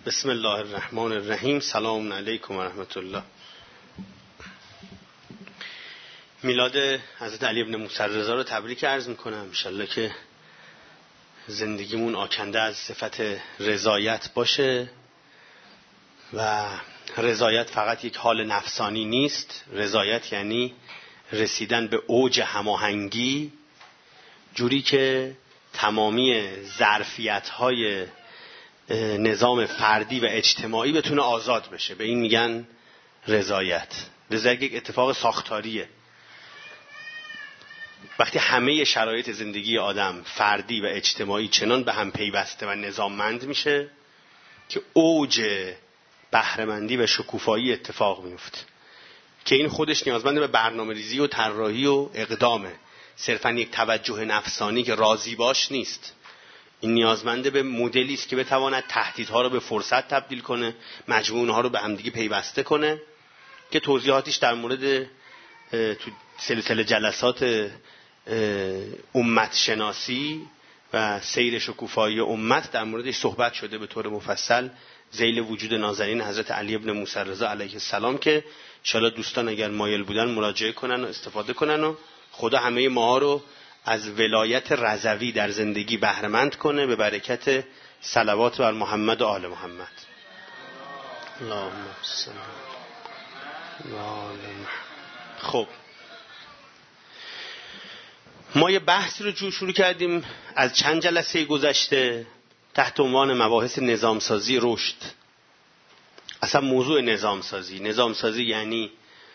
بسم الله الرحمن الرحیم. سلام علیکم و رحمت الله. میلاد حضرت علی ابن موسی رضا رو تبریک عرض میکنم. انشالله که زندگیمون آکنده از صفت رضایت باشه و رضایت فقط یک حال نفسانی نیست. رضایت یعنی رسیدن به اوج هماهنگی، جوری که تمامی ظرفیت‌های نظام فردی و اجتماعی بتونه آزاد بشه. به این میگن رضایت. رضایت یک اتفاق ساختاریه. وقتی همه شرایط زندگی آدم فردی و اجتماعی چنان به هم پیوسته و نظاممند میشه که اوج بهره‌مندی و شکوفایی اتفاق میفته، که این خودش نیازمند به برنامه‌ریزی و طراحی و اقدامه. صرفاً یک توجه نفسانی که راضی باش نیست. این نیازمنده به مدلی است که بتواند تهدیدها رو به فرصت تبدیل کنه، مجموعه اونها رو به همدیگه پیوسته کنه، که توضیحاتش در مورد تو سلسله جلسات امت شناسی و سیر شکوفایی امت در موردش صحبت شده به طور مفصل ذیل وجود نازنین حضرت علی ابن موسی رضا علیه السلام، که انشاءالله دوستان اگر مایل بودن مراجعه کنن و استفاده کنن و خدا همه ما رو از ولایت رضوی در زندگی بهره‌مند کنه به برکت صلوات بر محمد و آل محمد. اللهم صل علی محمد. خب ما یه بحث رو شروع کردیم از چند جلسه گذشته تحت عنوان مباحث نظامسازی رشد. اصلا موضوع نظامسازی یعنی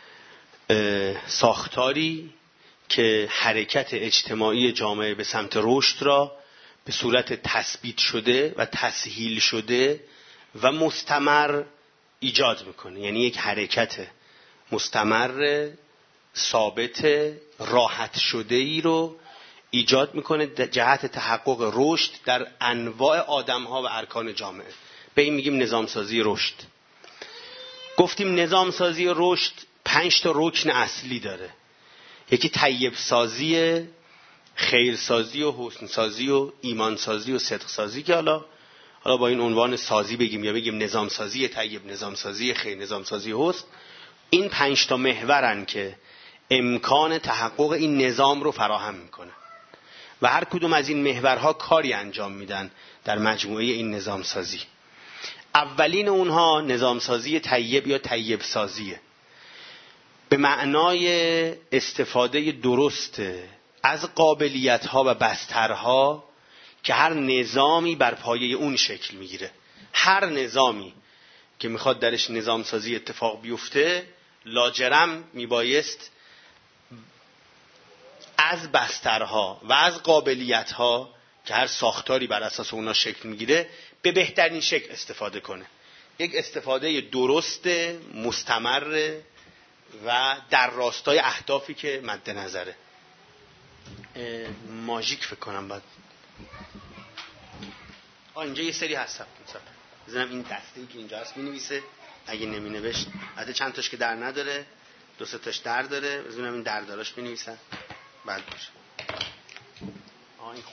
ساختاری که حرکت اجتماعی جامعه به سمت رشد را به صورت تثبیت شده و تسهیل شده و مستمر ایجاد میکنه. یعنی یک حرکت مستمر، ثابت، راحت شده ای رو ایجاد میکنه جهت تحقق رشد در انواع آدم‌ها و ارکان جامعه. به این میگیم نظامسازی رشد. گفتیم نظامسازی رشد 5 تا رکن اصلی داره. یکی طیب سازی، خیر سازی و حسن سازی و ایمان سازی و صدق سازی، که حالا با این عنوان سازی بگیم یا بگیم نظام سازی طیب، نظام سازی خیر، نظام سازی حسن. این 5 تا محورن که امکان تحقق این نظام رو فراهم میکنه و هر کدوم از این محورها کاری انجام میدن در مجموعه این نظام سازی. اولین اونها نظام سازی طیب یا طیب سازیه، به معنای استفاده درست از قابلیت‌ها و بسترها که هر نظامی بر پایه اون شکل میگیره. هر نظامی که میخواد درش نظام سازی اتفاق بیفته لاجرم میبایست از بسترها و از قابلیت‌ها که هر ساختاری بر اساس اونا شکل میگیره به بهترین شکل استفاده کنه. یک استفاده درست، مستمر و در راستای اهدافی که مد نظره. ماژیک فکر کنم بعد اینجا یه سری هست. بزنم این دسته‌ای که اینجا هست می‌نویسه، اگه نمی‌نوشت البته چند تاش که در نداره، 2-3 تاش در داره، بزنم این درداراش می‌نویسن بعد باشه. این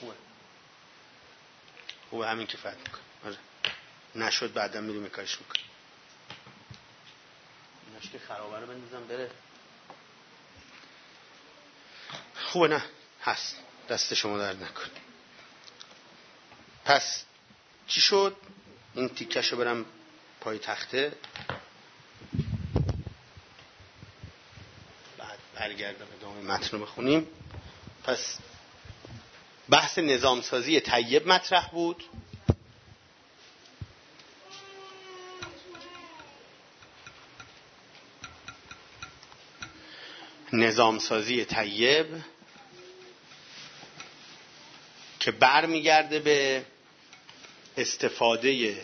خوبه همین کفایت می‌کنه. آره نشد بعدا میریم کارش می‌کنیم. ایناش که خرابه رو بندازم بره. خوبه نه هست، دست شما درد نکن. پس چی شد؟ این تیکشو برم پای تخته، بعد برگردم ادامه متن رو بخونیم. پس بحث نظامسازی طیب مطرح بود. نظامسازی طیب که برمیگرده به استفاده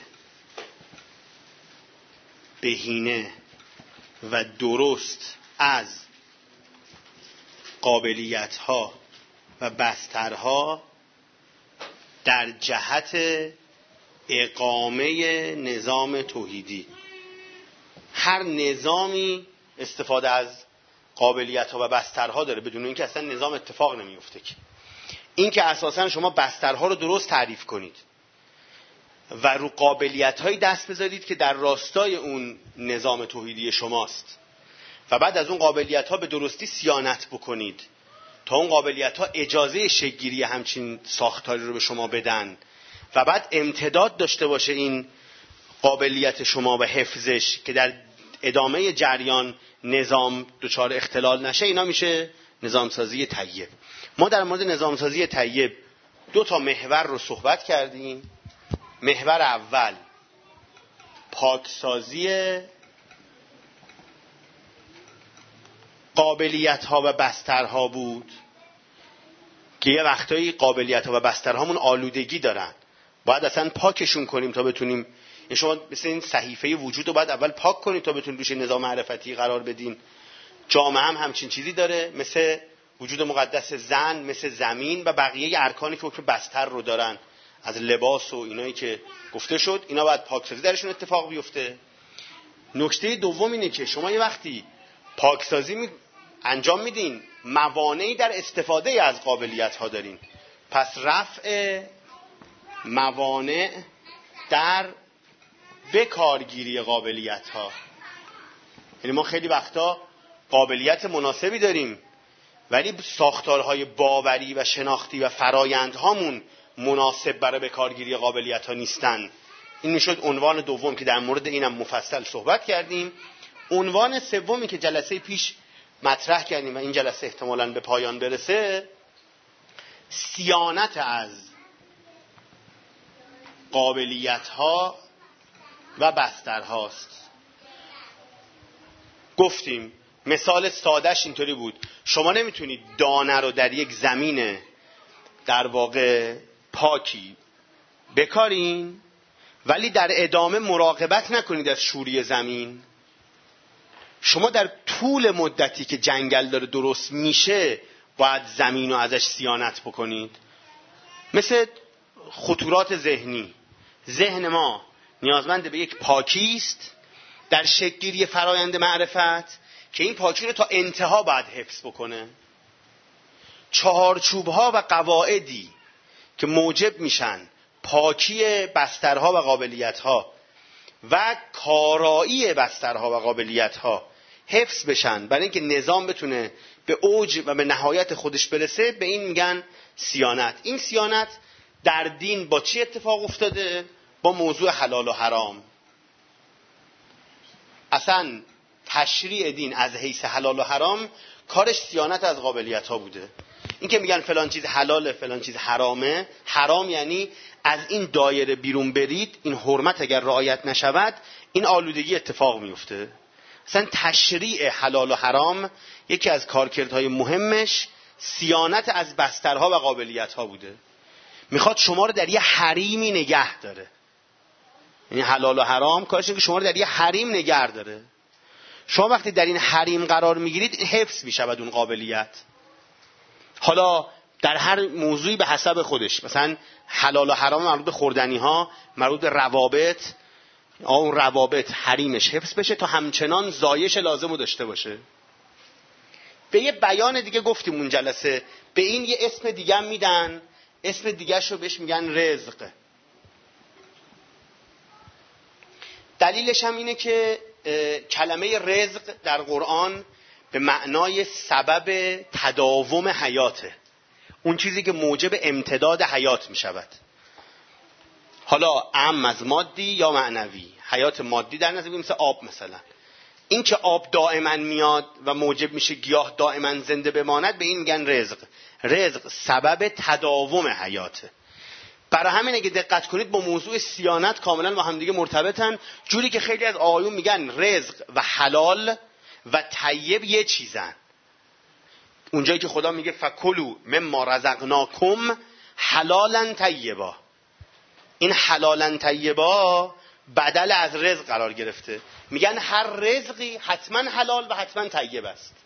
بهینه و درست از قابلیت‌ها و بسترها در جهت اقامه نظام توحیدی. هر نظامی استفاده از قابلیت‌ها و بسترها داره، بدون اینکه اصلا نظام اتفاق نمیفته. که این که اساساً شما بسترها رو درست تعریف کنید، و رو قابلیت هایی دست بذارید که در راستای اون نظام توحیدی شماست و بعد از اون قابلیت ها به درستی صیانت بکنید تا اون قابلیت ها اجازه شکل‌گیری همچین ساختاری رو به شما بدن و بعد امتداد داشته باشه این قابلیت شما و حفظش که در ادامه جریان نظام دچار اختلال نشه. اینا میشه نظامسازی طیب. ما در مورد نظامسازی طیب 2 محور رو صحبت کردیم. محور اول پاکسازی قابلیت ها و بسترها بود که یه وقتایی قابلیت ها و بسترهامون آلودگی دارن، باید اصلا پاکشون کنیم تا بتونیم. شما مثل این صحیفه وجود رو باید اول پاک کنید تا بتونید روش نظام معرفتی قرار بدین. جامعه هم همچین چیزی داره، مثل وجود مقدس زن، مثل زمین و بقیه ارکانی که حکم بستر رو دارن، از لباس و اینایی که گفته شد، اینا باید پاکسازی درشون اتفاق بیفته. نکته دوم اینه که شما یه وقتی پاکسازی انجام میدین، موانعی در استفاده از قابلیت ها دارین. پس رفع موانع در بکارگیری قابلیت ها. یعنی ما خیلی وقتا قابلیت مناسبی داریم ولی ساختارهای باوری و شناختی و فرایندهامون مناسب برای بکارگیری قابلیت ها نیستن. این میشد عنوان دوم که در مورد اینم مفصل صحبت کردیم. عنوان سومی که جلسه پیش مطرح کردیم و این جلسه احتمالاً به پایان برسه، صیانت از قابلیت ها و بستر هاست. گفتیم مثال سادهش اینطوری بود، شما نمیتونید دانه رو در یک زمین در واقع پاکی بکارین ولی در ادامه مراقبت نکنید از شوری زمین. شما در طول مدتی که جنگل داره درست میشه باید زمین رو ازش صیانت بکنید. مثل خطورات ذهنی، ذهن ما نیازمند به یک پاکی است در شکل‌گیری فرایند معرفت که این پاکی رو تا انتها باید حفظ بکنه. چهارچوب‌ها و قواعدی که موجب میشن پاکی بسترها و قابلیت‌ها و کارایی بسترها و قابلیت‌ها حفظ بشن برای اینکه نظام بتونه به اوج و به نهایت خودش برسه، به این میگن صیانت. این صیانت در دین با چی اتفاق افتاده؟ با موضوع حلال و حرام. اصلا تشریع دین از حیث حلال و حرام کارش صیانت از قابلیت ها بوده. این که میگن فلان چیز حلاله فلان چیز حرامه، حرام یعنی از این دایره بیرون برید، این حرمت اگر رعایت نشود این آلودگی اتفاق میفته. اصلا تشریع حلال و حرام یکی از کارکردهای مهمش صیانت از بسترها و قابلیت ها بوده. میخواد شما رو در یه حریمی نگه داره. یعنی حلال و حرام کارش اینه که شما رو در یه حریم نگه داره. شما وقتی در این حریم قرار میگیرید حفظ میشود اون قابلیت. حالا در هر موضوعی به حسب خودش، مثلا حلال و حرام مربوط به خوردنی ها، مربوط به روابط، اون روابط حریمش حفظ بشه تا همچنان زایش لازمو داشته باشه. به یه بیان دیگه گفتیم اون جلسه، به این یه اسم دیگه میدن، اسم دیگه شو بهش میگن رزق. دلیلش هم اینه که کلمه رزق در قرآن به معنای سبب تداوم حیاته، اون چیزی که موجب امتداد حیات می شود. حالا اعم از مادی یا معنوی. حیات مادی در نظر مثل آب مثلا، این که آب دائما میاد و موجب میشه گیاه دائما زنده بماند به این میگن رزق. رزق سبب تداوم حیاته. برای همین اگه دقت کنید با موضوع صیانت کاملا با هم دیگه مرتبطن، جوری که خیلی از آیون میگن رزق و حلال و طیب یه چیزن. اونجایی که خدا میگه فکلوا مما رزقناکم حلالا طیبا، این حلالا طیبا بدل از رزق قرار گرفته. میگن هر رزقی حتما حلال و حتما طیب است.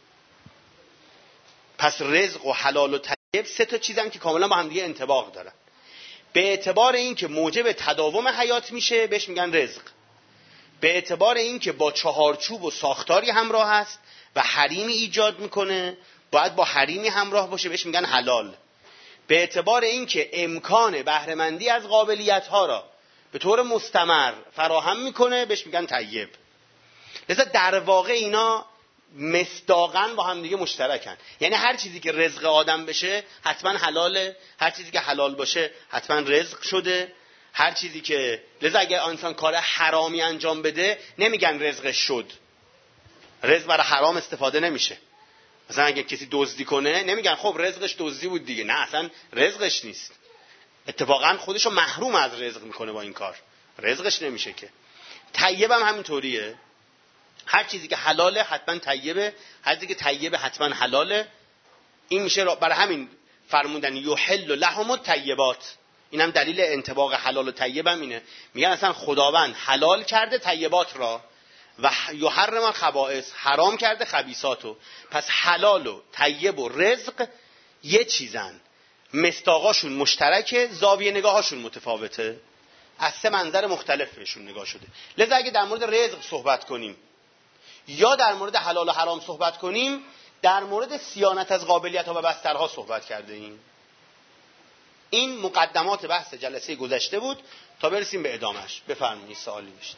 پس رزق و حلال و طیب سه تا چیزن که کاملا با هم دیگه انطباق دارن. به اعتبار این که موجب تداوم حیات میشه بهش میگن رزق. به اعتبار این که با چهارچوب و ساختاری همراه است و حریمی ایجاد میکنه، باید با حریمی همراه باشه، بهش میگن حلال. به اعتبار این که امکان بهره‌مندی از قابلیت‌ها را به طور مستمر فراهم میکنه بهش میگن طیب. لذا در واقع اینا مصداقاً با هم دیگه مشترکن. یعنی هر چیزی که رزق آدم بشه حتما حلاله، هر چیزی که حلال باشه حتما رزق شده. هر چیزی که لذا اگه انسان کار حرامی انجام بده نمیگن رزقش شد. رزق برای حرام استفاده نمیشه. مثلا اگه کسی دزدی کنه نمیگن خب رزقش دزدی بود دیگه، نه اصلا رزقش نیست. اتفاقا خودشو محروم از رزق میکنه با این کار، رزقش نمیشه که. طیب هم همینطوریه، هر چیزی که حلاله حتما طیبه، هر چیزی که طیبه حتما حلاله. این میشه برای همین فرمودن یحل لهم الطیبات. این هم دلیل انطباق حلال و طیب هم اینه. میگن اصلا خداوند حلال کرده طیبات را و یحرم الخبائث، حرام کرده خبیثاتو. پس حلال و طیب و رزق یه چیزن، مصداقاشون مشترکه، زاویه نگاهاشون متفاوته، از سه منظر مختلف بهشون نگاه شده. لذا اگه در مورد رزق صحبت کنیم یا در مورد حلال و حرام صحبت کنیم، در مورد صیانت از قابلیت‌ها و بسترها صحبت کرده ایم. این مقدمات بحث جلسه گذشته بود تا برسیم به ادامهش. بفرمایید سوالی داشتید.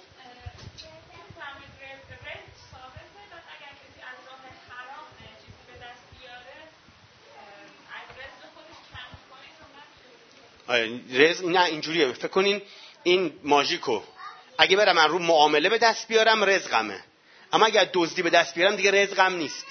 رزق نه اینجوریه، فکر کنین این ماژیکو اگه برم من رو معامله به دست بیارم رزقمه، اما اگه دزدی به دست بیارم دیگه رزقم نیست.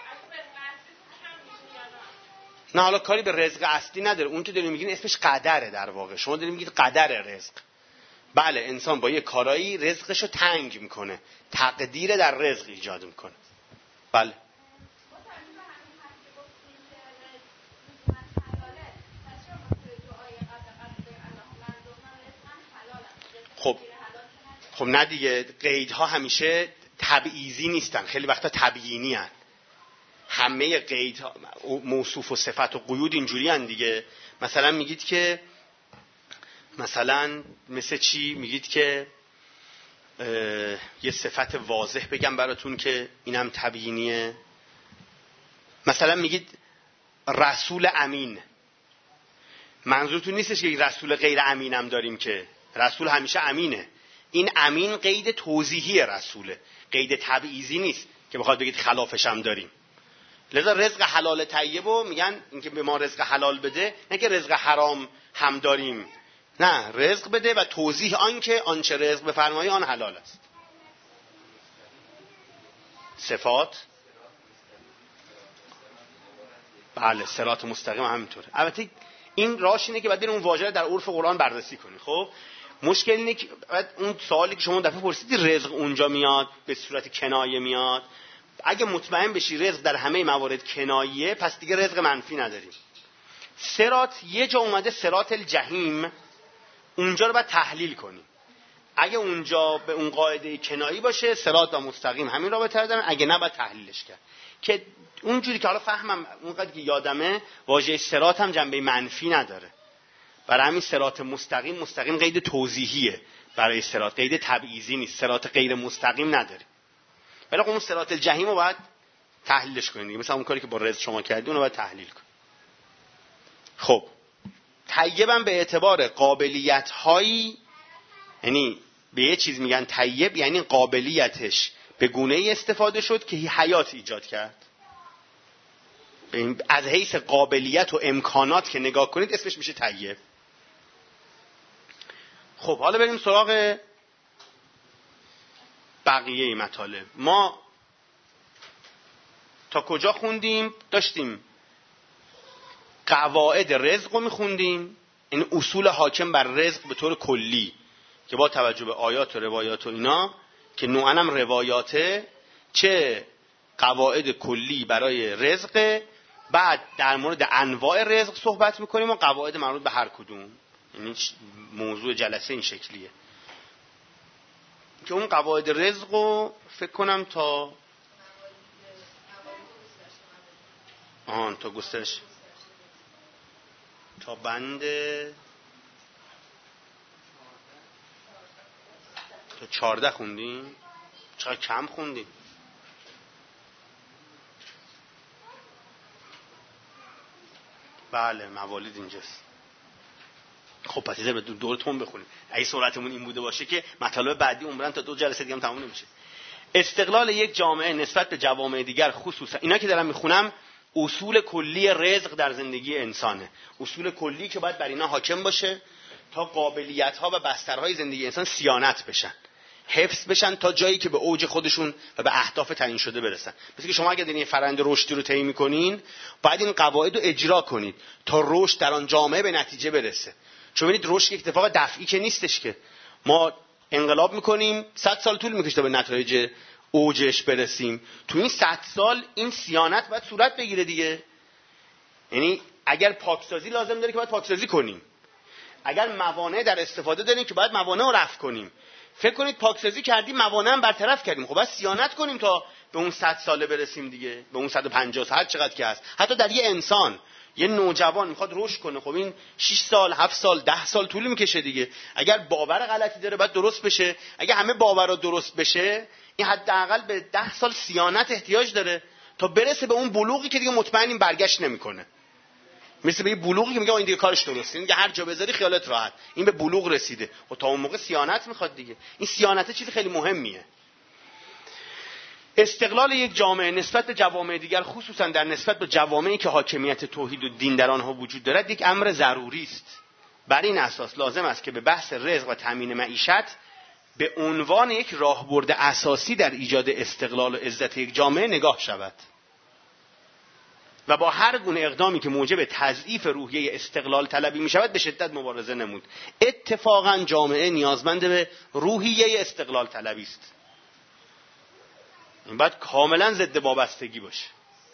نه حالا کاری به رزق اصلی نداره، اون که داریم میگین اسمش قدره. در واقع شما داریم میگید قدر رزق. بله انسان با یه کارایی رزقشو تنگ میکنه، تقدیر در رزق ایجاد میکنه. بله خب نه دیگه، قیدها همیشه تبعیضی نیستن، خیلی وقتا تبیینی هن. همه قیدها موصوف و صفت و قیود اینجوری هن دیگه. مثلا میگید که مثلا مثل چی میگید که یه صفت واضح بگم براتون که اینم تبیینیه. مثلا میگید رسول امین، منظورتون نیستش که رسول غیر امینم داریم، که رسول همیشه امینه. این امین قید توضیحی رسوله، قید تبعیضی نیست که بخواد بگید خلافش هم داریم. لذا رزق حلال طیبو میگن اینکه به ما رزق حلال بده، نه که رزق حرام هم داریم، نه رزق بده و توضیح آن که آنچه رزق بفرمایی آن حلال است. صفات بله صراط مستقیم همینطوره. البته این راهش اینه که بعد اون واژه در عرف قرآن بررسی کنی. خب مشکل اینه که اون سوالی که شما دفعه پرسیدی رزق اونجا میاد به صورت کنایه میاد. اگه مطمئن بشی رزق در همه موارد کنایه، پس دیگه رزق منفی نداریم. صراط یه جا اومده صراط الجحیم، اونجا رو باید تحلیل کنیم. اگه اونجا به اون قاعده کنایی باشه صراط و مستقیم همین رابطه دارن، اگه نه باید تحلیلش کرد. که اونجوری که حالا فهمم اونقدر که یادمه واژه صراط هم جنبه منفی نداره. برای همین صراط مستقیم قید توضیحیه برای صراط، قید تبعیضی نیست. صراط غیر مستقیم نداره. ولی اون صراط الجحیم رو باید تحلیلش کنید دیگه. مثلا اون کاری که با رزق شما کردی اون رو باید تحلیل کنید. خب طیبم به اعتبار قابلیت هایی، یعنی به یه چیز میگن طیب یعنی قابلیتش به گونه ای استفاده شد که حیات ایجاد کرد. از حیث قابلیت و امکانات که نگاه کنید اسمش میشه طیب. خب حالا بریم سراغ بقیه مطالب. ما تا کجا خوندیم؟ داشتیم قواعد رزق رو میخوندیم، این اصول حاکم بر رزق به طور کلی که با توجه به آیات و روایات و اینا که نوعاً هم روایاته، چه قواعد کلی برای رزق. بعد در مورد انواع رزق صحبت میکنیم و قواعد مربوط به هر کدوم. یعنی موضوع جلسه این شکلیه که اون قواعد رزق رو فکر کنم تا تا گسترش تا بند تا 14 خوندیم. چقدر کم خوندیم. بله موالید اینجاست. خب پس به دورتون بخونیم اگه سرعتمون این بوده باشه که مطالب بعدی عمرن تا 2 جلسه دیگه هم تموم نمیشه. استقلال یک جامعه نسبت به جوامع دیگر، خصوصا اینا که دارم میخونم اصول کلی رزق در زندگی انسانه، اصول کلی که باید بر اینا حاکم باشه تا قابلیت‌ها و بسترهای زندگی انسان صیانت بشن، حفظ بشن تا جایی که به اوج خودشون و به اهداف تعیین شده برسن. مثل که شما اگه دارین فرآیند رشدی رو طی می‌کنین، باید این قواعد رو اجرا کنید تا رشد در آن جامعه به نتیجه برسه. چون ببینید رشد یک اتفاق دفعی که نیستش که ما انقلاب می‌کنیم 100 سال طول می‌کشه تا به نتایج اوجش برسیم. تو این 100 سال این صیانت باید صورت بگیره دیگه. یعنی اگر پاکسازی لازم داره که باید پاکسازی کنیم، اگر موانع در استفاده داریم که باید موانع رو رفع کنیم. فکر کنید پاکسازی کردیم موانع هم برطرف کردیم، خب باید صیانت کنیم تا به اون 100 ساله برسیم دیگه، به اون 150 هر چقدر که هست. حتی در یه انسان، یه نوجوان میخواد رشد کنه، خب این 6 سال 7 سال 10 سال طول میکشه دیگه. اگر باور غلطی داره باید درست بشه، اگه همه باورها درست بشه این حداقل به 10 سال صیانت احتیاج داره تا برسه به اون بلوغی که دیگه مطمئنیم برگشت نمیکنه. مثل به یه بلوغی که میگه این دیگه کارش درسته، این دیگه هر جا بذاری خیالت راحت، این به بلوغ رسیده. خب تا اون موقع صیانت میخواد دیگه. این صیانت چیز خیلی مهمیه. استقلال یک جامعه نسبت به جوامع دیگر، خصوصا در نسبت به جوامعی که حاکمیت توحید و دین در آنها وجود دارد، یک امر ضروری است. بر این اساس لازم است که به بحث رزق و تامین معیشت به عنوان یک راهبرد اساسی در ایجاد استقلال و عزت یک جامعه نگاه شود و با هر گونه اقدامی که موجب تضعیف روحیه استقلال طلبی می شود به شدت مبارزه نمود. اتفاقا جامعه نیازمند به روحیه استقلال طلبی است. این باید کاملا ضد وابستگی باشه.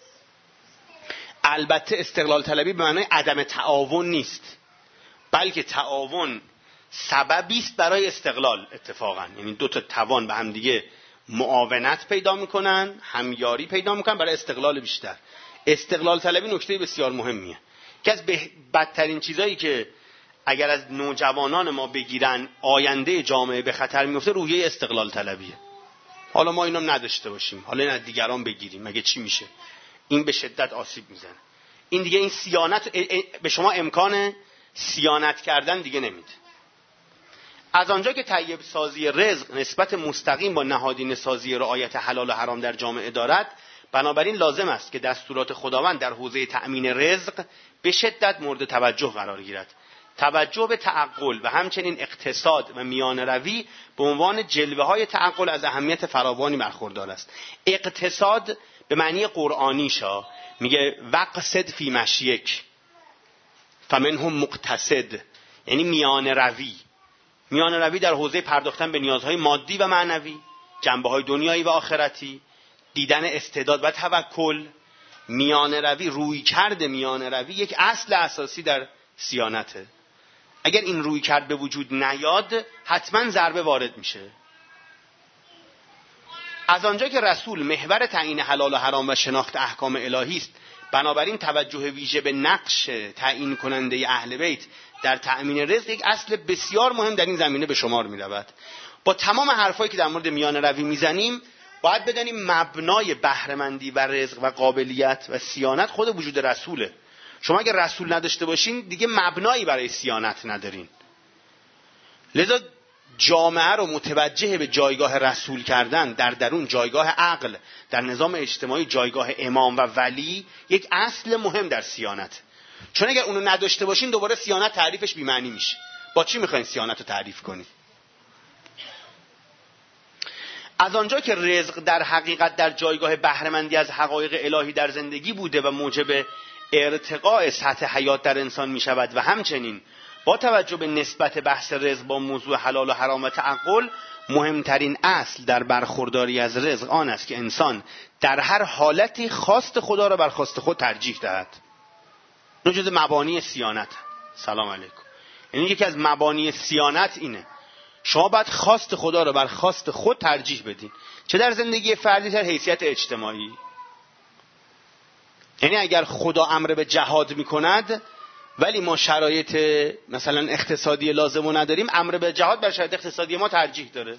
البته استقلال طلبی به معنای عدم تعاون نیست، بلکه تعاون سببی است برای استقلال. اتفاقا یعنی دو تا توان به هم دیگه معاونت پیدا میکنن، همیاری پیدا میکنن برای استقلال بیشتر. استقلال طلبی نکته بسیار مهمیه که از بدترین چیزایی که اگر از نوجوانان ما بگیرن آینده جامعه به خطر میفته روحیه استقلال طلبیه. حالا ما اینو نداشته باشیم، حالا این از دیگران بگیریم، مگه چی میشه؟ این به شدت آسیب میزنه. این دیگه این صیانت به شما امکان صیانت کردن دیگه نمیده. از آنجا که طیب سازی رزق نسبت مستقیم با نهادینه سازی رعایت حلال و حرام در جامعه دارد، بنابراین لازم است که دستورات خداوند در حوزه تأمین رزق به شدت مورد توجه قرار گیرد. توجه به تعقل و همچنین اقتصاد و میانه روی به عنوان جلوه های تعقل از اهمیت فراوانی برخوردار است. اقتصاد به معنی قرآنیشا میگه وقصد فی مشیک فمنهم مقتصد، یعنی میانه روی. میانه روی در حوزه پرداختن به نیازهای مادی و معنوی، جنبه‌های دنیایی و آخرتی، دیدن استعداد و توکل. میانه روی، رویکرد میانه روی یک اصل اساسی در صیانته. اگر این رویکرد به وجود نیاد حتما ضربه وارد میشه. از آنجا که رسول محور تعیین حلال و حرام و شناخت احکام الهی است، بنابراین توجه ویژه به نقش تعیین کننده اهل بیت در تأمین رزق یک اصل بسیار مهم در این زمینه به شمار می رود. با تمام حرفایی که در مورد میانه روی میزنیم باید بدانیم مبنای بهره‌مندی و رزق و قابلیت و صیانت خود وجود رسوله. شما اگر رسول نداشته باشین دیگه مبنایی برای صیانت ندارین. لذا جامعه رو متوجه به جایگاه رسول کردن در درون جایگاه عقل، در نظام اجتماعی جایگاه امام و ولی یک اصل مهم در صیانت. چون اگر اونو نداشته باشین دوباره صیانت تعریفش بی‌معنی میشه. با چی میخواین صیانت رو تعریف کنید؟ از آنجا که رزق در حقیقت در جایگاه بهره‌مندی از حقایق الهی در زندگی بوده و موجب ارتقاء سطح حیات در انسان می شود و همچنین با توجه به نسبت بحث رزق با موضوع حلال و حرام و تعقل، مهمترین اصل در برخورداری از رزق آن است که انسان در هر حالتی خواست خدا را بر خواست خود ترجیح دهد. این جزء مبانی صیانت. سلام علیکم. یعنی یکی از مبانی صیانت اینه شما باید خواست خدا را بر خواست خود ترجیح بدین، چه در زندگی فردی چه در حیثیت اجتماعی. یعنی اگر خدا امر به جهاد میکند ولی ما شرایط مثلا اقتصادی لازم رو نداریم، امر به جهاد بر شرایط اقتصادی ما ترجیح داره،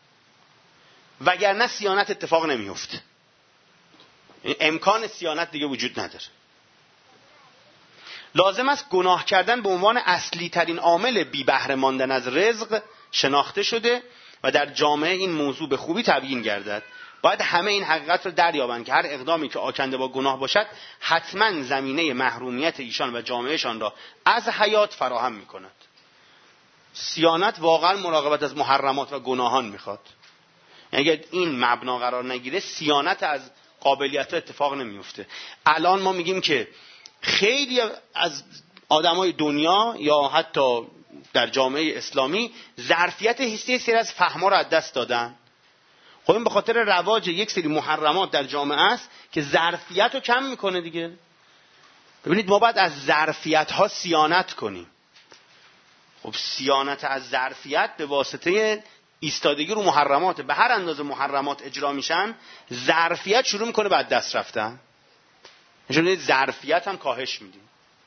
وگرنه صیانت اتفاق نمیفته. امکان صیانت دیگه وجود نداره. لازم است گناه کردن به عنوان اصلی ترین عامل بی بهره ماندن از رزق شناخته شده و در جامعه این موضوع به خوبی تبیین گردد. باید همه این حقیقت رو دریابند که هر اقدامی که آکنده با گناه باشد حتما زمینه محرومیت ایشان و جامعهشان را از حیات فراهم می‌کند. صیانت واقعا مراقبت از محرمات و گناهان میخواد. اگر این مبنا قرار نگیره صیانت از قابلیت اتفاق نمیفته. الان ما میگیم که خیلی از آدمای دنیا یا حتی در جامعه اسلامی ظرفیت حسی سری از فهم‌ها رو از دست دادن. خب این به خاطر رواج یک سری محرمات در جامعه است که ظرفیت رو کم میکنه دیگه. ببینید ما باید از ظرفیت ها صیانت کنیم. خب صیانت از ظرفیت به واسطه ایستادگی رو محرمات، به هر اندازه محرمات اجرا میشن ظرفیت شروع میکنه بعد دست رفتن. نشون ظرفیت هم کاهش میدیم.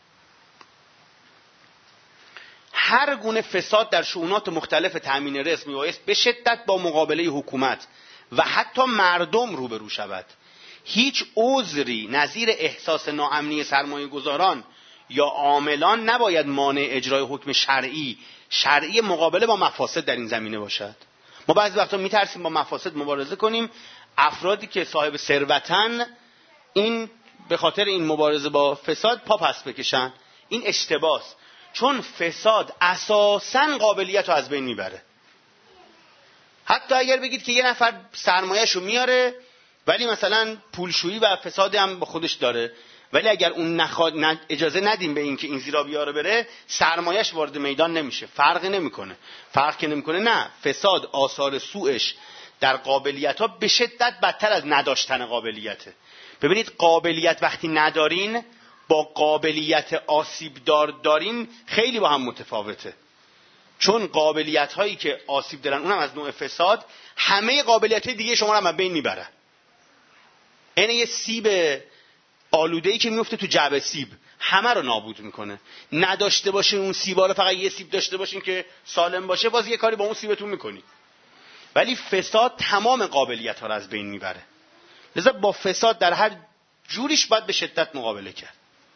هر گونه فساد در شؤونات مختلف تامین رزق میبایست به شدت با مقابله حکومت و حتی مردم روبرو شود. هیچ عذری نظیر احساس ناامنی سرمایه‌گذاران یا عاملان نباید مانع اجرای حکم شرعی مقابله با مفاسد در این زمینه باشد. ما بعضی وقتا میترسیم با مفاسد مبارزه کنیم. افرادی که صاحب ثروتن این به خاطر این مبارزه با فساد پا پس بکشن. این اشتباهه، چون فساد اساساً قابلیت رو از بین میبره. حتی اگر بگید که یه نفر سرمایه‌شو میاره ولی مثلا پولشویی و فساد هم با خودش داره، ولی اگر اون اجازه ندیم به این که این زیرا بیاره بره، سرمایه‌اش وارد میدان نمیشه، فرقی نمیکنه. فرق که نمیکنه، نه، فساد آثار سوءش در قابلیت‌ها به شدت بدتر از نداشتن قابلیته. ببینید قابلیت وقتی ندارین با قابلیت آسیب دارین خیلی با هم متفاوته. چون قابلیت هایی که آسیب دارن اونم از نوع فساد، همه قابلیت های دیگه شما رو هم بین میبرن. این یه سیب آلوده‌ای که میفته تو جعبه سیب همه رو نابود میکنه. نداشته باشین اون سیبا رو، فقط یه سیب داشته باشین که سالم باشه، باز یه کاری با اون سیبتون میکنی. ولی فساد تمام قابلیت ها رو از بین میبره. لذا با فساد در هر جوریش باید به شدت مقابله کرد.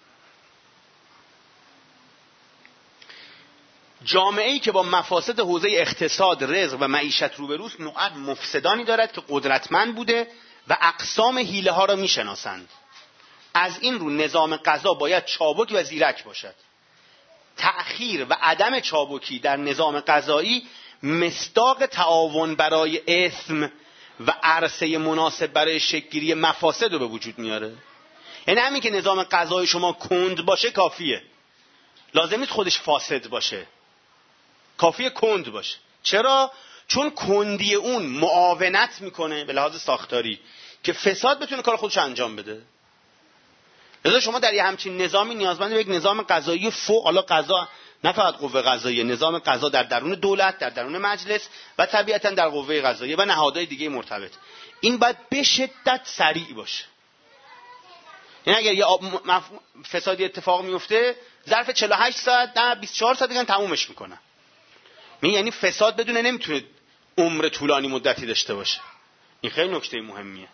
جامعه‌ای که با مفاسد حوزه اقتصاد، رزق و معیشت روبروست نوعاً مفسدانی دارد که قدرتمند بوده و اقسام حیله ها را میشناسند. از این رو نظام قضا باید چابک و زیرک باشد. تأخیر و عدم چابکی در نظام قضایی مصداق تعاون برای اثم و عرصه مناسب برای شکل‌گیری مفاسد رو به وجود میاره. یعنی همین که نظام قضایی شما کند باشه کافیه. لازم نیست خودش فاسد باشه. کافیه کند باشه. چرا؟ چون کندی اون معاونت میکنه به لحاظ ساختاری که فساد بتونه کار خودش انجام بده. لذا شما در یه همچین نظامی نیازمند به یک نظام قضایی حالا قضا نه فقط قوه قضاییه، نظام قضا در درون دولت، در درون مجلس و طبیعتاً در قوه قضاییه و نهادهای دیگه مرتبط. این باید به شدت سریع باشه. یعنی اگر یه فسادی اتفاق میفته ظرف 48 ساعت نه 24 ساعت دیگه تمومش میکنن. یعنی فساد بدونه نمیتونه عمر طولانی مدتی داشته باشه. این خیلی نکته مهمیه.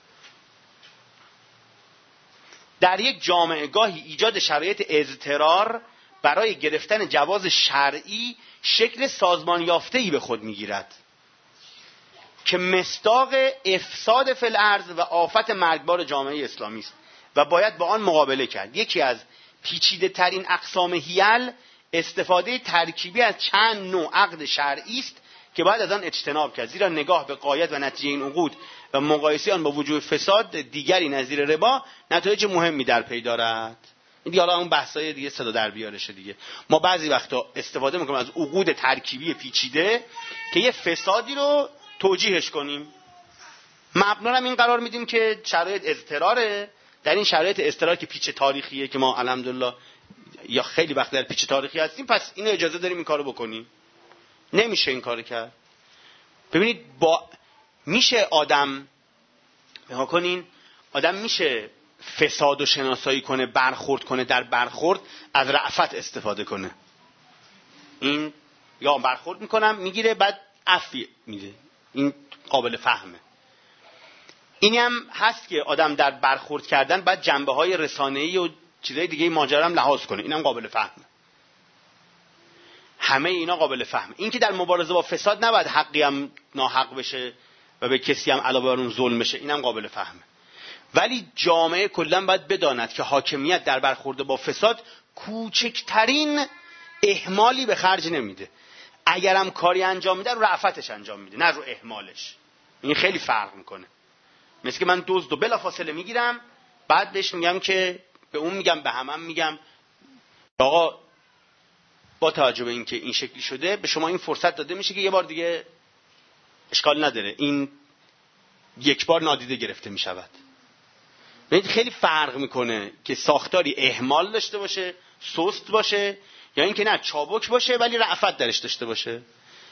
در یک جامعه گاهی ایجاد شرایط اضطرار برای گرفتن جواز شرعی شکل سازمان یافته‌ای به خود میگیرد که مصداق افساد فی الارض و آفت مرگبار جامعه اسلامی است و باید با آن مقابله کرد. یکی از پیچیده ترین اقسام حیل استفاده ترکیبی از چند نوع عقد شرعی است که باید از آن اجتناب کرد، زیرا نگاه به غایت و نتیجه این عقود و مقایسه آن با وجود فساد دیگری نظیر ربا نتایج مهمی در پی دارد. این دیگه حالا اون بحثای دیگه صدا در بیارشه دیگه. ما بعضی وقتا استفاده میکنیم از عقود ترکیبی پیچیده که یه فسادی رو توجیهش کنیم. مبنا هم این قرار میدیم که شرایط اضطراره. در این شرایط اضطرار که پیچ تاریخیه که ما الحمدلله یا خیلی وقت در پیچ تاریخی هستیم، پس اینو اجازه داریم این کارو بکنیم. نمیشه این کارو کرد. ببینید میشه آدم میشه فساد و شناسایی کنه، برخورد کنه، در برخورد از رأفت استفاده کنه. این یا برخورد میکنم میگیره بعد عفو میده، این قابل فهمه. اینی هم هست که آدم در برخورد کردن باید جنبه‌های رسانه‌ای و چیزای دیگه ماجرا هم لحاظ کنه، اینم قابل فهمه. همه اینا قابل فهمه. این که در مبارزه با فساد نباید حقی هم ناحق بشه و به کسی هم علاوه بر اون ظلم بشه، اینم قابل فهمه. ولی جامعه کلا باید بداند که حاکمیت در برخورد با فساد کوچکترین اهمالی به خرج نمیده. اگرم کاری انجام میده رو رأفتش انجام میده، نه رو اهمالش. این خیلی فرق میکنه. مثل که من دزد و بلافاصله میگیرم، بعد بهش میگم که به اون میگم، به همم میگم آقا با توجه به اینکه این شکلی شده به شما این فرصت داده میشه که یه بار دیگه اشکال نداره این یک بار نادیده گرفته میشود. خیلی فرق میکنه که ساختاری اهمال داشته باشه، سست باشه، یا اینکه نه چابک باشه ولی رأفت درش داشته باشه،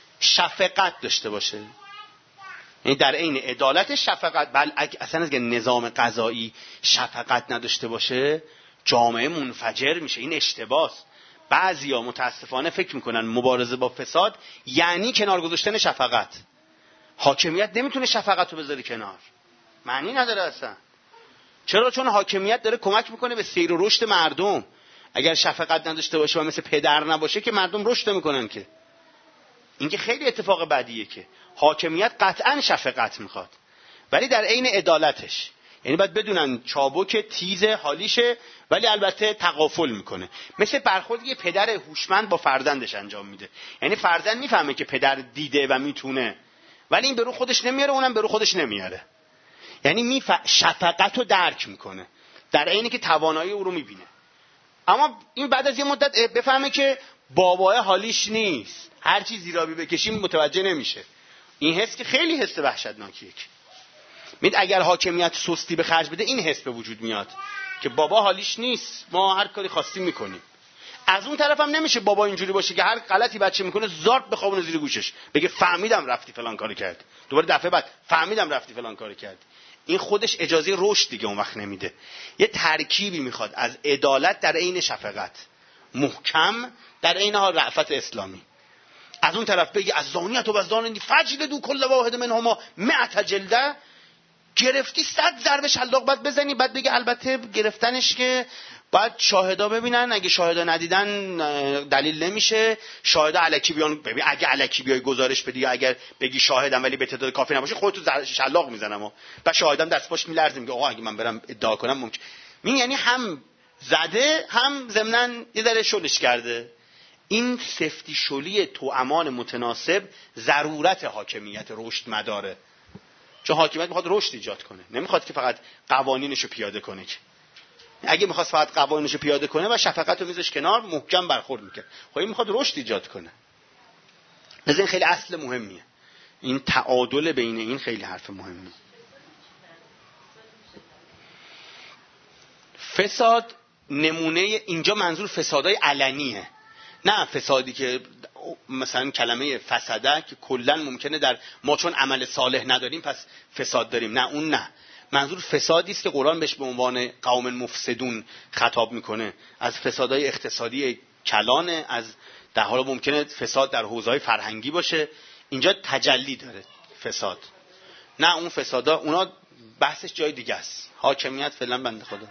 شفقت داشته باشه. یعنی در عین عدالت شفقت. اصلا اگه نظام قضایی شفقت نداشته باشه جامعه منفجر میشه. این اشتباهه. بعضیا متاسفانه فکر میکنن مبارزه با فساد یعنی کنار گذاشتن شفقت. حاکمیت نمیتونه شفقت رو بذاره کنار، معنی نداره اصلا. چرا؟ چون حاکمیت داره کمک میکنه به سیر و رشد مردم. اگر شفقت نداشته باشه و مثل پدر نباشه که مردم رشد نمیکنن که. این که خیلی اتفاق بدیه که حاکمیت قطعا شفقت میخواد ولی در عین عدالتش. یعنی باید بدونن چابک تیز حالیشه ولی البته تغافل میکنه. مثل برخوردی که پدر هوشمند با فرزندش انجام میده. یعنی فرزند میفهمه که پدر دیده و میتونه ولی این به رو خودش نمیاره، اونم به رو خودش نمیاره. یعنی شفقت رو درک میکنه در عینی که توانایی او رو میبینه. اما این بعد از یه مدت بفهمه که بابای حالیش نیست، هر چی زیرابی بکشیم متوجه نمیشه. این حس که خیلی حس وحشتناکیه. اگر حاکمیت سستی به خرج بده این حس به وجود میاد که بابا حالیش نیست، ما هر کاری خواستیم میکنیم. از اون طرف هم نمیشه بابا اینجوری باشه که هر غلطی بچه میکنه زارت بخوابونه زیر گوشش بگه فهمیدم رفتی فلان کارو کرد، دوباره دفعه بعد فهمیدم رفتی فلان کارو کرد. این خودش اجازه رشد دیگه اون وقت نمیده. یه ترکیبی میخواد از عدالت در عین شفقت، محکم در عین حال رأفت اسلامی. از اون طرف بگی از زانیت و بزدان فجلدوا کل واحد منهما 100 جلده، گرفتی 100 ضربه شلاق بعد بزنی، بعد بگی البته گرفتنش که بعد شاهدا ببینن، اگه شاهدا ندیدن دلیل نمیشه، شاهدا الکی بیان. ببین اگه الکی بیای گزارش بدی یا اگر بگی شاهدم ولی به تعداد کافی نباشه خودت شلاق میزنم و شاهدم دست پاش میلرزه میگه آقا اگه من برم ادعا کنم ممکن. یعنی هم زده هم ضمناً یه ذره شلش کرده. این سفتی شلی توامان متناسب ضرورت حاکمیت رشد مداره. چون حاکمیت میخواد رشد ایجاد کنه، نمیخواد که فقط قوانینشو پیاده کنه. اگه میخواست فقط قوانینشو پیاده کنه و شفقت رو میذاش کنار محکم برخورد میکرد. خب این میخواد رشد ایجاد کنه. لذا این خیلی اصل مهمیه. این تعادل بین این خیلی حرف مهمیه. فساد نمونه اینجا منظور فسادهای علنیه، نه فسادی که مثلا کلمه فساده که کلا ممکنه در ما چون عمل صالح نداریم پس فساد داریم، نه اون نه. منظور فسادی است که قرآن بهش به عنوان قوم مفسدون خطاب میکنه. از فسادهای اقتصادی کلانه، از در حالا ممکنه فساد در حوزه‌های فرهنگی باشه. اینجا تجلی داره فساد، نه اون فسادا اونا بحثش جای دیگه است. حاکمیت فعلا بنده خدا.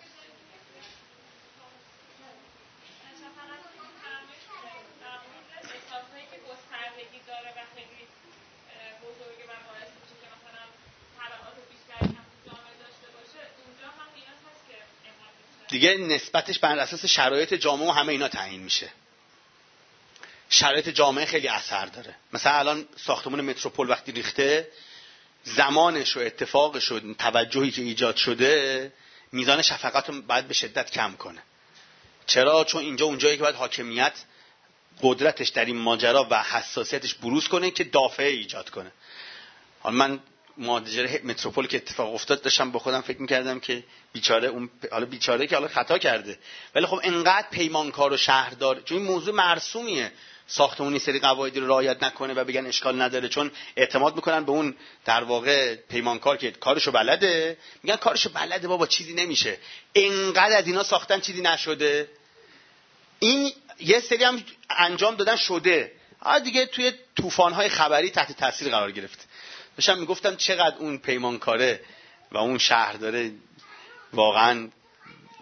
دیگه نسبتش بر اساس شرایط جامعه و همه اینا تعیین میشه. شرایط جامعه خیلی اثر داره. مثلا الان ساختمان متروپول وقتی ریخته، زمانش و اتفاقش و توجهی که ایجاد شده میزان شفقت رو باید به شدت کم کنه. چرا؟ چون اینجا اونجایی که باید حاکمیت قدرتش در این ماجرا و حساسیتش بروز کنه که دافعه ایجاد کنه. حالا من ماجرای متروپول که اتفاق افتاد داشتم با خودم فکر می‌کردم که بیچاره اون، حالا بیچاره که حالا خطا کرده ولی خب انقدر پیمانکار و شهردار، چون این موضوع مرسومیه، ساختمون این سری قواعد رو رعایت نکنه و بگن اشکال نداره چون اعتماد میکنن به اون در واقع پیمانکار که کارشو بلده، میگن کارشو بلده بابا چیزی نمیشه. انقدر از اینا ساختن چیزی نشده. این یه سری هم انجام دادن شده، دیگه توی طوفان‌های خبری تحت تاثیر قرار گرفت. داشتم میگفتم چقدر اون پیمانکاره و اون شهرداره واقعا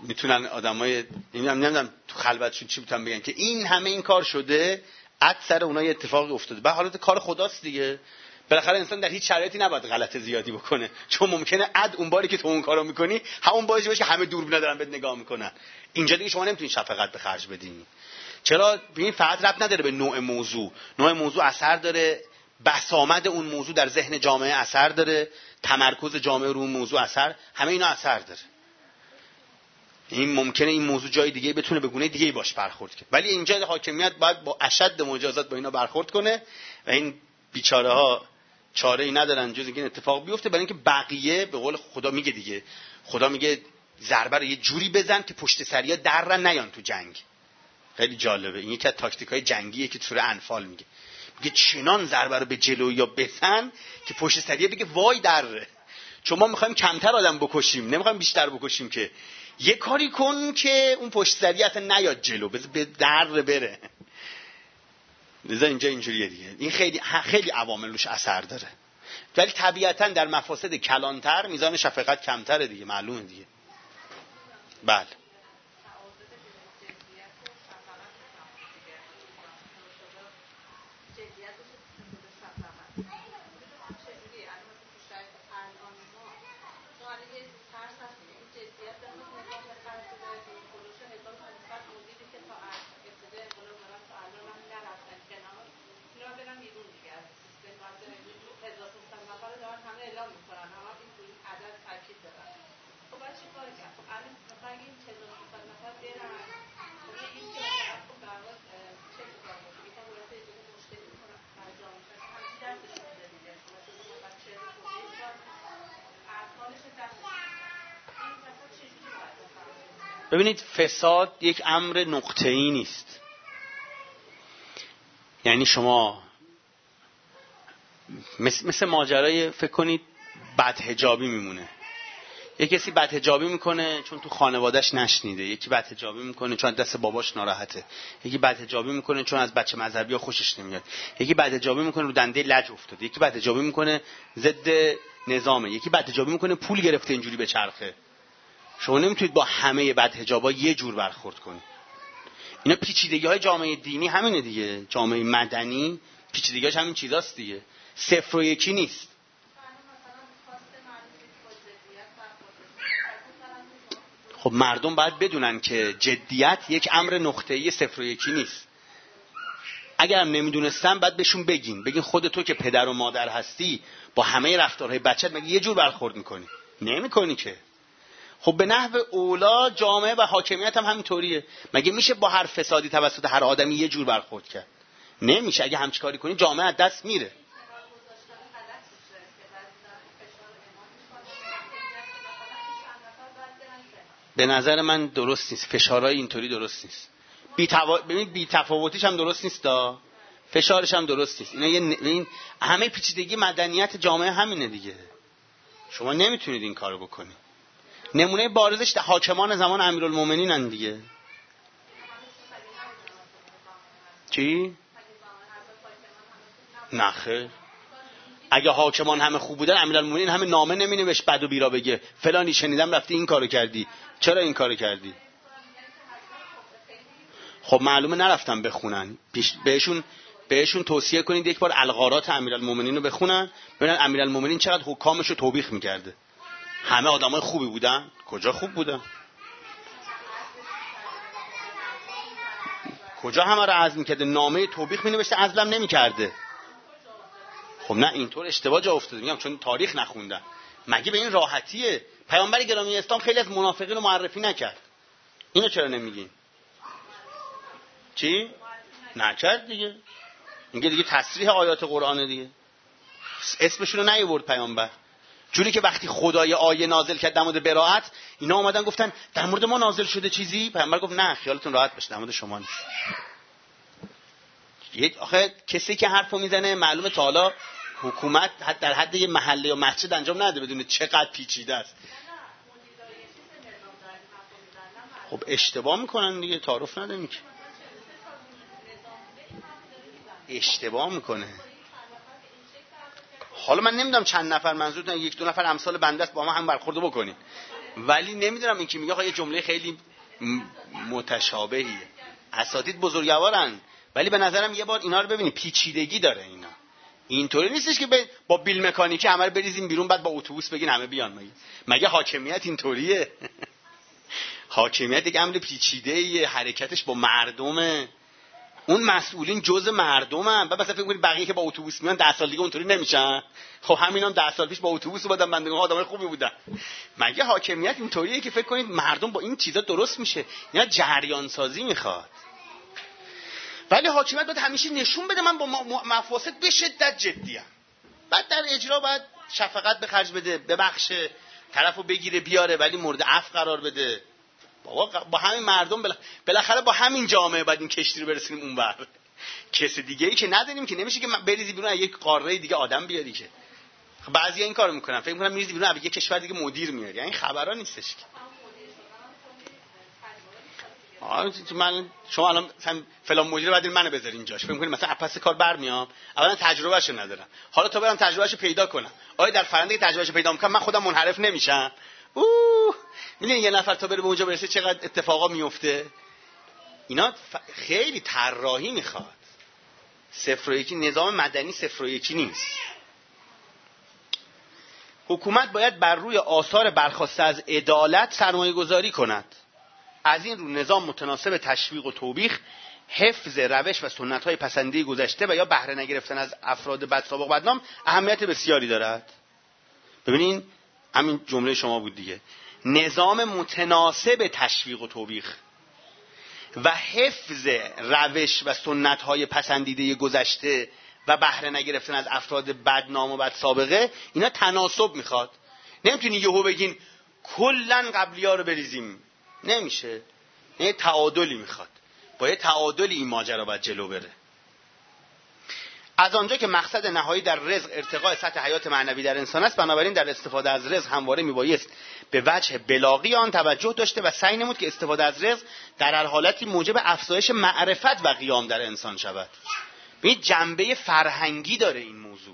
میتونن آدمای نمیدونم تو خلوتشون چی بتونن بگن که این همه این کار شده، اکثر اونها یه اتفاقی افتاده. به حالت کار خداست دیگه. بالاخره انسان در هیچ شرایطی نباید غلط زیادی بکنه، چون ممکنه اون باری که تو اون کارو میکنی همون باری باشه که همه دوربینا دارن بهت نگاه میکنن. اینجا دیگه شما نمیتونید شفقت به خرج بدین. چرا؟ ببین فقط ربط نداره به نوع موضوع. نوع موضوع اثر داره، بسامد اون موضوع در ذهن جامعه اثر داره، تمرکز جامعه رو اون موضوع همه اینا اثر داره. این ممکنه این موضوع جای دیگه بتونه به گونه دیگه باش برخورد کنه، ولی اینجا حاکمیت باید با اشد مجازات با اینا برخورد کنه و این بیچاره ها چاره ای ندارن جز اینکه اتفاق بیفته. برای اینکه بقیه به قول خدا میگه دیگه، خدا میگه ضربه رو یه جوری بزن که پشت سریا درن نیان تو جنگ. خیلی جالبه، این یکی از تاکتیک‌های جنگیه که تو سوره انفال میگه چنان ضربه رو به جلو یا بزن که پشت سریا بگه وای دره. چون ما میخوایم کمتر آدم بکشیم، نمیخوایم بیشتر بکشیم، که یه کاری کن که اون پشت سری اصلا نیاد جلو، به در بره. لذا اینجا اینجوریه دیگه. این خیلی عوامل روش اثر داره، ولی طبیعتا در مفاسد کلانتر میزان شفقت کمتره دیگه، معلومه دیگه. بله ببینید، فساد یک امر نقطه‌ای نیست. یعنی شما مثل ماجرای فکر کنید بدحجابی میمونه. یکی کسی بدحجابی میکنه چون تو خانواده‌اش نشنیده، یکی بدحجابی میکنه چون دست باباش ناراحته، یکی بدحجابی میکنه چون از بچه مذهبی‌ها خوشش نمیاد، یکی بدحجابی میکنه رو دنده لج افتاده، یکی بدحجابی میکنه ضد نظامه، یکی بدحجابی میکنه پول گرفته اینجوری به چرخه. شما نمیتونید با همه بدحجابا یه جور برخورد کنید. اینا پیچیدگی‌های جامعه دینی همینه دیگه. جامعه مدنی پیچیدگی‌هاش همین چیزاست دیگه. صفر و یکی نیست. خب مردم باید بدونن که جدیت یک امر نقطه‌ای صفر و یکی نیست. اگرم نمیدونستن باید بهشون بگین خود تو که پدر و مادر هستی با همه رفتارهای بچت مگه یه جور برخورد میکنی؟ نمیکنی که. خب به نحو اولا جامعه و حاکمیت هم همینطوریه. مگه میشه با هر فسادی توسط هر آدمی یه جور برخورد کرد؟ نمیشه. اگه همچین کاری کنی جامعه از دست میره. به نظر من درست نیست. فشارهای اینطوری درست نیست. ببینید بی‌تفاوتیش هم درست نیست فشارش هم درست نیست. این همه پیچیدگی مدنیت جامعه همینه دیگه. شما نمیتونید این کارو بکنید. نمونه بارزش حاکمان زمان امیرالمومنینن دیگه. چی؟ نخیر. اگه حاکمان همه خوب بودن امیرالمومنین همه نامه نمینوشت بد و بیرا بگه فلانی شنیدم رفتی این کارو کردی، چرا این کارو کردی؟ خب معلومه نرفتن بخونن. بهشون توصیه کنید یک بار الغارات امیرالمومنین رو بخونن، ببینن امیرالمومنین چقدر حکامش رو توبیخ میکرده. همه آدمای خوبی بودن؟ کجا خوب بودن؟ کجا همه رو عزل میکرده؟ نامه توبیخ مینوشته، عزلم نمیکرده. خب نه، اینطور اشتباه جا افتاده. میگم چون تاریخ نخوندن. مگه به این راحتیه؟ پیامبر گرامی اسلام خیلی از منافقین رو معرفی نکرد. اینو چرا نمیگین؟ چی؟ نکرد دیگه. میگه دیگه تصریح آیات قرآن دیگه. اسمشون رو نیاورد پیامبر. جوری که وقتی خدای آیه نازل کرد در مورد براءت، اینا اومدن گفتن در مورد ما نازل شده چیزی؟ پیامبر گفت نه، خیالتون راحت باشه، در مورد شما نیست. آخه کسی که حرفو میزنه معلومه تا حالا حکومت در حد یه محله یا مسجد انجام نده بدونه چقدر پیچیده است. خب اشتباه میکنن دیگه، تعارف نداریم که. اشتباه میکنه. حالا من نمیدونم چند نفر منظورتون، یک دو نفر امثال بنده است با ما هم برخورد بکنین. ولی نمیدونم این که میگه یه جمله خیلی متشابهیه. اساتید بزرگوارن ولی به نظرم یه بار اینا رو ببینید پیچیدگی داره اینا. اینطوری نیستش که با بیل مکانیکی همه رو بریزیم بیرون بعد با اتوبوس بگین همه بیان. مگه حاکمیت اینطوریه؟ حاکمیت دیگه امر پیچیده‌ایه، حرکتش با مردمه. اون مسئولین جزء مردمن. بعد مثلا فکر کنید بقیه که با اتوبوس میان 10 سال دیگه اونطوری نمیشن؟ خب همینام 10 سال پیش با اتوبوس اومدن بندگان آدمای خوبی بودن. مگه حاکمیت اینطوریه که فکر کنید مردم با این چیزا درست میشه؟ اینا جریان سازی میخواد. ولی حاکمیت باید همیشه نشون بده من با مفاسد به شدت جدیام. بعد در اجرا باید شفقت به خرج بده، ببخشه، طرفو بگیره بیاره، ولی مورد عفو قرار بده. بابا با همین مردم بالاخره با همین جامعه باید این کشتی رو برسونیم اونور. کسی دیگه ای که نداریم که نمیشه که بریزی بیرون یک قاره دیگه آدم بیاری که. بعضیا این کارو میکنن، فکر میکنن میریزی بیرون یک کشور دیگه مدیر میاری. یعنی خبرا نیستش که. شما الان فلان مدیر بعد منو بذارین جاش، فکر می‌کنید مثلا پس کار برمیام؟ اولا تجربهشو ندارم، حالا تا برم تجربهشو پیدا کنم. آیا در فرآیند تجربهشو پیدا می‌کنم من خودم منحرف نمیشم؟ می‌دونید یه نفر تا بره به اونجا برسه چقدر اتفاقا میفته. اینا خیلی طراحی میخواد. 0 و 1 نظام مدنی 0 و 1 نیست. حکومت باید بر روی آثار برخواسته از عدالت سرمایه‌گذاری کند. از این رو نظام متناسب تشویق و توبیخ، حفظ روش و سنت‌های پسندیده گذشته و یا بهره نگرفتن از افراد بدسابق بدنام اهمیت بسیاری دارد. ببینین همین جمله شما بود دیگه. نظام متناسب تشویق و توبیخ و حفظ روش و سنت‌های پسندیده گذشته و بهره نگرفتن از افراد بدنام و بدسابقه، اینا تناسب میخواد. نمیتونی یهو بگین کلاً قبلی‌ها رو بریزیم، نمیشه. یه تعادلی میخواد. با یه تعادلی این ماجرا باید جلو بره. از آنجا که مقصد نهایی در رزق ارتقاء سطح حیات معنوی در انسان است، بنابراین در استفاده از رزق همواره میبایست به وجه بلاغی آن توجه داشته و سعی نمود که استفاده از رزق در هر حالتی موجب افزایش معرفت و قیام در انسان شود. ببین جنبه فرهنگی داره این موضوع.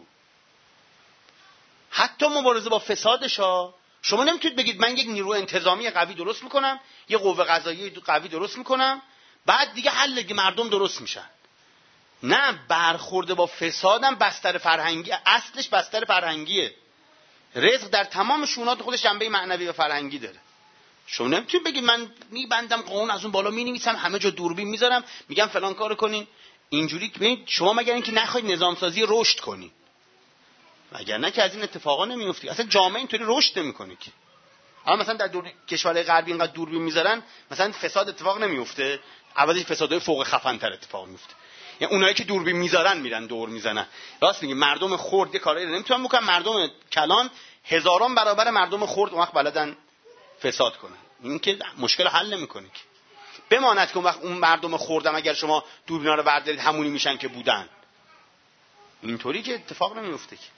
حتی مبارزه با فسادش شما نمیتونید بگید من یک نیرو انتظامی قوی درست میکنم، یه قوه قضاییه قوی درست میکنم، بعد دیگه حل مردم درست میشن. نه، برخورده با فسادم بستر فرهنگی، اصلش بستر فرهنگیه. رزق در تمام شؤونات خودش جنبه معنوی و فرهنگی داره. شما نمیتونید بگید من میبندم قانون از اون بالا مینویسم، همه جا دوربین میذارم، میگم فلان کارو کنین. اینجوری ببینید شما مگر اینکه نخواید نظام سازی رشد کنین، مگر نه که از این اتفاقا نمیفته. اصلا جامعه اینطوری رشد نمیکنه که. اما مثلا در کشورهای غربی اینقدر دوربین میذارن، مثلا فساد اتفاق نمیفته، عوضش فسادهای فوق خفن تر اتفاق میفته. یعنی اونایی که دوربین میذارن میرن دور میزنن. راست میگه، مردم خرد یه کارایی نمیتونن بکنن، مردم کلان هزاران برابر مردم خرد اون وقت بلدن فساد کنن. این که مشکل حل نمیکنه که. بماند که اون وقت اون مردم خردم اگر شما دوربینا رو بردارید همونی میشن که بودن. اینطوری که اتفاق نمیفته که.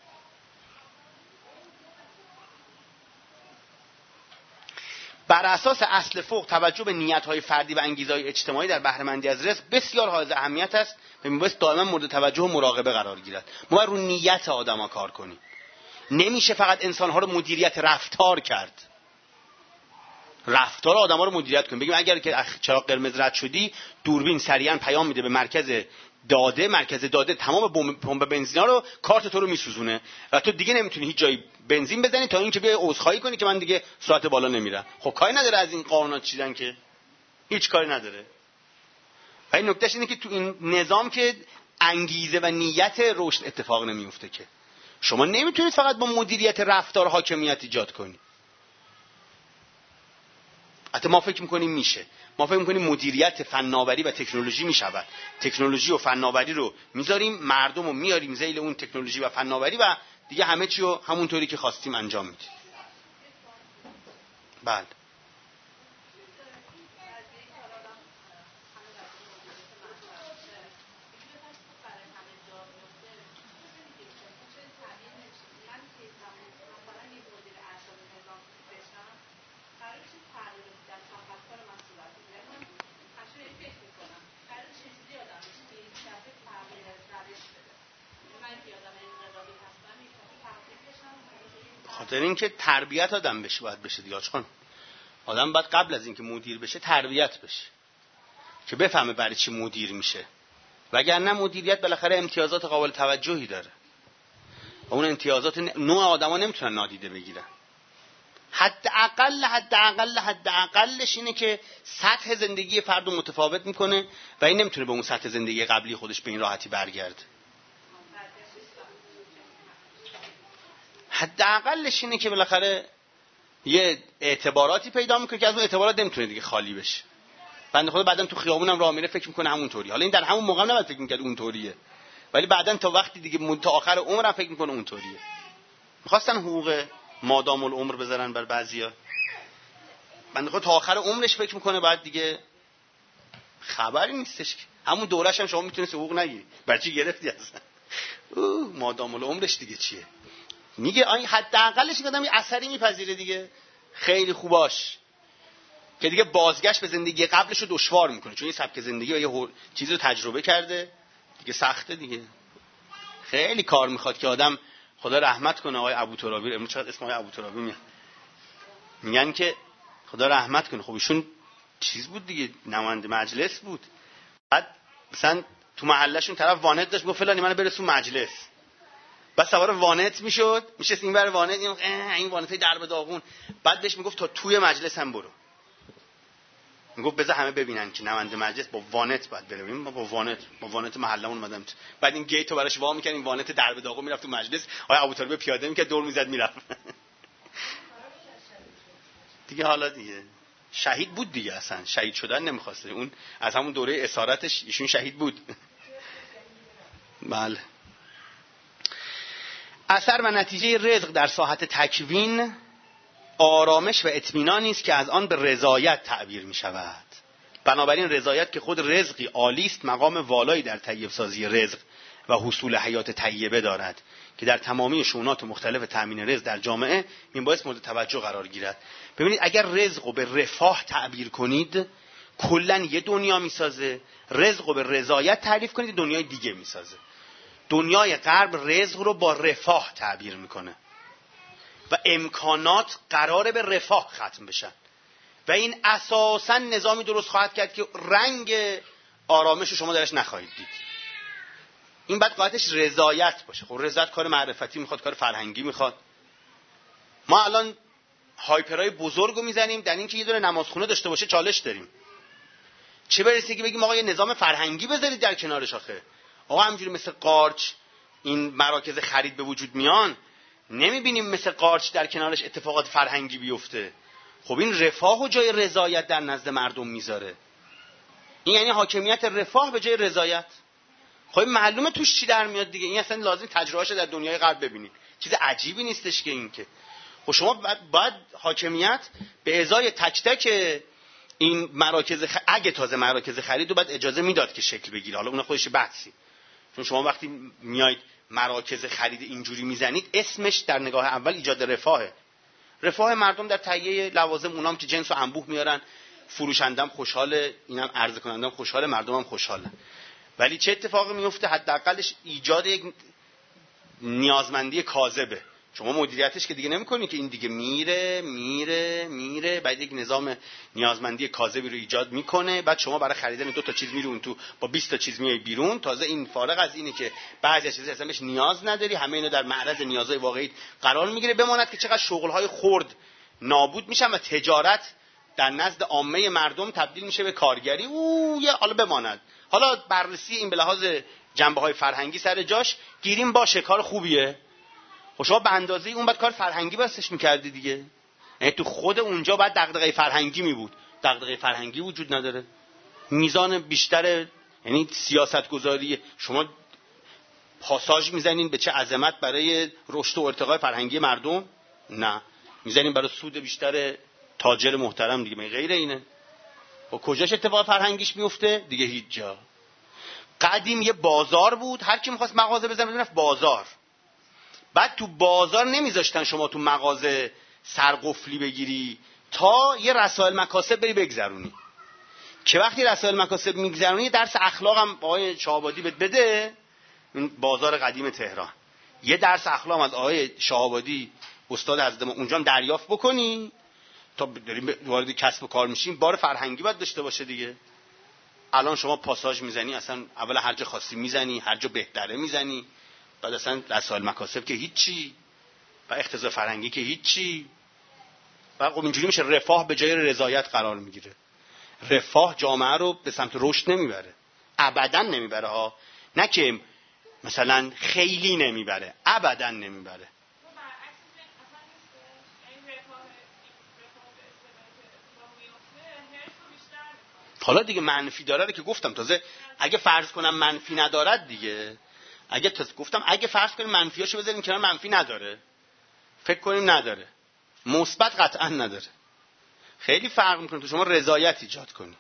بر اساس اصل فوق توجه به نیت‌های فردی و انگیزه‌های اجتماعی در بهره مندی از رزق بسیار حائز اهمیت است و میبایست دائما مورد توجه و مراقبه قرار گیرد. ما باید رو نیت آدم‌ها کار کنیم. نمیشه فقط انسان‌ها رو مدیریت رفتار کرد. رفتار آدم‌ها رو مدیریت کنیم. بگیم اگر که چراغ قرمز رد شدی، دوربین سریعا پیام میده به مرکز داده تمام پمپ بنزینا رو، کارت تو رو میسوزونه و تو دیگه نمیتونی هیچ جایی بنزین بزنی تا اینکه بیای عذرخواهی کنی که من دیگه سرعت بالا نمیرم. خب کاری نداره از این قانونات چیزن که هیچ کاری نداره. و این نکتهش اینه که تو این نظام که انگیزه و نیت رشد اتفاق نمیفته که. شما نمیتونید فقط با مدیریت رفتار حاکمیت ایجاد کنید. حتی ما فکر میکنیم میشه. ما فکر میکنیم مدیریت فناوری و تکنولوژی میشود. تکنولوژی و فناوری رو میذاریم، مردم رو میاریم ذیل اون تکنولوژی و فناوری و دیگه همه چی رو همونطوری که خواستیم انجام میدیم. بله. خاطر این که تربیت آدم بشه باید بشه دیگه. آچخان آدم باید قبل از اینکه مدیر بشه تربیت بشه که بفهمه برای چی مدیر میشه، وگرنه مدیریت بالاخره امتیازات قابل توجهی داره و اون امتیازات نوع آدما نمیتونن نادیده بگیرن. حداقلش اینه که سطح زندگی فرد رو متفاوت میکنه و این نمیتونه به اون سطح زندگی قبلی خودش به این راحتی برگرده. حداقلش اینه که بالاخره یه اعتباراتی پیدا میکنه که از اون اعتبارات نمیتونه دیگه خالی بشه. بنده خدا بعدن تو خیابونم راه میره فکر میکنه همونطوری. حالا این در همون موقع نباید فکر میکرد اونطوریه، ولی بعدن تا وقتی دیگه تا آخر عمرم فکر میکنه اونطوریه. میخواستن حقوق مادام العمر بذارن بر بعضیا، بنده خدا تا آخر عمرش فکر میکنه بعد دیگه خبری نیستش که همون دورش هم شما میتونید حقوق نگیری. برای چی گرفتی اصلا؟ مادام العمرش دیگه چیه؟ میگه حداقلش آدم یه اثری میپذیره دیگه، خیلی خوباش که دیگه بازگشت به زندگی قبلش رو دشوار میکنه، چون این سبک زندگی و یه چیزی رو تجربه کرده دیگه، سخته دیگه. خیلی کار میخواد که آدم، خدا رحمت کنه آقای ابوترابی، امروز چقدر اسم آقای ابوترابی میاد، میگن که خدا رحمت کنه، خب ایشون چیز بود دیگه، نماینده مجلس بود، بعد مثلا تو محلهشون طرف وانت داشت، گفت فلانی منو برسون مجلس، بعد سوار وانت میشد، میشست این بر وانت، این وانتای درب داغون، بعد بهش میگفت تا توی مجلس هم برو، میگفت بذار همه ببینن که نماینده مجلس با وانت باید بره. ما با وانت محلمون اومدم، بعد این گیتو براش وا می‌کردیم، این وانت درب داغون میرفت تو مجلس، آقای ابوطالب پیاده میکرد دور میزد میرفت دیگه. حالا دیگه شهید بود دیگه، اصلا شهید شدن نمیخواسته، اون از همون دوره اسارتش ایشون شهید بود. بله. اثر و نتیجه رزق در ساحت تکوین آرامش و اطمینانی است که از آن به رضایت تعبیر می شود. بنابراین رضایت که خود رزقی عالی است، مقام والایی در طیب سازی رزق و حصول حیات طیبه دارد که در تمامی شؤونات مختلف تامین رزق در جامعه میبایست مورد توجه قرار گیرد. ببینید اگر رزق رو به رفاه تعبیر کنید کلا یه دنیا میسازه، رزق رو به رضایت تعریف کنید دنیای دیگه میسازه. دنیای غرب رزق رو با رفاه تعبیر میکنه و امکانات قراره به رفاه ختم بشن و این اساساً نظامی درست خواهد کرد که رنگ آرامش رو شما درش نخواهید دید. این بعد قاعدتش رضایت باشه. خب رضایت کار معرفتی میخواد، کار فرهنگی میخواد. ما الان هایپرای بزرگو میزنیم در این که یه دونه نمازخونه داشته باشه چالش داریم، چه برسه که بگیم آقا یه نظام فرهنگی بذارید در کنارش. آخه آقا همینجوری مثل قارچ این مراکز خرید به وجود میان، نمیبینیم مثل قارچ در کنارش اتفاقات فرهنگی بیفته. خب این رفاه و جای رضایت در نزد مردم میذاره. این یعنی حاکمیت رفاه به جای رضایت. خب معلومه توش چی در میاد دیگه. این اصلا لازم تجربهش در دنیای غرب ببینید، چیز عجیبی نیستش که این که خب شما باید حاکمیت به ازای تک تک این مراکز اگه تازه مراکز خرید رو باید اجازه میداد که شکل بگیره. حالا اون خودش بحثی، چون شما وقتی میایید مراکز خرید اینجوری میزنید اسمش در نگاه اول ایجاد رفاهه. رفاه مردم در تهیه لوازم، اونام که جنس و انبوه میارن، فروشندم خوشحاله، اینم عرضه کنندم خوشحاله، مردمم خوشحاله. ولی چه اتفاقی میفته؟ حداقلش ایجاد یک نیازمندی کاذبه. شما مدیریتش که دیگه نمی‌کنی که این دیگه میره بعد یک نظام نیازمندی کاذبی رو ایجاد میکنه. بعد شما برای خریدن 2 تا چیز میری اون تو با 20 تا چیز میای بیرون. تازه این فارغ از اینه که بعضی از چیزا اصلا بهش نیاز نداری، همه اینا در معرض نیازهای واقعی قرار میگیره. بماند که چقدر شغل‌های خرد نابود میشن و تجارت در نزد عامه مردم تبدیل میشه به کارگری. حالا بماند، حالا بررسی این به لحاظ جنبه‌های فرهنگی سر جاش گیریم، باشه کار خوبیه. خب شما به اندازه اون بعد کار فرهنگی بسش می‌کردی دیگه. یعنی تو خود اونجا بعد دغدغه فرهنگی می بود. دغدغه فرهنگی وجود نداره. میزان بیشتر، یعنی سیاستگذاری شما پاساژ میزنین به چه عظمت برای رشد و ارتقای فرهنگی مردم؟ نه، میزنین برای سود بیشتر تاجر محترم دیگه. غیر اینه. و کجاش اتفاق فرهنگیش میفته؟ دیگه هیچ جا. قدیم یه بازار بود، هر کی می‌خواست مغازه بزنه میرفت بازار. بعد تو بازار نمیذاشتن شما تو مغازه سرقفلی بگیری تا یه رسائل مکاسب بری بگذرونی. که وقتی رسائل مکاسب میگذرونی درس اخلاق هم آقای شاه‌آبادی بده. این بازار قدیم تهران یه درس اخلاق از آقای شاه‌آبادی استاد حضرت ما اونجا هم دریافت بکنی تا داریم وارد کسب و کار میشیم بار فرهنگی باید داشته باشه دیگه. الان شما پاساژ میزنی، اصلا اول هر جا خاصی میزنی، هر جا بهتره میزنی، بعد اصلا وسایل مکاسب که هیچی، و اقتضا فرهنگی که هیچی. و خب اینجوری میشه رفاه به جای رضایت قرار میگیره. رفاه جامعه رو به سمت رشد نمیبره، ابدا نمیبره ها، نه که مثلا خیلی نمیبره، ابدا نمیبره. حالا دیگه منفی داره که گفتم، تازه اگه فرض کنم منفی ندارد دیگه، اگه گفتم اگه فرض کنیم منفیاشو بذاریم کنار، منفی نداره، فکر کنیم نداره، مثبت قطعا نداره. خیلی فرق میکنه تو شما رضایت ایجاد کنی.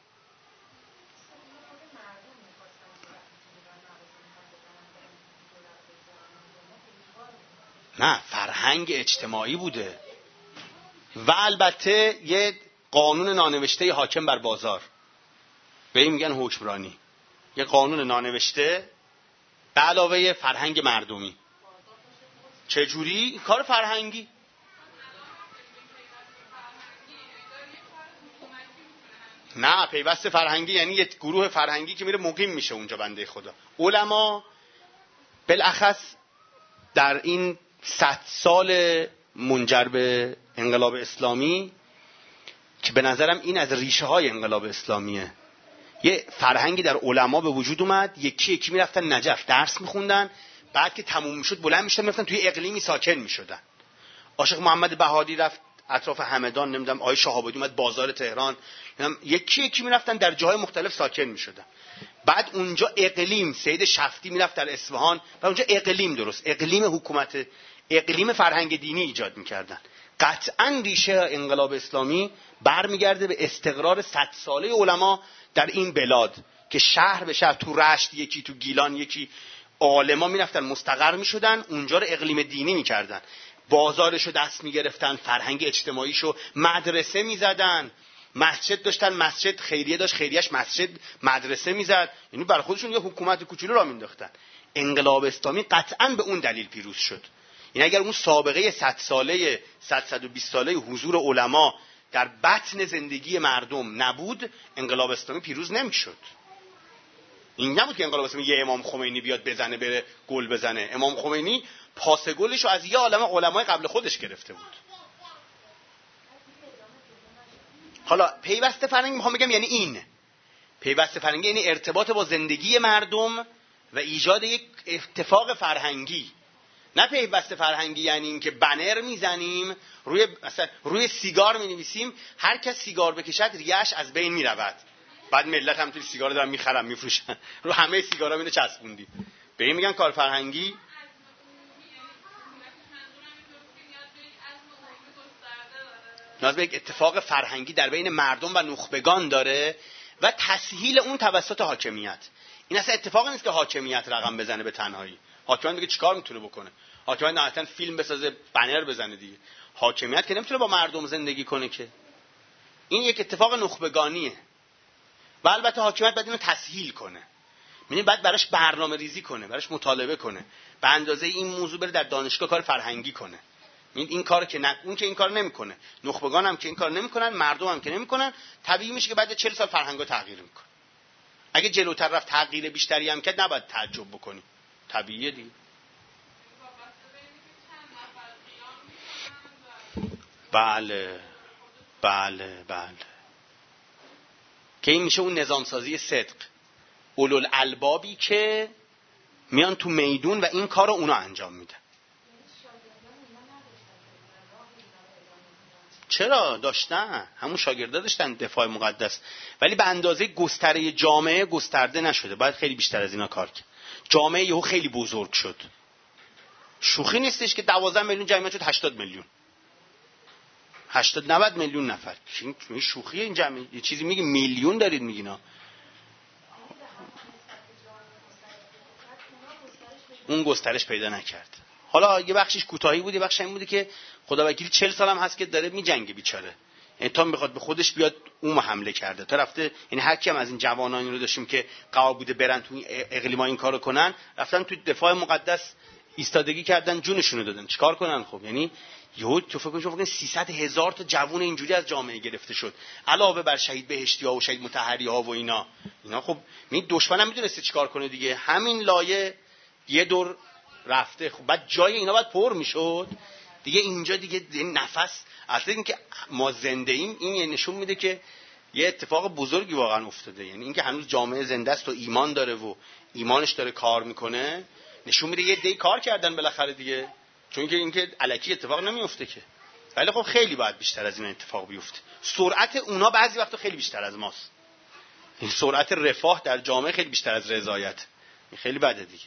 نه، فرهنگ اجتماعی بوده و البته یه قانون نانوشته حاکم بر بازار، به این میگن حکمرانی. یه قانون نانوشته به علاوه فرهنگ مردمی. چجوری؟ کار فرهنگی. نه، پیوست فرهنگی یعنی یه گروه فرهنگی که میره مقیم میشه اونجا. بنده خدا علما بالاخص در این 100 سال منجر به انقلاب اسلامی که به نظرم این از ریشه های انقلاب اسلامیه، یه فرهنگی در علما به وجود اومد. یکی یکی میرفتن نجف درس میخوندن، بعد که تموم میشد بلند میشدن میرفتن توی اقلیمی ساکن میشدن. عاشق محمد بهادی رفت اطراف همدان، نمیدونم آقای شهابادی اومد بازار تهران، یکی یکی میرفتن در جاهای مختلف ساکن میشدن. بعد اونجا اقلیم، سید شفتی میرفت در اصفهان و اونجا اقلیم، درست اقلیم حکومت، اقلیم فرهنگ دینی ایجاد میکردن. قطعا ریشه انقلاب اسلامی برمیگرده به استقرار 100 ساله علما در این بلاد که شهر به شهر، تو رشت یکی، تو گیلان یکی، عالما میرفتن مستقر میشدن، اونجا رو اقلیم دینی میکردن، بازارشو دست میگرفتن، فرهنگ اجتماعیشو، مدرسه میزدن، مسجد داشتن، مسجد خیریه داشت، خیریش مسجد مدرسه میزد، یعنی برای خودشون یه حکومت کوچولو را مینداختن. انقلاب اسلامی قطعا به اون دلیل پیروز شد. این اگر اون سابقه 100 ساله 120 ساله حضور علما در بطن زندگی مردم نبود، انقلاب اسلامی پیروز نمیشد. این نبود که انقلاب اسلامی یه امام خمینی بیاد بزنه بره گل بزنه. امام خمینی پاس گلش رو از یه عالمه علمای قبل خودش گرفته بود. حالا پیوست فرهنگی میخوام بگم یعنی این پیوست فرهنگی یعنی ارتباط با زندگی مردم و ایجاد یک اتفاق فرهنگی. نه پیوست فرهنگی یعنی این که بنر میزنیم روی مثلا روی سیگار مینویسیم هر کس سیگار بکشد ریش از بین میرود، بعد ملت هم توی سیگار دارن میخرن میفروشن، رو همه سیگارا اینو چسبوندی. به این میگن کار فرهنگی. نیاز به یک اتفاق فرهنگی در بین مردم و نخبگان داره و تسهیل اون توسط حاکمیت. این اصلا اتفاقی نیست که حاکمیت رقم بزنه به تنهایی. حاکمیت دیگه چیکار میتونه بکنه؟ حاکمیت نهایتاً فیلم بسازه، بنر بزنه دیگه. حاکمیت که نمیتونه با مردم زندگی کنه که. این یک اتفاق نخبگانیه. و البته حاکمیت باید اینو تسهیل کنه. یعنی باید براش برنامه ریزی کنه، براش مطالبه کنه. به اندازه این موضوع بره در دانشگاه کار فرهنگی کنه. این کارو که اون که این کار نمیکنه، نخبگان هم که این کار نمیکنن، مردم هم که نمیکنن، طبیعی میشه که بعد 40 سال فرهنگا تغییر میکنه. اگه جلوتر رفت تغییر بیشتری هم کرد نباید تعجب بکنی، طبیعیه دیگه. بله بله بله، که این میشه اون نظام سازی صدق، اولوالالبابی که میان تو میدون و این کارو اونا انجام میدن. چرا داشتن؟ همون شاگردا داشتن دفاع مقدس، ولی به اندازه گستره جامعه گسترده نشده. باید خیلی بیشتر از اینا کار کرد. جامعه یهو خیلی بزرگ شد. شوخی نیستش که 12 میلیون جمعیت شد 80 میلیون، 80 90 میلیون نفر. این شوخیه این جمعیت؟ یه چیزی میگی میلیون دارید میگینا. اون گسترش پیدا نکرد. حالا یه بخشش کوتاهی بود، یه بخش این بوده که خداوکیلی 40 سال هم هست که داره میجنگه بیچاره. یعنی تا میخواد به خودش بیاد اون حمله کرده. تا رفته، یعنی هر کی هم از این جوانانی رو داشتیم که قوا بوده برن تو اقلیما این کارو کنن، رفتن تو دفاع مقدس ایستادگی کردن، جونشونو دادن. چیکار کنن؟ خب یعنی یهو تو فکر کن 300,000 تا جوون اینجوری از جامعه گرفته شد، علاوه بر شهید بهشتی‌ها و شهید مطهری‌ها و اینا خب می دشمنم میدونسته چیکار کنه دیگه. همین لایه یه دور رفته. خب بعد جای اینا باید پر میشد دیگه. اینجا دیگه نفس اصلا اینکه ما زنده ایم این نشون میده که یه اتفاق بزرگی واقعا افتاده. یعنی اینکه هنوز جامعه زنده است و ایمان داره و ایمانش داره کار میکنه نشون میده یه دی کار کردن بالاخره دیگه. چون که اینکه الکی اتفاق نمیفته که. ولی خب خیلی باید بیشتر از این اتفاق بیفته. سرعت اونا بعضی وقتا خیلی بیشتر از ماست. این سرعت رفاه در جامعه خیلی بیشتر از رضایت. این خیلی بده دیگه.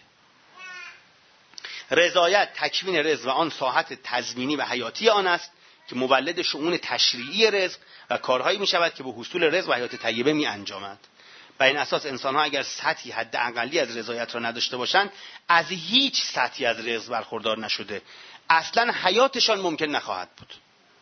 رضایت تکوین رزق و آن ساحت تضمینی و حیاتی آن است که مولد شؤون تشریعی رزق و کارهایی می شود که به حصول رزق و حیات طیبه می انجامد. بر این اساس انسان‌ها اگر سطحی حد اقلی از رضایت را نداشته باشند، از هیچ سطحی از رزق برخوردار نشده اصلا حیاتشان ممکن نخواهد بود.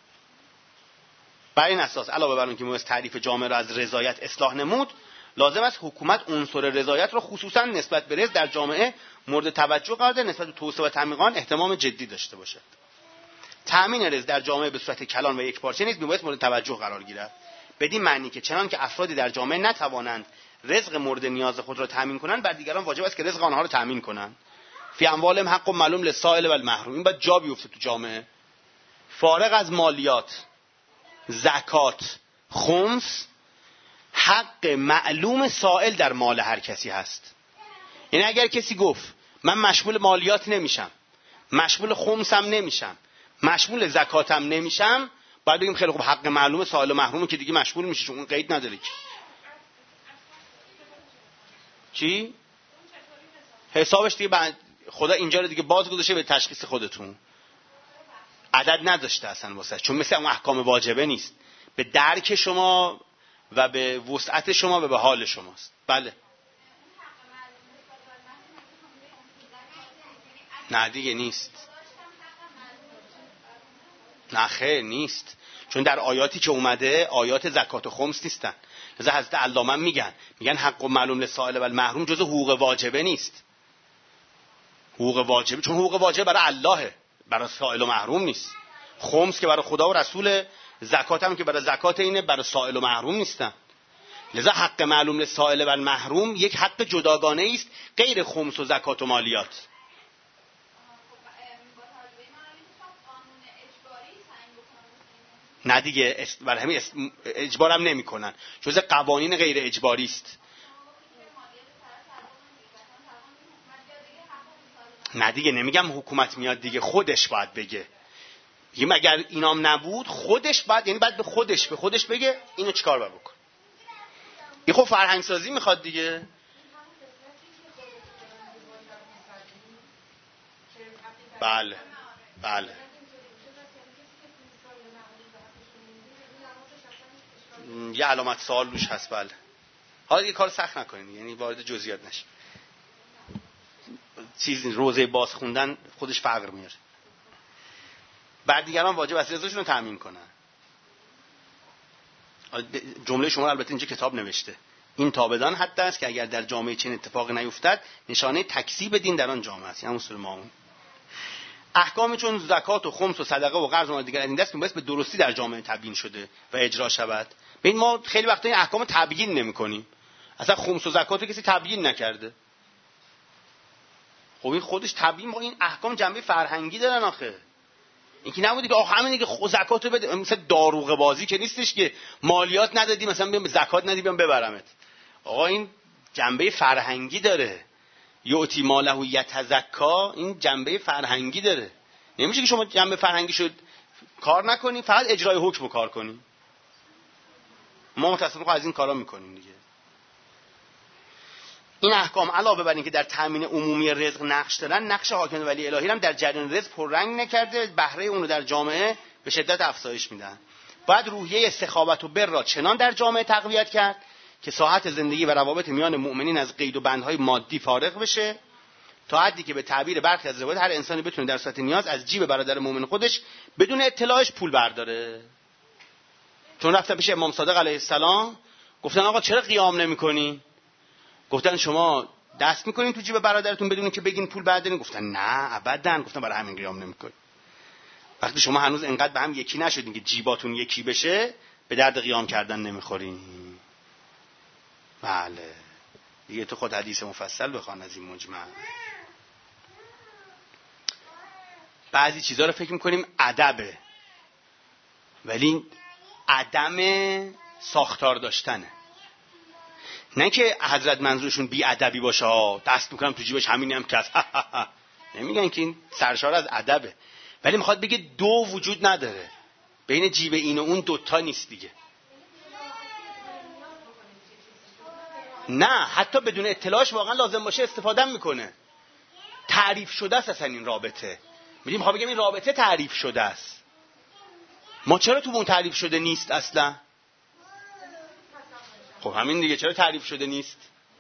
بر این اساس علاوه بر اینکه می‌باید تعریف جامعه را از رضایت اصلاح نمود، لازم است حکومت عنصر رضایت را خصوصا نسبت به رزق در جامعه مورد توجه قرار دهد، نسبت به توسعه و تحقیق آن اهتمام جدی داشته باشد. تأمین رزق در جامعه به صورت کلان و یکپارچه نیز می‌باید مورد توجه قرار گیرد. بدین معنی که چنان که افرادی در جامعه نتوانند رزق مورد نیاز خود را تامین کنند، بر دیگران واجب است که رزق آنها را تامین کنند. فی اموالهم حق معلوم للسائل و المحروم. این باید جا بیفته تو جامعه. فارغ از مالیات، زکات، خمس، حق معلوم سائل در مال هر کسی هست. یعنی اگر کسی گفت من مشمول مالیات نمیشم، مشمول خمسم نمیشم، مشمول زکاتم نمیشم، باید بگیم خیلی خوب حق معلوم سائل و محروم که دیگه مشمول میشه، چون اون قید نداره که. چی؟ حسابش دیگه خدا اینجا رو دیگه باز گذاشته به تشخیص خودتون. عدد نداشته اصلا واسه، چون مثل اون احکام واجبه نیست، به درک شما و به وسعت شما و به حال شماست. بله. نه دیگه نیست. نه خیر نیست، چون در آیاتی که اومده آیات زکات و خمس نیستن. لذا حضرت علامه میگن حق معلوم للسائل و المحروم جزء حقوق واجبه نیست. حقوق واجبه چون حقوق واجبه برای اللهه، برای سائل و محروم نیست. خمس که برای خدا و رسول، زکات هم که برای زکات اینه، برای سائل و محروم نیستن. لذا حق معلوم للسائل و المحروم یک حق جداگانه است غیر خمس و زکات و مالیات. نه دیگه برای همین اجبارم نمی‌کنن، جزء قوانین غیر اجباری است. نه دیگه نمیگم حکومت میاد دیگه، خودش باید بگه. میگم اگر اینام نبود خودش باید، یعنی باید به خودش بگه اینو چیکار باید بکن. این خب فرهنگ سازی میخواد دیگه. بله بله. یه علامت سوال روش هست. بله. حالا یه کار سخت نکنید، یعنی وارد جزئیات نشید. چیزی روزه باز خوندن خودش فقر میاره. بعد دیگران واجب است رضاشون رو تامین کنن. جمله شما البته اینجا کتاب نوشته. این تابدان حتی است که اگر در جامعه چنین اتفاقی نیفتد نشانه تکذیب دین در آن جامعه است. یعنی مسلمانون احکامی چون زکات و خمس و صدقه و قرض و دیگر از این دست میباید به درستی در جامعه تبیین شده و اجرا شود. ببین ما خیلی وقتا این احکام تبیین نمی‌کنیم. اصلا خمس و زکات کسی تبیین نکرده. خب این خودش تبیین، با این احکام جنبه فرهنگی دارن آخه. اینکه نبودی که آخه همین دیگه زکات رو بده، مثلا داروغه بازی که نیستش که مالیات ندادی مثلا بیام زکات ندی بیام ببرمت. آقا این جنبه فرهنگی داره. یعطی ماله یتزکا، این جنبه فرهنگی داره. نمیشه که شما جنبه فرهنگی شد کار نکنی، فقط اجرای حکم کار کنی. ما متأسفانه از این کارا میکنیم دیگه. این احکام علاوه بر اینکه در تامین عمومی رزق نقش دارن، نقش حاکم ولی الهی هم در جریان رزق پررنگ نکرده، بهره اون رو در جامعه به شدت افزایش میدن. باید روحیه سخاوت و بر را چنان در جامعه تقویت کرد که ساحت زندگی و روابط میان مؤمنین از قید و بندهای مادی فارغ بشه، تا حدی که به تعبیر برخی از روایات هر انسانی بتونه در صورت نیاز از جیب برادر مؤمن خودش بدون اطلاعش پول برداره. چون رفتن پیش امام صادق علیه السلام گفتن آقا چرا قیام نمی‌کنی؟ گفتن شما دست میکنین تو جیب برادرتون بدون که بگین پول بردارین؟ گفتن نه ابدا. گفتن برای همین قیام نمیکنین. وقتی شما هنوز انقدر به هم یکی نشدین که جیباتون یکی بشه، به درد قیام کردن نمیخورین. بله دیگه تو خود حدیث مفصل بخوان از این مجمع. بعضی چیزها رو فکر میکنیم ادبه، ولی عدم ساختار داشتنه. نه که حضرت منظورشون بی ادبی باشه، دست میکنم تو جیبش همینی هم که هست نمیگن که این سرشار از ادبه، ولی میخواد بگه دو وجود نداره، بین جیب این و اون دوتا نیست دیگه. نه حتی بدون اطلاعش واقعا لازم باشه استفاده میکنه. تعریف شده است اصلا این رابطه. میخوام بگم این رابطه تعریف شده است. ما چرا تو اون تعریف شده نیست اصلا؟ خب همین دیگه، چرا تعریف شده نیست؟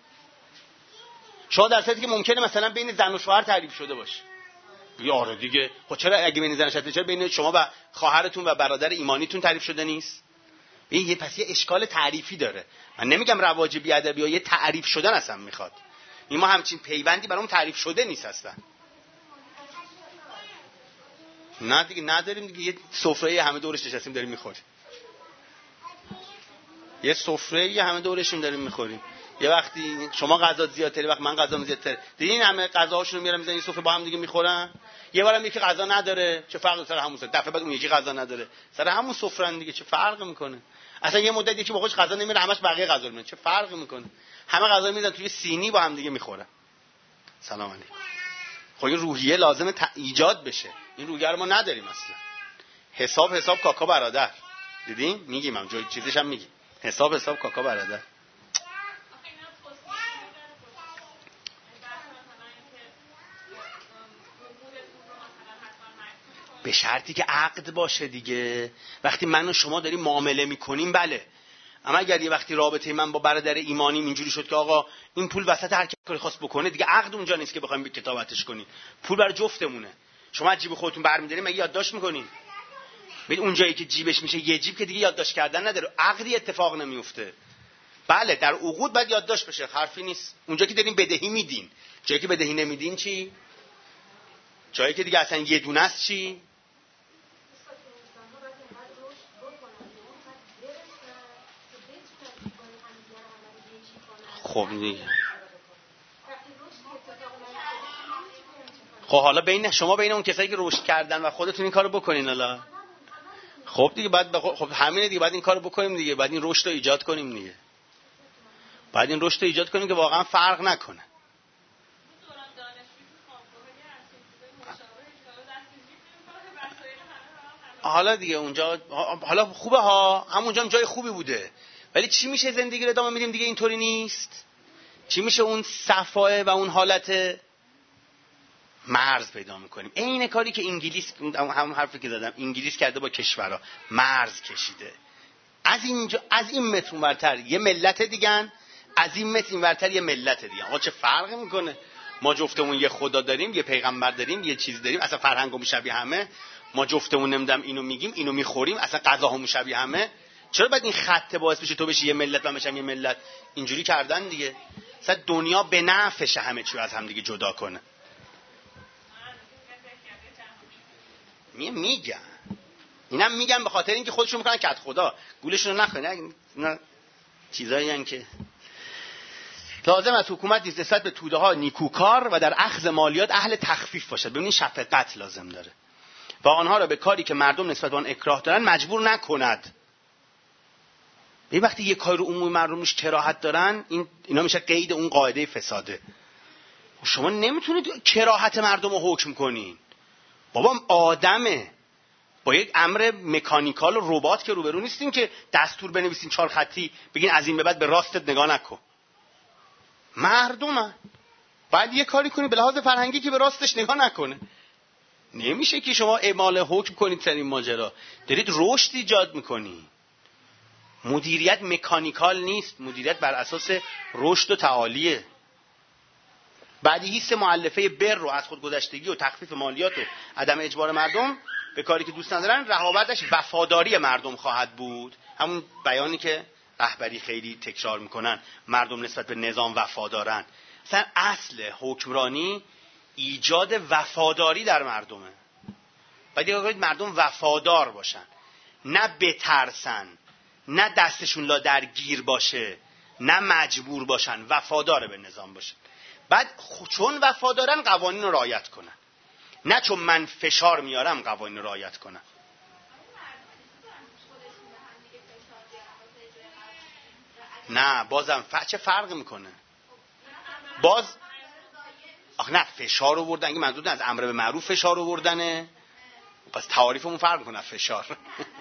شما در صورتی که ممکنه مثلا بین زن و شوهر تعریف شده باشه. بگی آره دیگه. خب چرا اگه بین زن و شوهر، چرا بین شما و خواهرتون و برادر ایمانیتون تعریف شده نیست؟ این پس یه اشکال تعریفی داره. من نمیگم رواج بی‌ادبی ها، یه تعریف شدن اصلا میخواد. این ما همچین پیوندی برام تعریف شده نیست اصلا. نه دیگه نداریم دیگه. یه سفره همه دورش نشستیم داریم میخوریم. یه سفره همه دورشون داریم میخوریم. یه وقتی شما غذا زیادتره، وقت من غذام زیادتره. دیدین همه غذاهاشون رو میارن میذارن این سفره با هم دیگه میخورن. یه بارم یکی غذا نداره، چه فرقی سر همون سفره؟ دفعه بعد اون یکی غذا نداره، سر همون سفره دیگه، چه فرقی میکنه؟ اصلا یه مدت یکی با خودش غذا نمیره، همش بقیه غذا میاره، چه فرقی میکنه؟ همه غذا میذارن توی سینی با هم دیگه میخورن. سلام علیکم. خب این روحیه لازمه ایجاد بشه. این روحیه رو ما نداریم اصلا. حساب کاکا برادر. دیدین؟ میگیم هم جای چیزش هم میگیم. حساب کاکا برادر. به شرطی که عقد باشه دیگه. وقتی من و شما داریم معامله میکنیم بله، اما اگر یه وقتی رابطه من با برادر ایمانیم اینجوری شد که آقا این پول وسط هر کاری خواست بکنه دیگه، عقد اونجا نیست که بخوایم کتابتش کنیم. پول برای جفتمونه. شما از جیب خودتون برمی‌دارین مگه یادداشت میکنین؟ ببین اونجایی که جیبش میشه یه جیب که دیگه یادداشت کردن نداره، عقدی اتفاق نمیفته. بله در عقود باید یادداشت بشه، حرفی نیست. اونجا که دارین بدهی میدین، جایی که بدهی نمیدین چی؟ جایی که دیگه اصلا یه دونه است چی؟ خب دیگه. خب حالا بین شما بین اون کسایی که رشد کردن و خودتون این کارو بکنین حالا. خب دیگه بعد خب همینه دیگه، بعد این کارو بکنیم دیگه، بعد این رشد رو ایجاد کنیم دیگه. بعد این رشد رو ایجاد کنیم که واقعا فرق نکنه. حالا دیگه اونجا حالا خوبه ها، همونجا هم جای خوبی بوده، ولی چی میشه زندگی رو ادامه میدیم دیگه اینطوری نیست؟ چی میشه اون صفای و اون حالت مرز پیدا میکنیم؟ عین کاری که انگلیس، همون حرفی که زدم، انگلیس کرده با کشورها، مرز کشیده. از این متر اونورتر یه ملت دیگن، از این متر اینورتر یه ملت دیگه. آقا چه فرقی میکنه؟ ما جفتمون یه خدا داریم، یه پیغمبر داریم، یه چیز داریم، اصلا فرهنگمون شبیه همه. ما جفتمون نمیدونم اینو میگیم اینو میخوریم، اصلا غذاهامون شبیه همه. چرا باید این خط باعث بشه تو بشی یه ملت و من یه ملت؟ اینجوری کردن دیگه. اصلا دنیا به نفعشه همه چی از هم دیگه جدا کنه. میگن اینم میگن به خاطر اینکه خودشون میکنن کت خدا، گولشون رو نخورن. اینا چیزایی ان که لازم از حکومت نسبت به توده ها نیکوکار و در اخذ مالیات اهل تخفیف باشد. ببینید شفقت لازم داره و آنها را به کاری که مردم نسبت به آن اکراه دارن مجبور نکند. به وقتی یه کار رو عمومی مردم روش کراهت دارن، اینا میشه قید اون قاعده فساده. شما نمیتونید کراهت مردم رو حکم کنین. بابا آدمه، با یک امر مکانیکال و ربات که روبرو نیستیم که دستور بنویسین 4 خطی بگین از این به بعد به راستت نگاه نکن. مردمه، باید یه کاری کنی به لحاظ فرهنگی که به راستش نگاه نکنه. نمیشه که شما اعمال حکم کنید سر این ماجرا. دارید رشد ایجاد میکنی. مدیریت مکانیکال نیست، مدیریت بر اساس رشد و تعالیه. بعدی حس مؤلفه بر رو از خودگذشتگی و تخفیف مالیات و عدم اجبار مردم به کاری که دوست ندارن، رهاورش وفاداری مردم خواهد بود. همون بیانی که رهبری خیلی تکرار میکنن، مردم نسبت به نظام وفادارن. مثلا اصل حکمرانی ایجاد وفاداری در مردمه. باید بگید مردم وفادار باشن، نه بترسن، نه دستشون لا درگیر باشه، نه مجبور باشن، وفادار به نظام باشن. بعد چون وفادارن قوانین رو رعایت کنن، نه چون من فشار میارم قوانین رو رعایت کنن. نه بازم چه فرق میکنه؟ باز آخه نه فشار آوردن، اگه منظور از امر به معروف فشار آوردنه، پس تعاریفمون فرق میکنه فشار.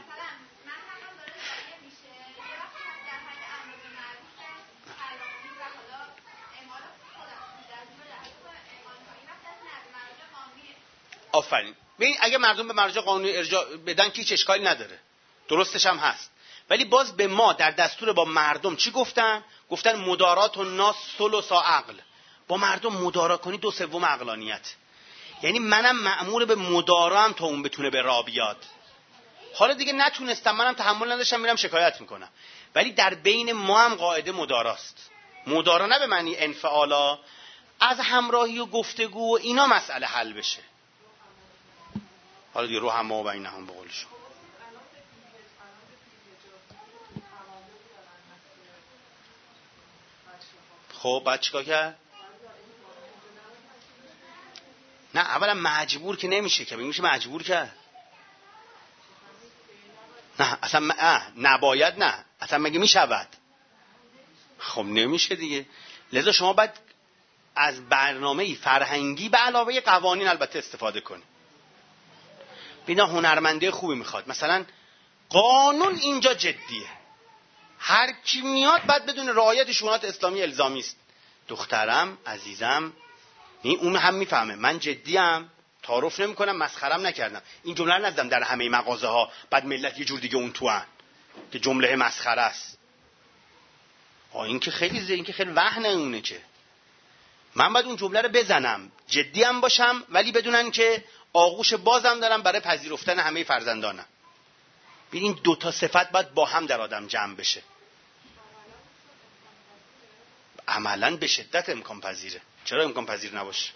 آفرین. ببین اگه مردم به مراجع قانونی ارجاع بدن که هیچ اشکالی نداره، درستش هم هست. ولی باز به ما در دستور با مردم چی گفتن؟ گفتن مدارات و ناس ثلث عقل. با مردم مدارا کنی 2/3 عقلانیت. یعنی منم مأمور به مدارام تا اون بتونه به راه بیاد. حالا دیگه نتونستم، منم تحمل نداشتم، میرم شکایت میکنم. ولی در بین ما هم قاعده مداراست. مدارا نه به معنی انفعالا، از همراهی و گفتگو و اینا مسئله حل بشه. حالا دیگه رو هم و بینهم به قول شما. خب بعد چیکار کرد؟ نه اولا مجبور که نمیشه که، میشه مجبور کرد. نه اصلا نباید، نه اصلا مگه میشود؟ خب نمیشه دیگه. لذا شما باید از برنامه فرهنگی به علاوه قوانین البته استفاده کنید. بینا هنرمنده خوبی میخواد، مثلا قانون اینجا جدیه، هر کی میاد بعد بدون رعایت شونات اسلامی الزامی است. دخترم عزیزم اون هم میفهمه من جدیم، تعارف نمیکنم، مسخرم نکردم. این جمله رو نزدم در همه مغازه ها بعد ملت یه جور دیگه اون تو ان که جمله مسخره است. این که خیلی وهن اونه که من باید اون جمله رو بزنم، جدیم باشم، ولی بدونن که آغوش بازم دارم برای پذیرفتن همه فرزندانم. ببین 2 تا صفت باید با هم در آدم جمع بشه. عملاً به شدت امکان پذیره. چرا امکان پذیر نباشه؟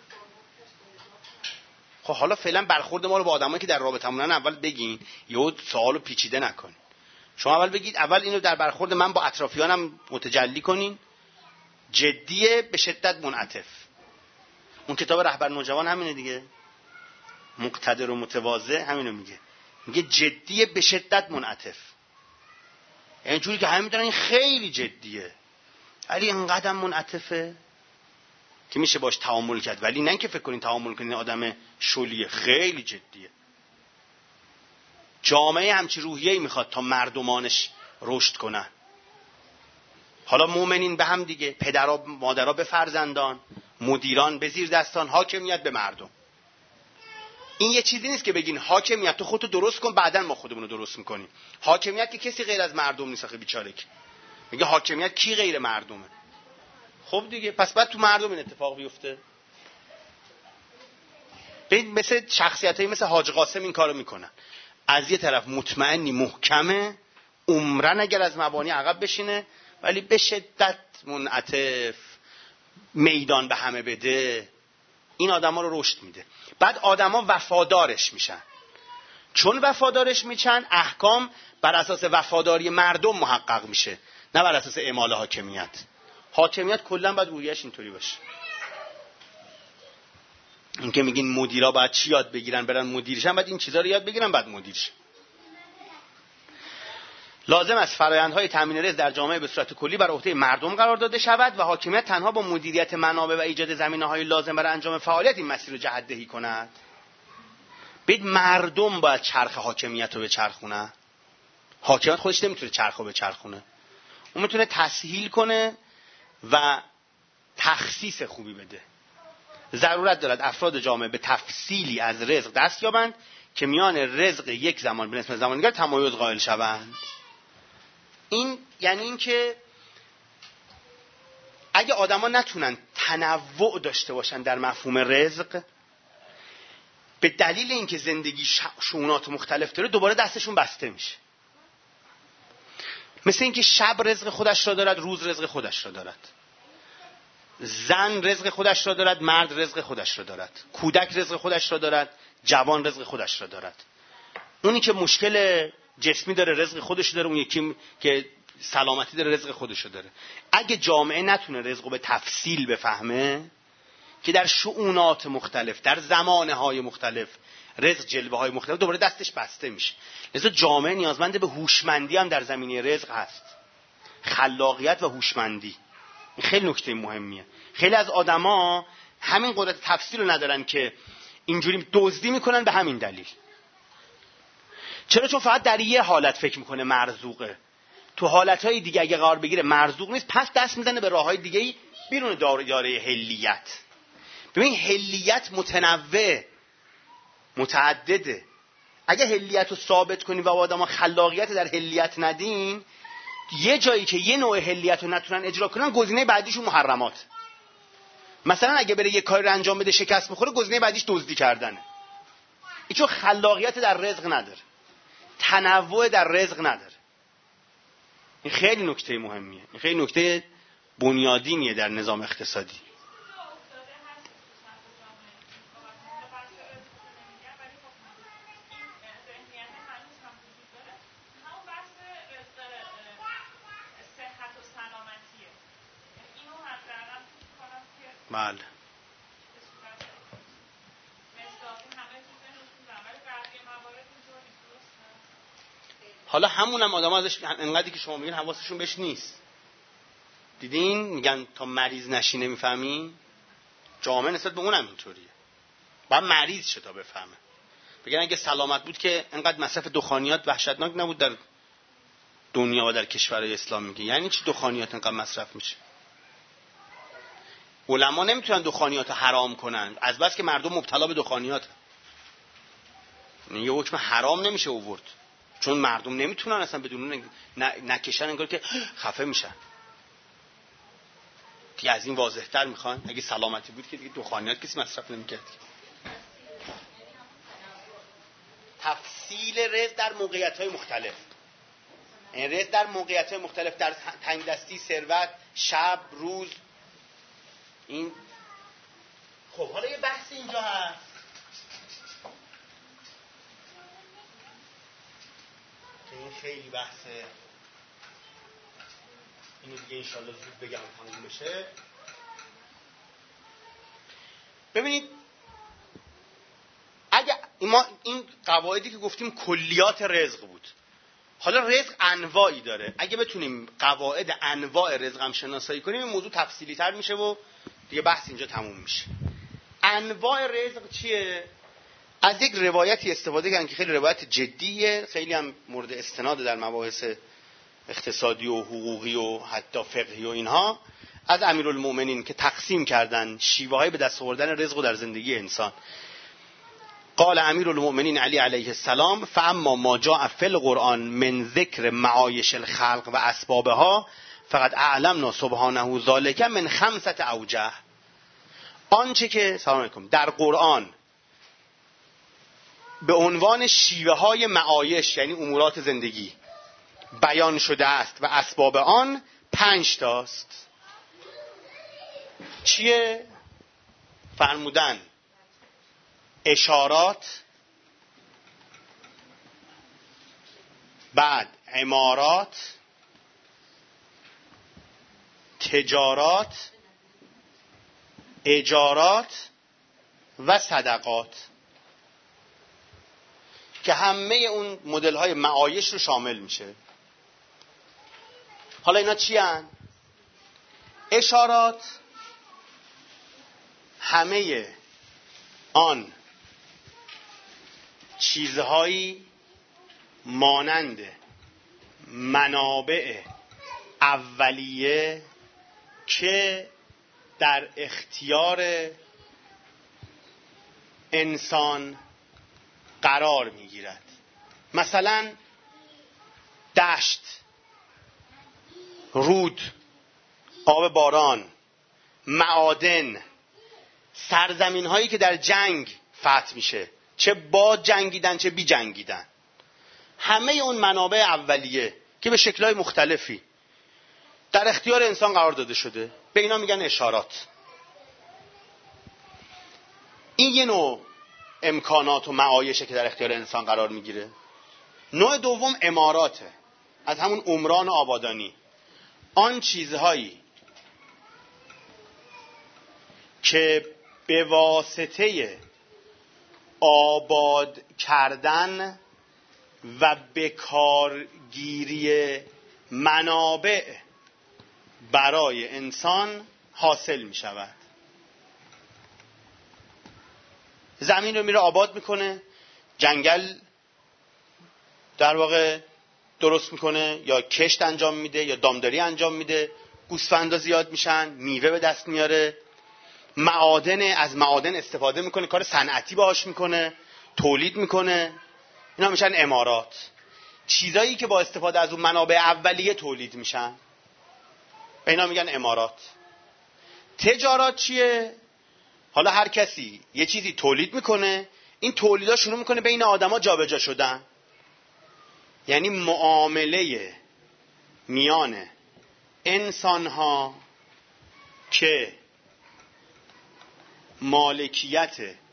خب حالا فعلا برخورد ما رو با آدمایی که در رابطه‌مونن اول بگین، یه سوالو پیچیده نکنین. شما اول بگید، اول اینو در برخورد من با اطرافیانم متجلی کنین. جدیه به شدت منعطف. اون کتاب رهبر نوجوان همینه دیگه، مقتدر و متواضع همینو میگه جدیه به شدت منعطف. یعنی جوری که همه میدونن این خیلی جدیه ولی اینقدر منعطفه که میشه باش تعامل کرد، ولی نه که فکر کنین تعامل کنین آدم شلیه، خیلی جدیه. جامعه همچی روحیه‌ای میخواد تا مردمانش رشد کنن. حالا مومنین به هم دیگه، پدرها مادرها به فرزندان، مدیران به زیر دستان، حاکمیت به مردم. این یه چیزی نیست که بگین حاکمیت تو خودتو درست کن بعدن ما خودمون رو درست میکنیم. حاکمیت که کسی غیر از مردم نیست. آخه بیچاره که میگه حاکمیت کی غیر مردمه؟ خب دیگه پس بعد تو مردم این اتفاق بیفته. ببین مثل شخصیتایی مثل حاج قاسم این کارو میکنن. از یه طرف مطمئنی محکمه، عمرن اگر از مبانی عقب بشینه، ولی به شدت منعطف، میدان به همه بده. این آدما رو رشد میده. بعد آدما وفادارش میشن. چون وفادارش میشن احکام بر اساس وفاداری مردم محقق میشه، نه بر اساس اعمال حاکمیت. حاکمیت کلا باید رویش اینطوری باشه. این که میگین مدیرا باید چی یاد بگیرن برن مدیرشن، باید این چیزا رو یاد بگیرن بعد مدیرشن. لازم است فرآیندهای تامین رزق در جامعه به صورت کلی بر عهده مردم قرار داده شود و حاکمیت تنها با مدیریت منابع و ایجاد زمینه‌های لازم برای انجام فعالیت این مسیر رو جهت‌دهی کند. ببین مردم باید چرخ حاکمیت رو بچرخونه. حاکمیت خودش نمیتونه چرخ رو بچرخونه. اون میتونه تسهیل کنه و تخصیص خوبی بده. ضرورت دارد افراد جامعه به تفصیلی از رزق دست یابند که میان رزق یک زمان به نسبت زمان دیگر تمایز قائل شوند. این یعنی این که اگه آدما نتونن تنوع داشته باشن در مفهوم رزق، به دلیل اینکه زندگی شؤونات مختلف داره دوباره دستشون بسته میشه. مثل اینکه شب رزق خودش را دارد، روز رزق خودش را دارد. زن رزق خودش را دارد، مرد رزق خودش را دارد، کودک رزق خودش را دارد، جوان رزق خودش را دارد. اونی که مشکل جسمی داره رزق خودش داره، اون یکی که سلامتی داره رزق خودش رو داره. اگه جامعه نتونه رزق رو به تفصیل بفهمه که در شؤونات مختلف، در زمانه‌های مختلف رزق جلوه‌های مختلف، دوباره دستش بسته میشه. لذا جامعه نیازمند به هوشمندی هم در زمینه رزق هست. خلاقیت و هوشمندی این خیلی نکته مهمیه. خیلی از آدما همین قدرت تفسیر رو ندارن که اینجوری دزدی میکنن به همین دلیل. چرا؟ چون فقط در یه حالت فکر میکنه مرزوقه، تو حالتهای دیگه اگه قرار بگیره مرزوق نیست، پس دست میزنه به راههای دیگه بیرون دایره هلیت. ببین هلیت متنوع متعدده. اگه هلیت رو ثابت کنی و آدما خلاقیت در هلیت ندین، یه جایی که یه نوع هلیت رو نتونن اجرا کنن، گزینه بعدیشون محرمات. مثلا اگه بره یه کاری رو انجام بده شکست بخوره، گزینه بعدیش دزدی کردنه. این چون خلاقیت در رزق نداره، تنوع در رزق نداره. این خیلی نکته مهمیه، این خیلی نکته بنیادینیه در نظام اقتصادی. بله. حالا همونم آدم ازش انقدری که شما میگین حواسشون بهش نیست. دیدین میگن تا مریض نشی نمیفهمی؟ جامعه نسبت به اونم اینطوریه. باید مریض شه تا بفهمه. بگن اگه سلامت بود که انقدر مصرف دخانیات وحشتناک نبود در دنیا و در کشورهای اسلامی. میگه یعنی چی دخانیات انقدر مصرف میشه؟ علما نمیتونن دخانیات حرام کنن، از بس که مردم مبتلا به دخانیات. یه حکم حرام نمیشه آورد، چون مردم نمیتونن اصلا بدون نکشن، انگار که خفه میشن. دیگه از این واضح‌تر میخوان؟ اگه سلامتی بود که دیگه دخانیات کسی مصرف نمیکرد. تفصیل رزق در موقعیت‌های مختلف، این رزق در موقعیت‌های مختلف، در تنگ دستی، ثروت، شب، روز. این خب حالا یه بحث اینجا هست که این خیلی بحثه، اینو دیگه انشالله زود بگم تموم بشه. ببینید اگه ما این قواعدی که گفتیم کلیات رزق بود، حالا رزق انواعی داره. اگه بتونیم قواعد انواع رزق هم شناسایی کنیم، این موضوع تفصیلی تر میشه و دیگه بحث اینجا تموم میشه. انواع رزق چیه؟ از یک روایتی استفاده کردن که خیلی روایت جدیه، خیلی هم مورد استناد در مباحث اقتصادی و حقوقی و حتی فقهی و اینها، از امیرالمومنین که تقسیم کردن شیوه‌های به دست آوردن رزق در زندگی انسان. قال امیرالمومنین علی علیه السلام: فاما ما جاء فی القرآن من ذکر معایش الخلق و اسبابها فقط اعلمنا سبحانه ذلک من 5 اوجه. آنچه که سلام علیکم در قرآن به عنوان شیوه های معایش، یعنی امورات زندگی، بیان شده است و اسباب آن 5 تاست. چیه؟ فرمودن اشارات، بعد عمارات، تجارات، اجارات و صدقات، که همه اون مدل های معایش رو شامل میشه. حالا اینا چی هن؟ اشارات همه آن چیزهایی مانند منابع اولیه که در اختیار انسان قرار میگیرد. مثلا دشت، رود، آب باران، معادن، سرزمین هایی که در جنگ فتح میشه، چه با جنگیدن چه بی جنگیدن، همه اون منابع اولیه که به شکل‌های مختلفی در اختیار انسان قرار داده شده. به اینا میگن اشارات. این یه نوع امکانات و معایشه که در اختیار انسان قرار میگیره. نوع دوم اماراته، از همون عمران و آبادانی. آن چیزهایی که به واسطه آباد کردن و بکارگیری منابع برای انسان حاصل می شود. زمین رو میره آباد میکنه، جنگل در واقع درست میکنه، یا کشت انجام میده، یا دامداری انجام میده، گوسفندا زیاد میشن، میوه به دست میاره، از معادن استفاده میکنه، کار صنعتی باهاش میکنه، تولید میکنه. اینا میشن امارات. چیزایی که با استفاده از اون منابع اولیه تولید میشن، به اینا میگن امارات. تجارت چیه؟ حالا هر کسی یه چیزی تولید میکنه، این تولیدا شروع میکنه بین آدما جابجا شدن. یعنی معامله میان انسان‌ها که مالکیت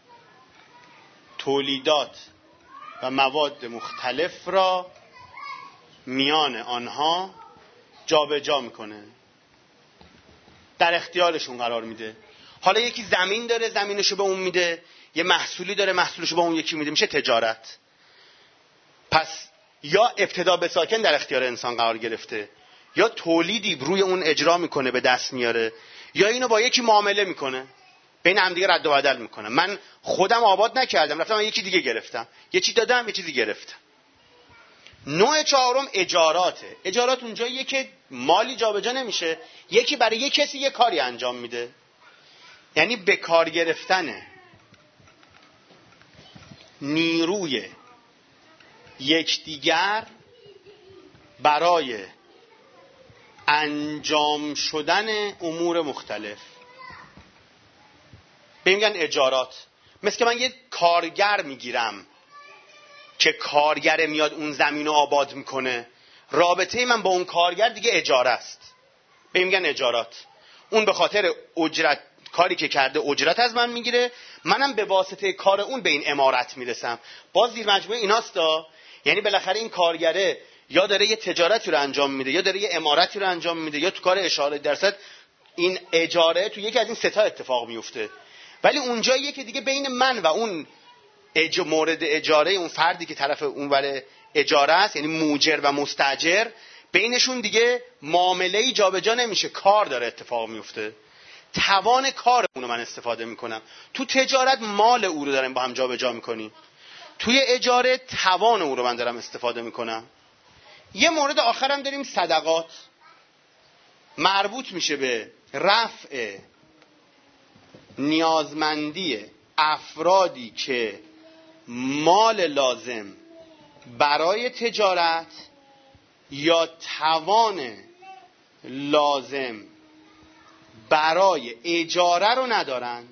تولیدات و مواد مختلف را میان آنها جابجا میکنه، در اختیارشون قرار میده. حالا یکی زمین داره، زمینشو به اون میده، یه محصولی داره، محصولشو به اون یکی میده، میشه تجارت. پس یا ابتدا به ساکن در اختیار انسان قرار گرفته، یا تولیدی روی اون اجرا میکنه، به دست میاره، یا اینو با یکی معامله میکنه، بین هم دیگه رد و بدل میکنه. من خودم آباد نکردم، رفتم یکی دیگه گرفتم، یه چی دادم، یه چیزی گرفتم. نوع چهارم اجاراته. اجارات اونجاییه که مالی جابجا نمیشه، یکی برای یک کسی یه کاری انجام میده. یعنی به کار گرفتن نیروی یکدیگر برای انجام شدن امور مختلف، به میگن اجارات. مثل که من یه کارگر میگیرم که کارگر میاد اون زمین رو آباد میکنه، رابطه من با اون کارگر دیگه اجاره است، به میگن اجارات. اون به خاطر اجرت، کاری که کرده اجرت از من میگیره، منم به واسطه کار اون به این امارت میرسم. باز زیر مجموعه ایناستا. یعنی بالاخره این کارگره یا داره یه تجارتی رو انجام میده، یا داره یه امارتی رو انجام میده، یا تو کار اشاره درصد این اجاره تو یکی از این سه تا اتفاق میفته. ولی اونجاییه که دیگه بین من و اون مورد اجاره، اون فردی که طرف اونور اجاره است، یعنی موجر و مستاجر، بینشون دیگه معامله‌ای جابجا نمیشه، کار داره اتفاق میفته. توان کار اونو من استفاده میکنم. تو تجارت مال او رو دارم با هم جابجا میکنیم، توی اجاره توان او رو من دارم استفاده میکنم. یه مورد آخرم داریم، صدقات. مربوط میشه به رفع نیازمندی افرادی که مال لازم برای تجارت یا توان لازم برای اجاره رو ندارن.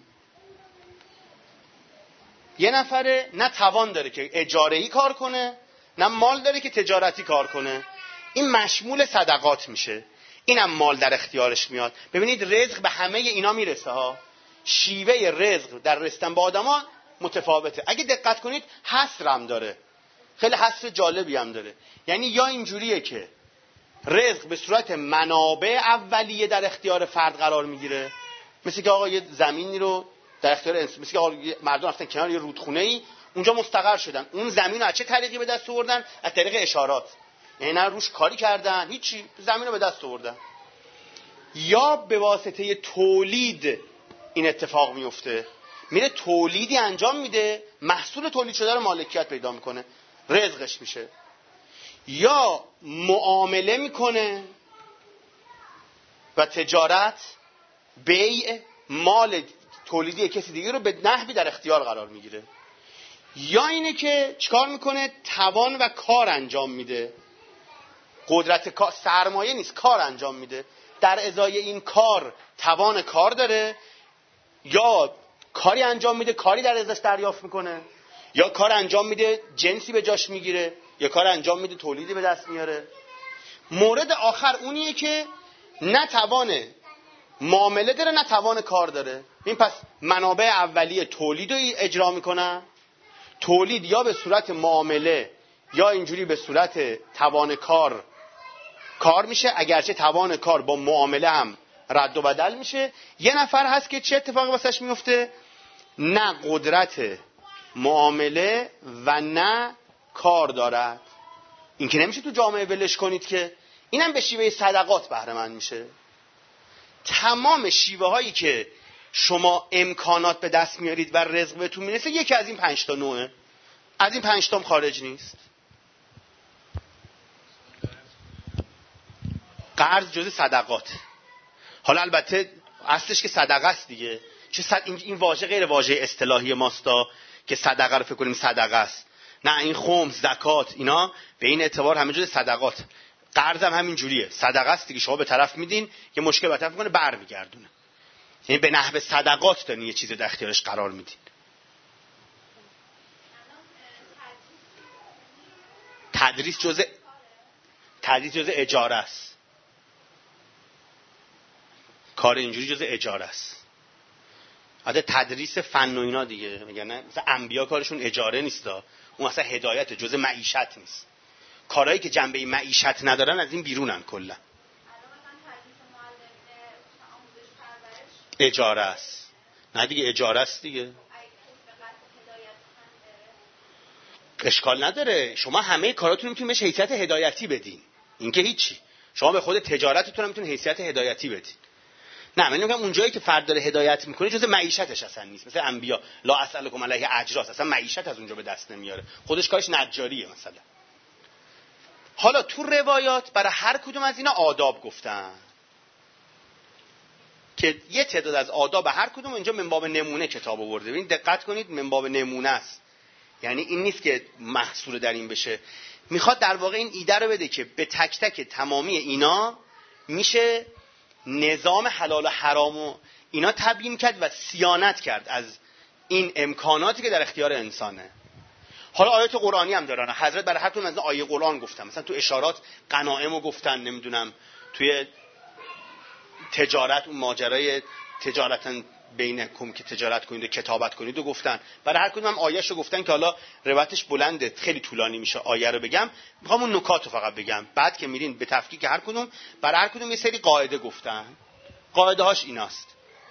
یه نفره نه توان داره که اجاره‌ای کار کنه، نه مال داره که تجارتی کار کنه، این مشمول صدقات میشه. اینم مال در اختیارش میاد. ببینید رزق به همه اینا میرسه ها. شیوه رزق در رسیدن به آدما متفاوته. اگه دقت کنید حصر هم داره، خیلی حصر جالبی هم داره. یعنی یا اینجوریه که رزق به صورت منابع اولیه در اختیار فرد قرار میگیره، مثل که آقا یه زمینی رو در اختیار انسان، مثل که آقا مردم رفتن کنار یه رودخونه‌ای، اونجا مستقر شدن، اون زمین رو از چه طریقی به دست آوردن؟ از طریق اشارات. یعنی نه روش کاری کردن، هیچی، زمین رو به دست آوردن. یا به واسطه تولید این اتفاق میفته، میره تولیدی انجام میده، محصول تولید شده رو مالکیت پیدا میکنه، رزقش میشه. یا معامله میکنه و تجارت، بیع مال تولیدی کسی دیگه رو به نحوی در اختیار قرار میگیره. یا اینه که چیکار میکنه؟ توان و کار انجام میده. قدرت کار، سرمایه نیست، کار انجام میده. در ازای این کار توان کار داره، یا کاری انجام میده، کاری در ازاش دریافت میکنه، یا کار انجام میده جنسی به جاش میگیره، یا کار انجام میده تولیدی به دست میاره. مورد آخر اونیه که نه توان معامله داره نه توان کار داره. این پس منابع اولیه تولید رو اجرا میکنن. تولید یا به صورت معامله یا اینجوری به صورت توان کار میشه، اگرچه توان کار با معامله هم رد و بدل میشه. یه نفر هست که چه اتفاقی واسش میفته؟ نه قدرت معامله و نه کار دارد. این که نمیشه تو جامعه ولش کنید که. اینم به شیوه صدقات بهره مند میشه. تمام شیوه هایی که شما امکانات به دست میارید و رزق بهتون میرسه یکی از این 5 تا نوعه. از این 5 تا خارج نیست. قرض جزء صدقات. حالا البته اصلش که صدقه است دیگه. چون این واژه غیر واژه اصطلاحی ماستا که صدقه رو فکر کنیم صدقه است. نه، این خمس، زکات، اینا به این اعتبار همه جزء صدقات. قرض هم همین جوریه، صدقه است دیگه. شما به طرف میدین یه مشکل به طرف میکنه برمیگردونه. یعنی به نحو صدقات دارین یه چیز در اختیارش قرار میدین. تدریس جزء اجاره است. کار اینجوری جزء اجاره است. البته تدریس فن و اینا دیگه میگن نه، مثلا انبیا کارشون اجاره نیستا، اون اصلا هدایت، جزء معیشت نیست. کارهایی که جنبه معیشت ندارن از این بیرونن کلا. اجاره است. نه دیگه اجاره است دیگه. اشکال نداره، شما همه کاراتون میتونید بهش حیثیت هدایتی بدین. این که هیچی. شما به خود تجارتتون هم میتونید حیثیت هدایتی بدین. نه، من میگم اونجایی که فرد داره هدایت میکنه جزء معیشتش اصلا نیست. مثل انبیا لا اسالکم علیه اجر، اصلا معیشت از اونجا به دست نمیاره. خودش کارش نجاریه مثلا. حالا تو روایات برای هر کدوم از اینا آداب گفتن که یه تعداد از آداب هر کدوم اینجا من باب نمونه کتاب آورده. ببین دقت کنید، من باب نمونه است. یعنی این نیست که محصور در این بشه. میخواد در واقع این ایده رو بده که به تک تک تمامی اینا میشه نظام حلال و حرام و اینا تبیین کرد و صیانت کرد از این امکاناتی که در اختیار انسانه. حالا آیات قرآنی هم دارن. حضرت برای هر کدوم از آیه قرآن گفتن. مثلا تو اشارات غنائمو گفتن، نمیدونم توی تجارت اون ماجرای تجارتن بینکم که تجارت کنید و کتابت کنید و گفتن. برای هر کدوم هم آیه‌شو گفتن که حالا روایتش بلنده، خیلی طولانی میشه آیه رو بگم. میخوام اون نکاتو فقط بگم. بعد که میرین به تفکیک هر کدوم، برای هر کدوم یه سری قاعده گفتن. قاعده هاش ایناست.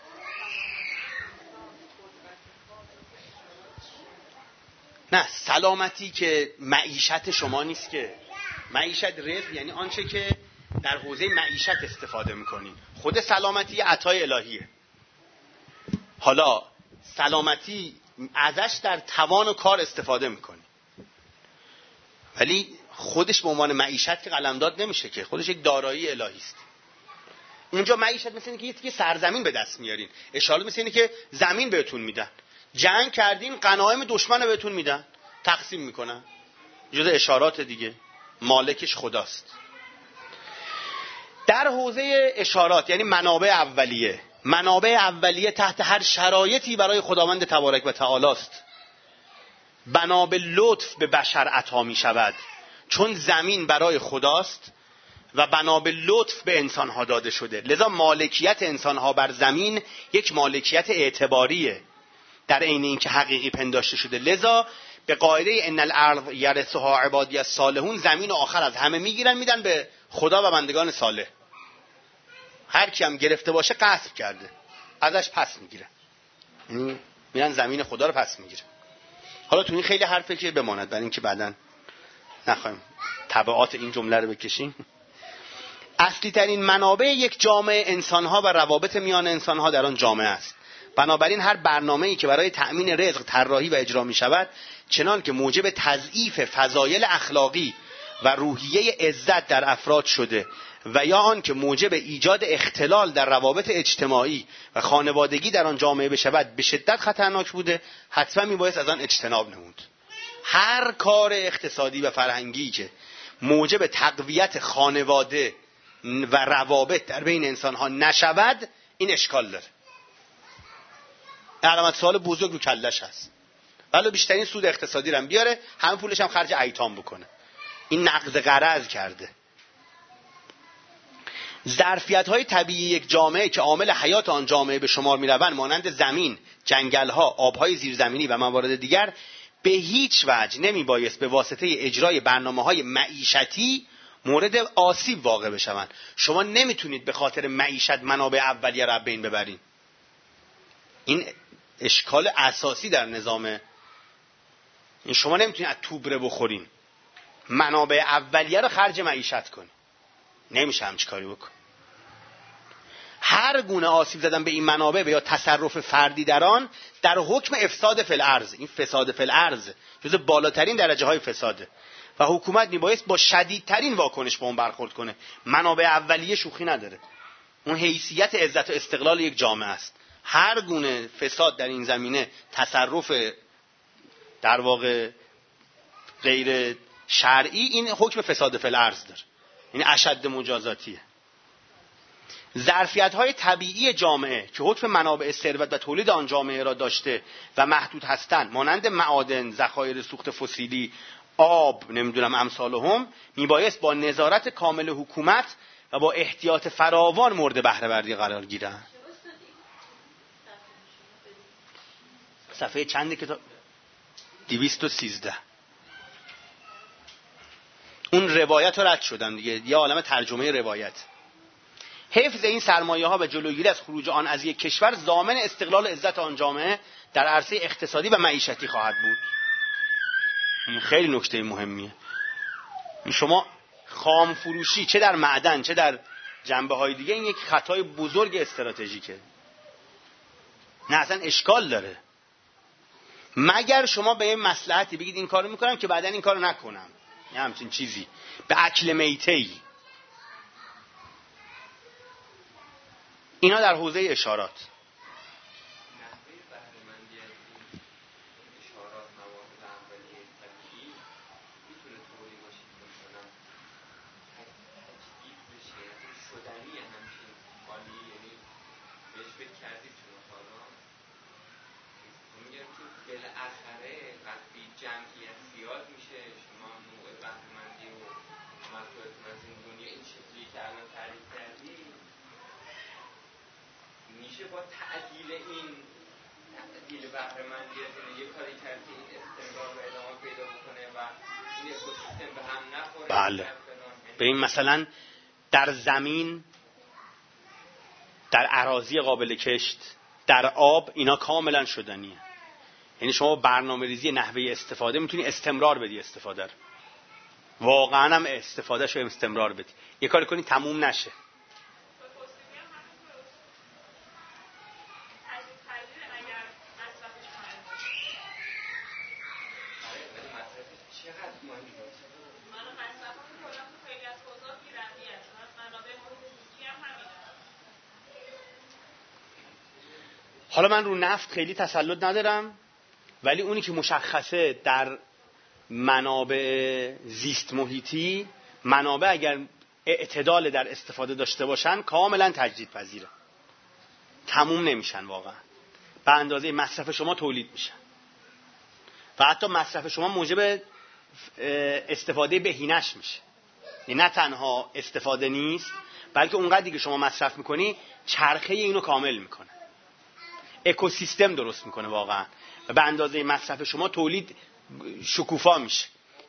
نه، سلامتی که معیشت شما نیست که. معیشت رزق یعنی آنچه که در حوزه معیشت استفاده میکنین. خود سلامتی عطای الهیه. حالا سلامتی ازش در توان و کار استفاده میکنی، ولی خودش به عنوان معیشت که قلمداد نمیشه که. خودش یک دارایی الهی است. اونجا معیشت مثل اینه که یه سرزمین به دست میارین. اشاره مثل اینه که زمین بهتون میدن، جنگ کردین غنایم دشمن رو بهتون میدن، تقسیم میکنن. جزء اشارات دیگه. مالکش خداست. در حوزه اشارات یعنی منابع اولیه. منابع اولیه تحت هر شرایطی برای خداوند تبارک و تعالی است. بنا به لطف به بشر عطا می شود، چون زمین برای خداست و بنا به لطف به انسانها داده شده. لذا مالکیت انسانها بر زمین یک مالکیت اعتباریه در عین اینکه حقیقی پنداشته شده. لذا به قاعده ان الارض یرثها عبادی الصالحون، زمین و آخر از همه میگیرن میدن به خدا و بندگان صالح. هر کی هم گرفته باشه غصب کرده، ازش پس میگیره. یعنی میرن زمین خدا رو پس میگیره. حالا تو این خیلی حرفه که بماند برای اینکه بعدن نخوایم تبعات این جمله رو بکشیم. اصلی ترین منابع یک جامعه انسانها و روابط میان انسانها در آن جامعه است. بنابراین هر برنامه‌ای که برای تأمین رزق طراحی و اجرا می شود، چنان که موجب تضعیف فضایل اخلاقی و روحیه عزت در افراد شده و یا آن که موجب ایجاد اختلال در روابط اجتماعی و خانوادگی در آن جامعه بشود، به شدت خطرناک بوده، حتما میبایست از آن اجتناب نمود. هر کار اقتصادی و فرهنگی که موجب تقویت خانواده و روابط در بین انسانها نشود، این اشکال داره. علامت سوال بزرگ رو کلش هست. ولی بیشترین سود اقتصادی رو هم بیاره، همه پولش هم خرج ایتام بکنه. این نقض قرض کرده. ظرفیت‌های طبیعی یک جامعه که عامل حیات آن جامعه به شمار می‌روند، مانند زمین، جنگل‌ها، آب‌های زیرزمینی و موارد دیگر، به هیچ وجه نمی‌بایست به واسطه اجرای برنامه‌های معیشتی مورد آسیب واقع بشوند. شما نمیتونید به خاطر معیشت منابع اولیه را بین ببرید. این اشکال اساسی در نظام. این شما نمیتونید از توبره بخورین، منابع اولیه رو خرج معیشت کنید. نمیشه همچین کاری بکن. هر گونه آسیب زدن به این منابع و یا تصرف فردی در آن در حکم افساد فی الارض، این فساد فی الارض جزو بالاترین درجه های فساده و حکومت میبایست با شدیدترین واکنش با اون برخورد کنه. منابع اولیه شوخی نداره. اون حیثیت عزت و استقلال یک جامعه است. هر گونه فساد در این زمینه، تصرف در واقع غیر شرعی، این حکم فساد فی الارض داره. این اشد مجازاتیه. ظرفیت‌های طبیعی جامعه که حکم منابع ثروت و تولید آن جامعه را داشته و محدود هستند، مانند معادن، ذخایر سوخت فسیلی، آب، نمیدونم امثالهم، میبایست با نظارت کامل حکومت و با احتیاط فراوان مورد بهره برداری قرار گیرند. صفحه چند کتاب؟ 213. اون روایت رو رد شدن دیگه، یه عالم ترجمه روایت. حفظ این سرمایه ها و جلوگیری از خروج آن از یک کشور ضامن استقلال عزت آن جامعه در عرصه اقتصادی و معیشتی خواهد بود. این خیلی نکته مهمیه. شما خام فروشی چه در معدن چه در جنبه های دیگه، این یک خطای بزرگ استراتژیکه. نه اصلا اشکال داره، مگر شما به این مصلحتی بگید این کارو میکنم که بعدن این کارو نکنم، یه همچین چیزی به اکل میته‌ای. اینا در حوزه اشارات. میشه با تعدیل این تعدیل بهره مندی از یه کاری کرد که این استمرار و ادامه پیدا بکنه و این اکوسیستم به هم نخوره. بله. به این مثلا در زمین، در اراضی قابل کشت، در آب، اینا کاملا شدنیه. یعنی شما برنامه ریزی نحوه استفاده میتونی استمرار بدی استفاده رو. واقعا هم استفادهشو استمرار بدی. یه کاری کنی تموم نشه. حالا من رو نفت خیلی تسلط ندارم، ولی اونی که مشخصه در منابع زیست محیطی، منابع اگر اعتدال در استفاده داشته باشن کاملا تجدیدپذیره، تموم نمیشن، واقعا به اندازه مصرف شما تولید میشن و حتی مصرف شما موجب استفاده بهینش میشه. نه تنها استفاده نیست، بلکه اونقدری که شما مصرف میکنی چرخه اینو کامل میکنه، اکوسیستم درست میکنه واقعا و به اندازه مصرف شما تولید شکوفا میشه.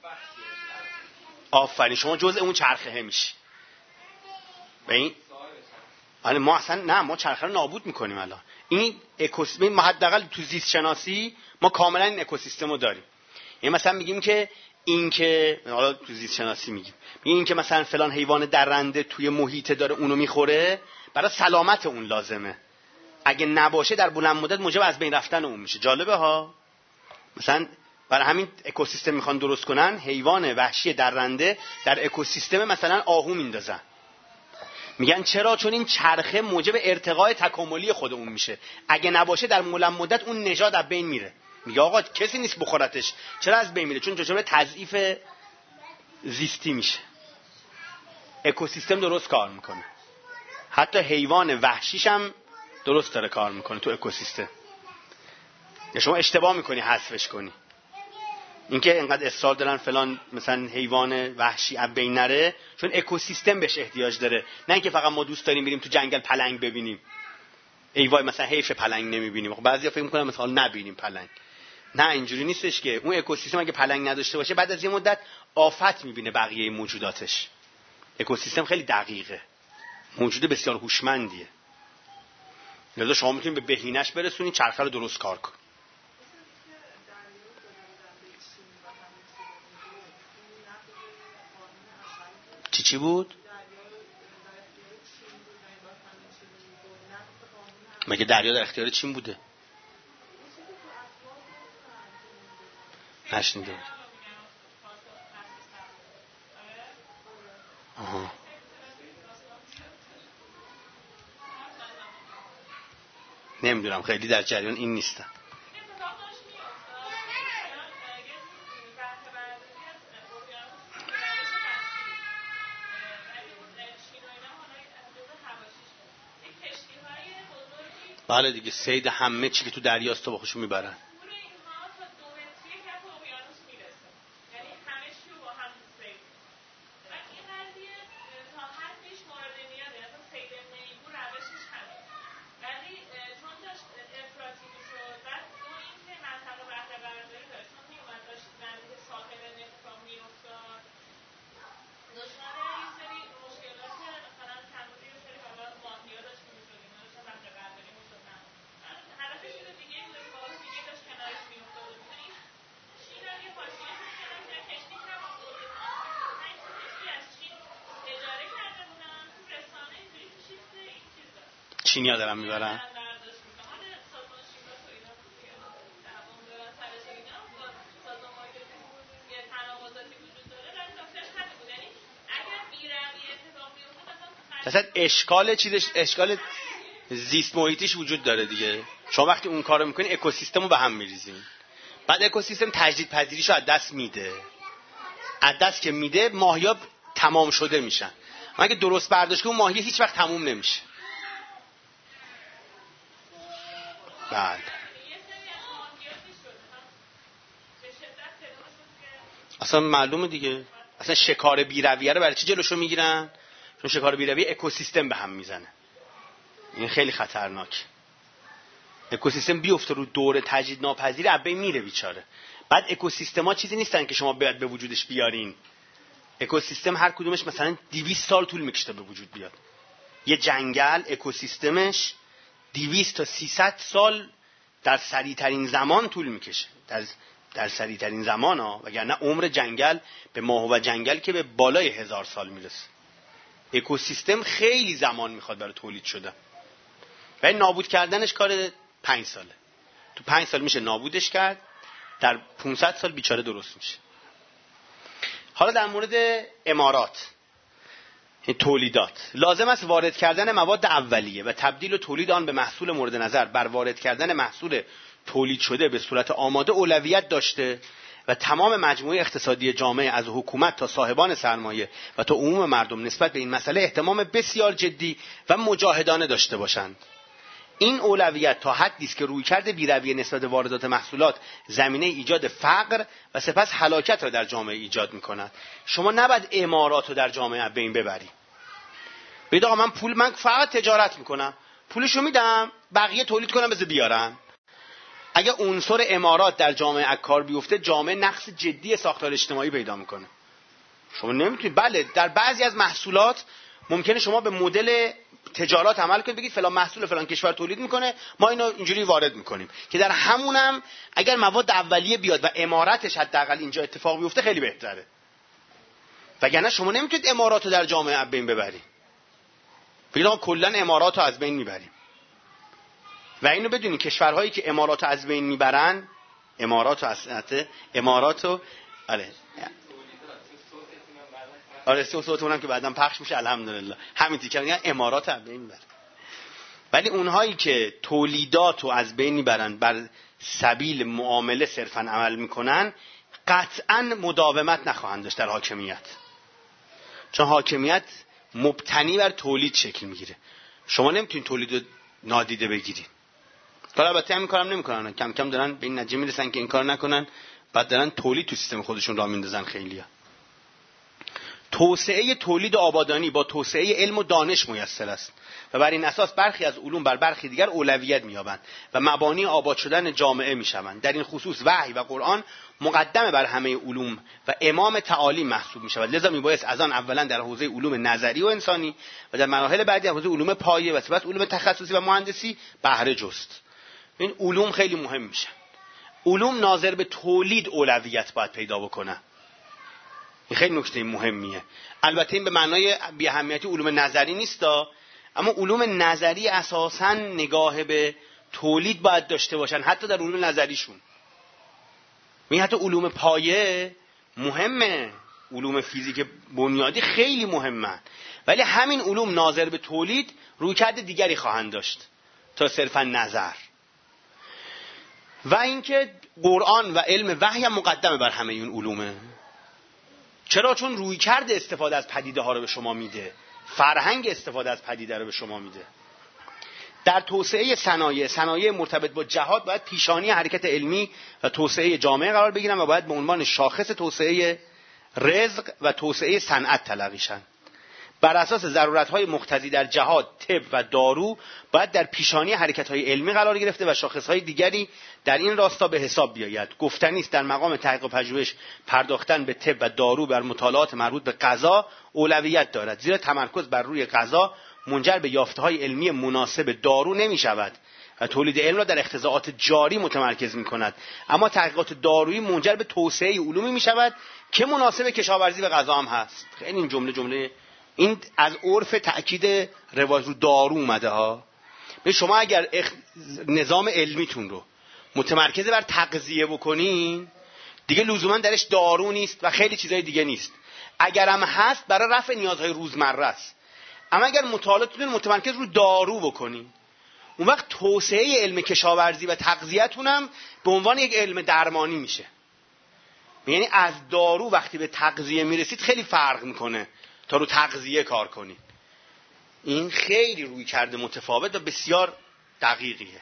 آفرین، شما جزء اون چرخه میشی. ببین ما اصلا نه، ما چرخه رو نابود میکنیم الان. این اکوسیستم حداقل تو زیست شناسی ما کاملا این اکوسیستم رو داریم. یعنی مثلا میگیم که این که حالا تو زیست شناسی میگیم این که مثلا فلان حیوان درنده توی محیط داره اونو میخوره، برای سلامت اون لازمه. اگه نباشه در بلند مدت موجب از بین رفتن اون میشه. جالبه ها. مثلا برای همین اکوسیستم میخوان درست کنن، حیوان وحشی درنده در اکوسیستم مثلا آهو میندازن. میگن چرا؟ چون این چرخه موجب ارتقای تکاملی خود اون میشه. اگه نباشه در بلند مدت اون نژاد از بین میره. میگه آقا کسی نیست بخورتش. چرا از بین میره؟ چون جوجه تضعیف زیستی میشه. اکوسیستم درست کار میکنه. حتی حیوان وحشیش هم درست داره کار میکنه تو اکوسیستم. یا شما اشتباه میکنی حذفش کنی. اینکه اینقدر اصرار دارن فلان مثلا حیوان وحشی از بین نره چون اکوسیستم بهش احتیاج داره، نه اینکه فقط ما دوست داریم بریم تو جنگل پلنگ ببینیم. ای وای مثلا حیف پلنگ نمیبینیم. خب بعضیا فکر میکنن مثلا نبینیم پلنگ. نه اینجوری نیستش که اون اکوسیستم اگه پلنگ نداشته باشه بعد از یه مدت آفت میبینه بقیه موجوداتش. اکوسیستم خیلی دقیقه، موجود بسیار هوشمندیه. لذا شما میتونید به بهینه‌اش برسونید چرخه رو درست کار کنه. چی بود؟ مگه دریا در اختیار چین بوده؟ نشنیده. آها. نمیدونم، خیلی در جریان این نیستم. بله دیگه، صید همه چی که تو دریاست با خودشون میبرن. چینی‌ها دارن میبرن. مثلا اشکال چیزش، اشکال زیست محیطیش وجود داره دیگه. شما وقتی اون کارو میکنین اکوسیستم رو به هم میریزین. بعد اکوسیستم تجدید پذیریشو از دست میده. از دست که میده ماهیا تمام شده میشن. اگه درست برداشت کنی ماهی هیچ وقت تموم نمیشه. بله. اصلا معلومه دیگه. اصلا شکار بی‌رویه رو برای چی جلوشو میگیرن؟ چون شکار بی‌رویه اکوسیستم به هم میزنه. این خیلی خطرناک. اکوسیستم بیفته رو دور تجدید ناپذیر از بین میره بیچاره. بعد اکوسیستما چیزی نیستن که شما باید به وجودش بیارین. اکوسیستم هر کدومش مثلا 200 سال طول میکشه تا به وجود بیاد. یه جنگل اکوسیستمش 200 تا 300 سال در سریع‌ترین زمان طول میکشه. در سریع‌ترین زمان ها، وگرنه عمر جنگل به ماه و جنگل که به بالای 1000 سال میرسه. اکوسیستم خیلی زمان میخواد برای تولید شدن. و نابود کردنش کار 5 ساله. تو 5 سال میشه نابودش کرد، در 500 سال بیچاره درست میشه. حالا در مورد امارات، تولیدات، لازم است وارد کردن مواد اولیه و تبدیل و تولید آن به محصول مورد نظر بر وارد کردن محصول تولید شده به صورت آماده اولویت داشته و تمام مجموعه اقتصادی جامعه از حکومت تا صاحبان سرمایه و تا عموم مردم نسبت به این مسئله اهتمام بسیار جدی و مجاهدانه داشته باشند. این اولویت تا حدی است که رویکرد بی‌رویه نسبت به واردات محصولات زمینه ایجاد فقر و سپس هلاکت را در جامعه ایجاد می‌کند. شما نباید امارات رو در جامعه بین ببری. بگید آقا من فقط تجارت می‌کنم، پولشو میدم، بقیه تولید کنم بذار بیارن. اگه عنصر امارات در جامعه از کار بیفته، جامعه نقص جدی ساختار اجتماعی پیدا می‌کنه. شما نمی‌تونید، بله در بعضی از محصولات ممکنه شما به مدل تجارت عمل کنید، بگید فلان محصول فلان کشور تولید میکنه، ما اینو اینجوری وارد میکنیم، که در همونم اگر مواد اولیه بیاد و امارتش حداقل اینجا اتفاق بیفته خیلی بهتره. وگرنه شما نمیتونید امارات رو در جامعه از بین ببرید. بگید آقا کلا امارات رو از بین میبریم. و اینو بدونید کشورهایی که امارات رو از بین میبرن، آره صوتمونم که بعداً پخش میشه الحمدلله، همین تیکه میگن امارات از بین میبرن. ولی اونهایی که تولیدات رو از بین میبرن بر سبیل معامله صرفاً عمل میکنن، قطعاً مداومت نخواهند داشت در حاکمیت. چون حاکمیت مبتنی بر تولید شکل میگیره. شما نمیتونید تولید رو نادیده بگیرید. حالا البته همین کارم نمیکنن، کم کم دارن به این نتیجه میرسن که این کار نکنن بعد دارن تولید تو سیستم خودشون راه میندازن. خیلی‌ها توسعه تولید آبادانی با توسعه علم و دانش میسر است و بر این اساس برخی از علوم بر برخی دیگر اولویت می‌یابند و مبانی آباد شدن جامعه میشوند. در این خصوص وحی و قرآن مقدمه بر همه علوم و امام تعالیم محسوب می‌شود. لذا میبایست از آن اولا در حوزه علوم نظری و انسانی و در مراحل بعدی در حوزه علوم پایه و سپس علوم تخصصی و مهندسی بهره جست. این علوم خیلی مهم میشن. علوم ناظر به تولید اولویت باید پیدا بکنه. این خیلی نکته مهمیه. البته این به معنای بی اهمیتی علوم نظری نیستا، اما علوم نظری اساساً نگاه به تولید باید داشته باشن، حتی در علوم نظریشون. حتی علوم پایه مهمه، علوم فیزیک بنیادی خیلی مهمه، ولی همین علوم ناظر به تولید رویکرد دیگری خواهند داشت تا صرفاً نظر. و اینکه قرآن و علم وحی هم مقدمه بر همه این علومه. چرا؟ چون رویکرد استفاده از پدیده ها رو به شما میده، فرهنگ استفاده از پدیده رو به شما میده. در توسعه صنایع مرتبط با جهاد باید پیشانی حرکت علمی و توسعه جامعه قرار بگیرن و باید به عنوان شاخص توسعه رزق و توسعه صنعت تلقی شن. بر اساس ضرورت‌های مقتضی در جهاد، طب و دارو باید در پیشانی حرکت‌های علمی قرار گرفته و شاخص‌های دیگری در این راستا به حساب بیاید. گفتنی است در مقام تحقیق و پژوهش پرداختن به طب و دارو بر مطالعات مربوط به غذا اولویت دارد، زیرا تمرکز بر روی غذا منجر به یافته‌های علمی مناسب دارو نمی‌شود و تولید علم را در اختزاعات جاری متمرکز می‌کند. اما تحقیقات دارویی منجر به توسعه علومی می‌شود که مناسب کشاورزی و غذا هم هست. خیلی این جمله این از عرف تأکید روایت رو دارو اومده ها. شما اگر نظام علمیتون رو متمرکز بر تغذیه بکنین، دیگه لزوما درش دارو نیست و خیلی چیزای دیگه نیست. اگرم هست برای رفع نیازهای روزمره است. اما اگر مطالعاتتون متمرکز رو دارو بکنین، اون وقت توسعه علم کشاورزی و تغذیه‌تون هم به عنوان یک علم درمانی میشه. یعنی از دارو وقتی به تغذیه میرسید خیلی فرق میکنه تا رو تغذیه کار کنید. این خیلی روی کرده متفاوت و بسیار دقیقیه.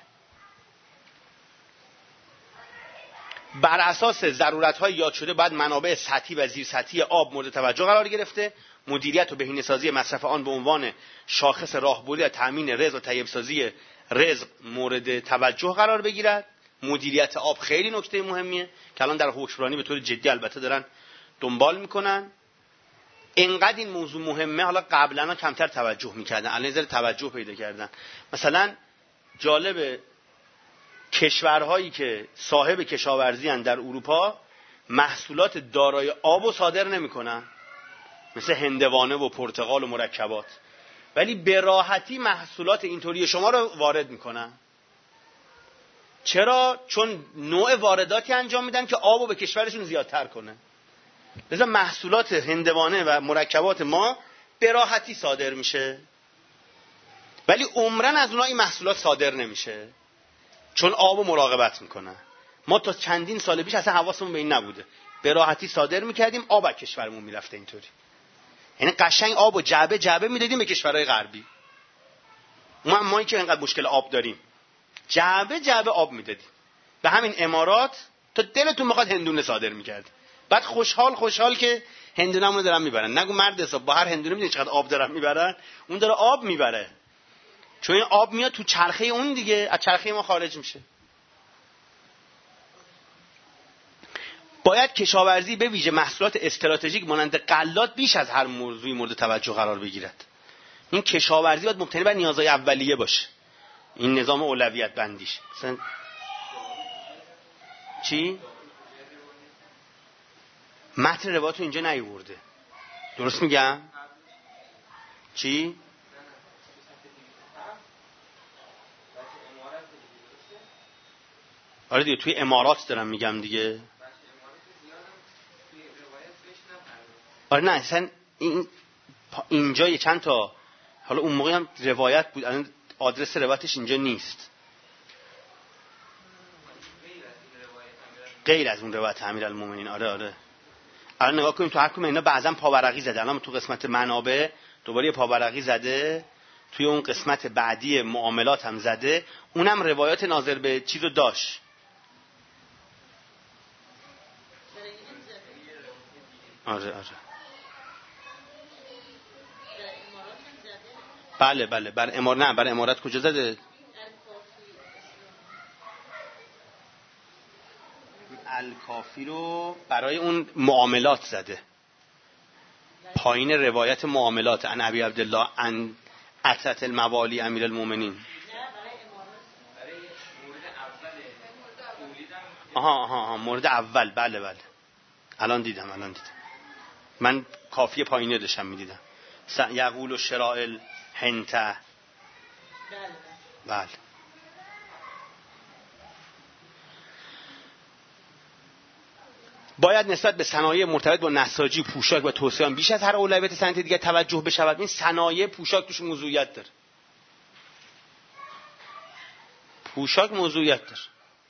بر اساس ضرورت‌های یاد شده باید منابع سطحی و زیر سطحی آب مورد توجه قرار گرفته، مدیریت و بهینه‌سازی مصرف آن به عنوان شاخص راهبردی و تامین رزق و طیب‌سازی رزق مورد توجه قرار بگیرد. مدیریت آب خیلی نکته مهمیه که الان در حکمرانی به طور جدی البته دارن دنبال میکنن. اینقدر این موضوع مهمه، حالا قبلا کمتر توجه میکردن، الان یه ذره توجه پیدا کردن. مثلا جالب، کشورهایی که صاحب کشاورزی هستند در اروپا محصولات دارای آب رو صادر نمیکنن، مثل هندوانه و پرتقال و مرکبات، ولی به راحتی محصولات اینطوری شما رو وارد میکنن. چرا؟ چون نوع وارداتی انجام میدن که آب رو به کشورشون زیادتر کنه. لذا محصولات هندوانه و مرکبات ما به راحتی صادر میشه، ولی عمرن از اونها این محصولات صادر نمیشه چون آب رو مراقبت میکنن. ما تا چندین سال پیش اصلا حواسمون به این نبوده، به راحتی صادر میکردیم، آب از کشورمون میرفته اینطوری. یعنی قشنگ آب و جعبه جعبه میدادیم به کشورهای غربی. ما که اینقدر مشکل آب داریم، جعبه جعبه آب میدادیم به همین امارات تا دلتون میخواد هندونه صادر میکرد. بعد خوشحال که هندونه‌مون دارن میبرن. نگو مرد حساب، با هر هندونه میدونی چقدر آب دارن میبرن، اون داره آب میبره، چون این آب میاد تو چرخه اون دیگه، از چرخه ما خارج میشه. باید کشاورزی به ویژه محصولات استراتژیک مانند غلات بیش از هر موضوعی مورد توجه قرار بگیرد. این کشاورزی باید مبتنی بر نیازهای اولیه باشه، این نظام اولویت بندیش. مثلا چی؟ متن روایت رو اینجا نیورده، درست میگم؟ چی؟ آره دیگه، توی امارات دارم میگم دیگه. آره نه اصلا اینجا یه چند تا، حالا اون موقع هم روایت بود، الان آدرس روایتش اینجا نیست. غیر از اون روایت امیرالمومنین. آره الان نگاه کنیم تو هر کدوم اینا بعضا پاورقی زده. الان تو قسمت منابع دوباره پاورقی زده، توی اون قسمت بعدی معاملات هم زده، اونم روایات ناظر به چیزو داشت. آره. بله بر امارت کجا زده؟ الکافی رو برای اون معاملات زده، پایین روایت معاملات ان ابی عبدالله ان اتت الموالی امیر المومنین. آها مورد اول. بله الان دیدم. من کافی پایینی داشتم میدیدم. یقول شرائل هنته. بله. باید نسبت به صنایع مرتبط با نساجی، پوشاک و توسعه آن بیش از هر اولویت صنعت دیگر توجه بشود. این صنایع پوشاک توش موضوعیت داره. پوشاک موضوعیت داره.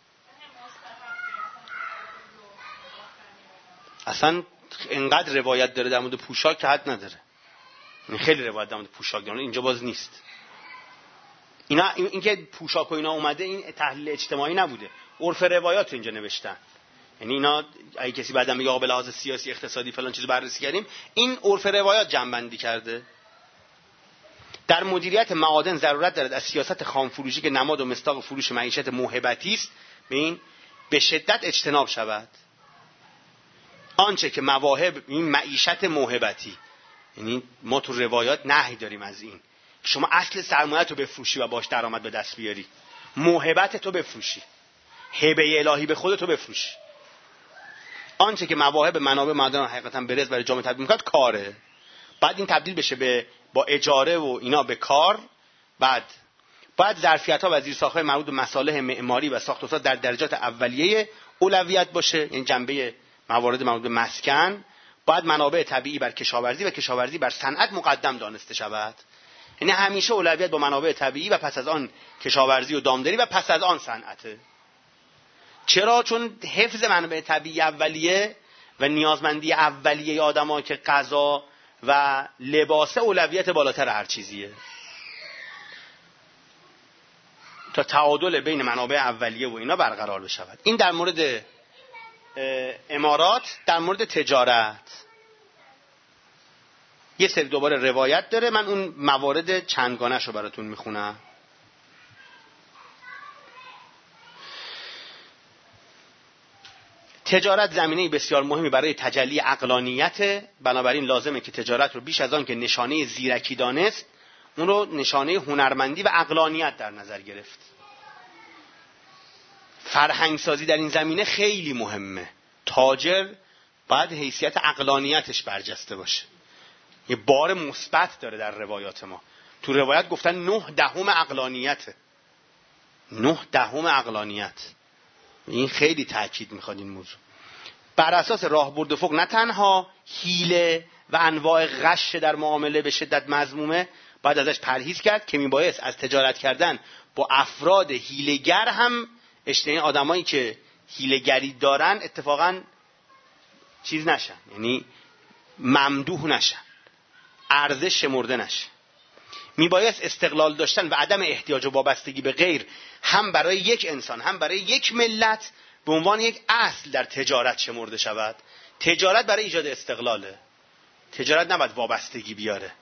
اصلا اینقدر روایت داره در مورد پوشاک که حد نداره. خیلی روایت در مورد پوشاک داره، اینجا باز نیست. این که پوشاک و اینا اومده این تحلیل اجتماعی نبوده، عرف روایات رو اینجا نوشتن. یعنی اینا اگه کسی بعدم میگه آقا به لحاظ سیاسی اقتصادی فلان چیزو بررسی کردیم، این عرف روایات جمع‌بندی کرده. در مدیریت معادن ضرورت دارد از سیاست خام فروشی که نماد و مصداق فروش معیشت موهبتی است به شدت اجتناب شود. آنچه که مواهب، این معیشت موهبتی، یعنی ما تو روایات نهی داریم از این. شما اصل سرمایه تو بفروشی و باش درآمد به دست بیاری، موهبت تو بفروشی، هبه الهی به خودت تو بفروشی. آنچه که مواهب منابع معدن حقیقتا به رزق برای جامعه تبدیل می‌کنه کاره. بعد این تبدیل بشه با اجاره و اینا به کار. بعد باید ظرفیت‌ها و زیرساخت‌های مربوط به مصالح معماری و ساخت و ساز در درجات اولیه اولویت باشه، یعنی جنبه موارد مربوط به مسکن. باید منابع طبیعی بر کشاورزی و کشاورزی بر صنعت مقدم دانسته شود. یعنی همیشه اولویت با منابع طبیعی و پس از آن کشاورزی و دامداری و پس از آن صنعته. چرا؟ چون حفظ منابع طبیعی اولیه و نیازمندی اولیه آدم‌ها که غذا و لباس اولویت بالاتر هر چیزیه، تا تعادل بین منابع اولیه و اینا برقرار بشود. این در مورد امارات. در مورد تجارت یه سری دوباره روایت داره، من اون موارد چندگانش رو براتون میخونم. تجارت زمینه‌ای بسیار مهمی برای تجلی عقلانیت، بنابراین لازمه که تجارت رو بیش از آن که نشانه زیرکی دانست، اون رو نشانه هنرمندی و عقلانیت در نظر گرفت. فرهنگسازی در این زمینه خیلی مهمه. تاجر باید حیثیت عقلانیتش برجسته باشه. یه بار مثبت داره در روایات ما. تو روایت گفتن 9/10 عقلانیته. 9/10 عقلانیت. این خیلی تأکید میخواد این موضوع. بر اساس راهبرد افق نه تنها حیله و انواع غش در معامله به شدت مذمومه، باید ازش پرهیز کرد که میبایست از تجارت کردن با افراد حیله‌گر هم اشتهای آدمایی که حیله‌گری دارن اتفاقا چیز نشن، یعنی ممدوح نشن، ارزش شمرده نشن. میبایست استقلال داشتن و عدم احتیاج و وابستگی به غیر هم برای یک انسان هم برای یک ملت به عنوان یک اصل در تجارت شمرده شود. تجارت برای ایجاد استقلاله. تجارت نباید وابستگی بیاره.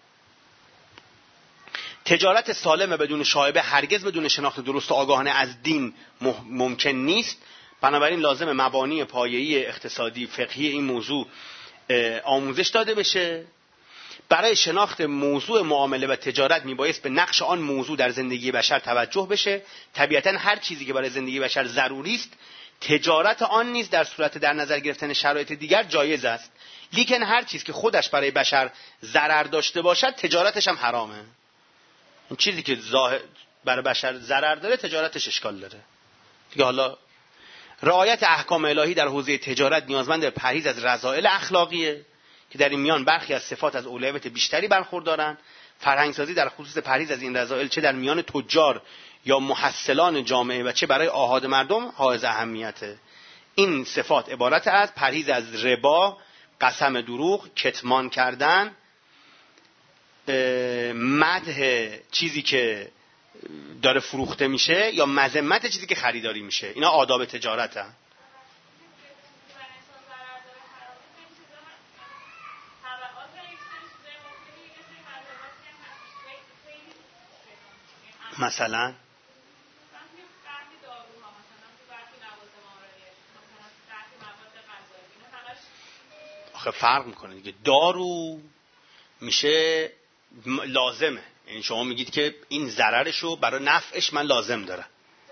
تجارت سالم بدون شایبه هرگز بدون شناخت درست و آگاهانه از دین ممکن نیست. بنابراین لازم مبانی پایه‌ای اقتصادی فقهی این موضوع آموزش داده بشه. برای شناخت موضوع معامله و تجارت میبایست به نقش آن موضوع در زندگی بشر توجه بشه. طبیعتاً هر چیزی که برای زندگی بشر ضروری است، تجارت آن نیز در صورت در نظر گرفتن شرایط دیگر جایز است. لیکن هر چیز که خودش برای بشر ضرر داشته باشد تجارتش هم حرامه. این چیزی که برای بشر ضرر داره تجارتش اشکال داره دیگه. حالا رعایت احکام الهی در حوزه تجارت نیازمند به پرهیز از رذائل اخلاقیه که در این میان برخی از صفات از اولویت بیشتری برخوردارند. فرهنگسازی در خصوص پرهیز از این رذائل چه در میان تجار یا محصلان جامعه و چه برای آحاد مردم حائز اهمیته. این صفات عبارت از پرهیز از ربا، قسم دروغ، کتمان کردن، مدح چیزی که داره فروخته میشه یا مذمت چیزی که خریداری میشه. اینا آداب تجارت هست. مثلا آخه فرق میکنه دیگه. دارو میشه لازمه، یعنی شما میگید که این ضررشو برای نفعش من لازم دارم.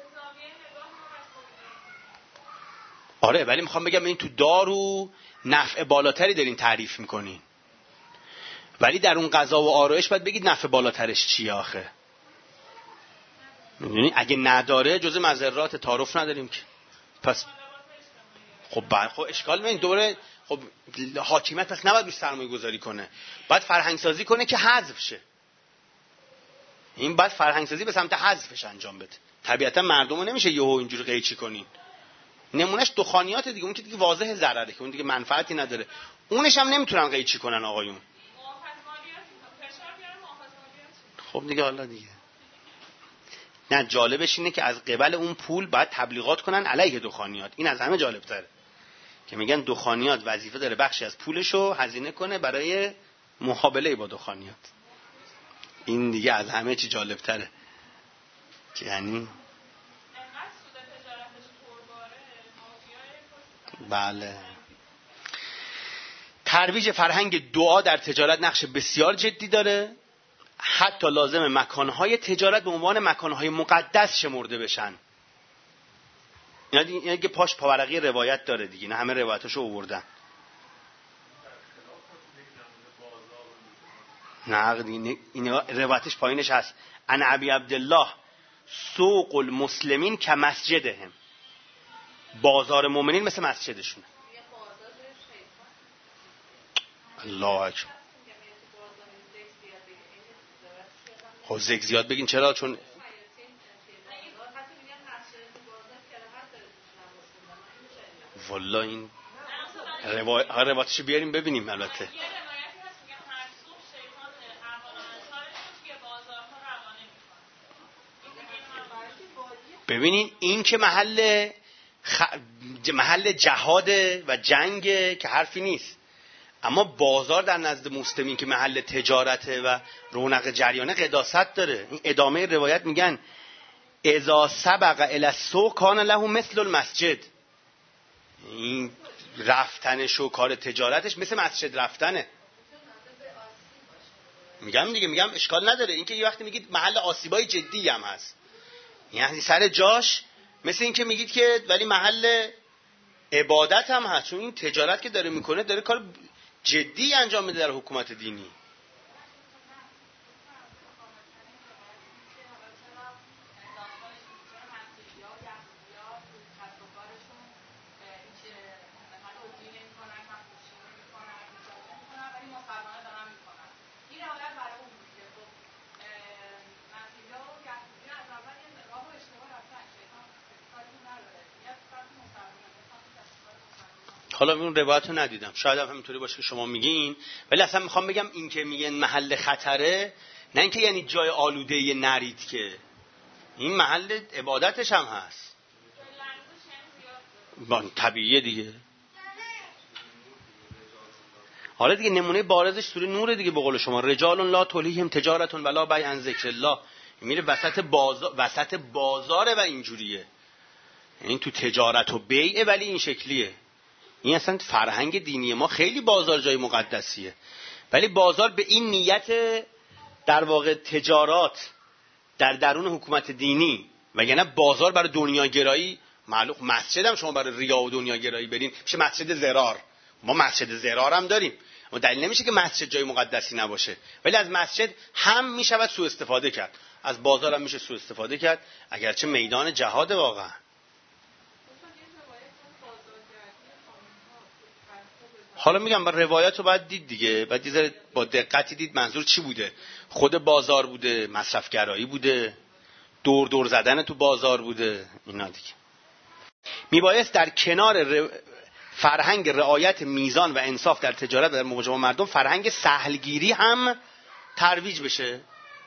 آره ولی میخوام بگم این تو دارو نفع بالاتری دارین تعریف میکنین، ولی در اون غذا و آرایش باید بگید نفع بالاترش چیه آخه. میدونی اگه نداره جزء مضرات تعارف نداریم که. پس خب اشکال این دوره خب حاکمیت پس نباید روش سرمایه گذاری کنه، باید فرهنگ سازی کنه که حذف شه. این باید فرهنگ سازی به سمت حذفش انجام بده. طبیعتا مردمو نمیشه یهو اینجوری قیچی کنین. نمونهش دخانیات دیگه، اون که دیگه واضح ضرره که اون دیگه منفعتی نداره، اونش هم نمیتونن قیچی کنن آقایون. خب دیگه حالا دیگه نه، جالبش اینه که از قبل اون پول باید تبلیغات کنن علیه دخانیات. این از همه جالبتره که میگن دخانیات وظیفه داره بخشی از پولشو هزینه کنه برای مقابله با دخانیات. این دیگه از همه چی جالبتره که یعنی بله. ترویج فرهنگ دعا در تجارت نقش بسیار جدی داره، حتی لازم مکانهای تجارت به عنوان مکانهای مقدس شمرده بشن. اینا دیگه پاش پاورقی روایت داره دیگه، نه همه روایتاشو آوردن. نه دیگه این روایتش پایینش هست. ان ابی عبدالله سوق المسلمین که مسجدهم، بازار مؤمنین مثل مسجدشونه. الله اکبر. خب ذکر زیاد بگین چرا؟ چون والله این روایتش بیاریم ببینیم. البته ببینین این که محل جهاده و جنگه که حرفی نیست، اما بازار در نزد مسلمین که محل تجارته و رونق جریانه قداست داره. این ادامه روایت میگن اذا سبق الی السوق کان له مثل المسجد. این رفتنش و کار تجارتش مثل مسجد رفتنه. میگم اشکال نداره. این که یه وقتی میگید محل آسیبای جدی هم هست، یعنی سر جاش، مثل این که میگید که ولی محل عبادت هم هست، چون این تجارت که داره میکنه داره کار جدی انجام میده در حکومت دینی. حالا اون روایت رو ندیدم، شاید هم همینطوری باشه که شما میگین، ولی اصلا میخوام بگم این که میگن محل خطره، نه اینکه یعنی جای آلوده نرید، که این محل عبادتش هم هست. طبیعیه دیگه. حالا دیگه نمونه بارزش سوره نور دیگه، به قول شما رجال لا تلهیهم تجارت ولا بیع عن ذکر الله. میره وسط بازاره و اینجوریه، یعنی تو تجارت و بیعه ولی این شکلیه. این اصلا فرهنگ دینی ما خیلی بازار جای مقدسیه، ولی بازار به این نیت در واقع تجارات در درون حکومت دینی، وگرنه بازار برای دنیاگرایی معلوم. مسجد هم شما برای ریا و دنیاگرایی برین میشه مسجد زرار. ما مسجد زرار هم داریم، اما دلیل نمیشه که مسجد جای مقدسی نباشه. ولی از مسجد هم میشود سوء استفاده کرد، از بازار هم میشه سوء استفاده کرد، اگرچه میدان جهاد واقعا. حالا میگم با روایت رو باید دید دیگه، باید یه ذره با دقتی دید منظور چی بوده. خود بازار بوده، مصرفگرایی بوده، دور زدن تو بازار بوده، اینا دیگه. میبایست در کنار فرهنگ رعایت میزان و انصاف در تجارت و در مواجهه با مردم، فرهنگ سهلگیری هم ترویج بشه.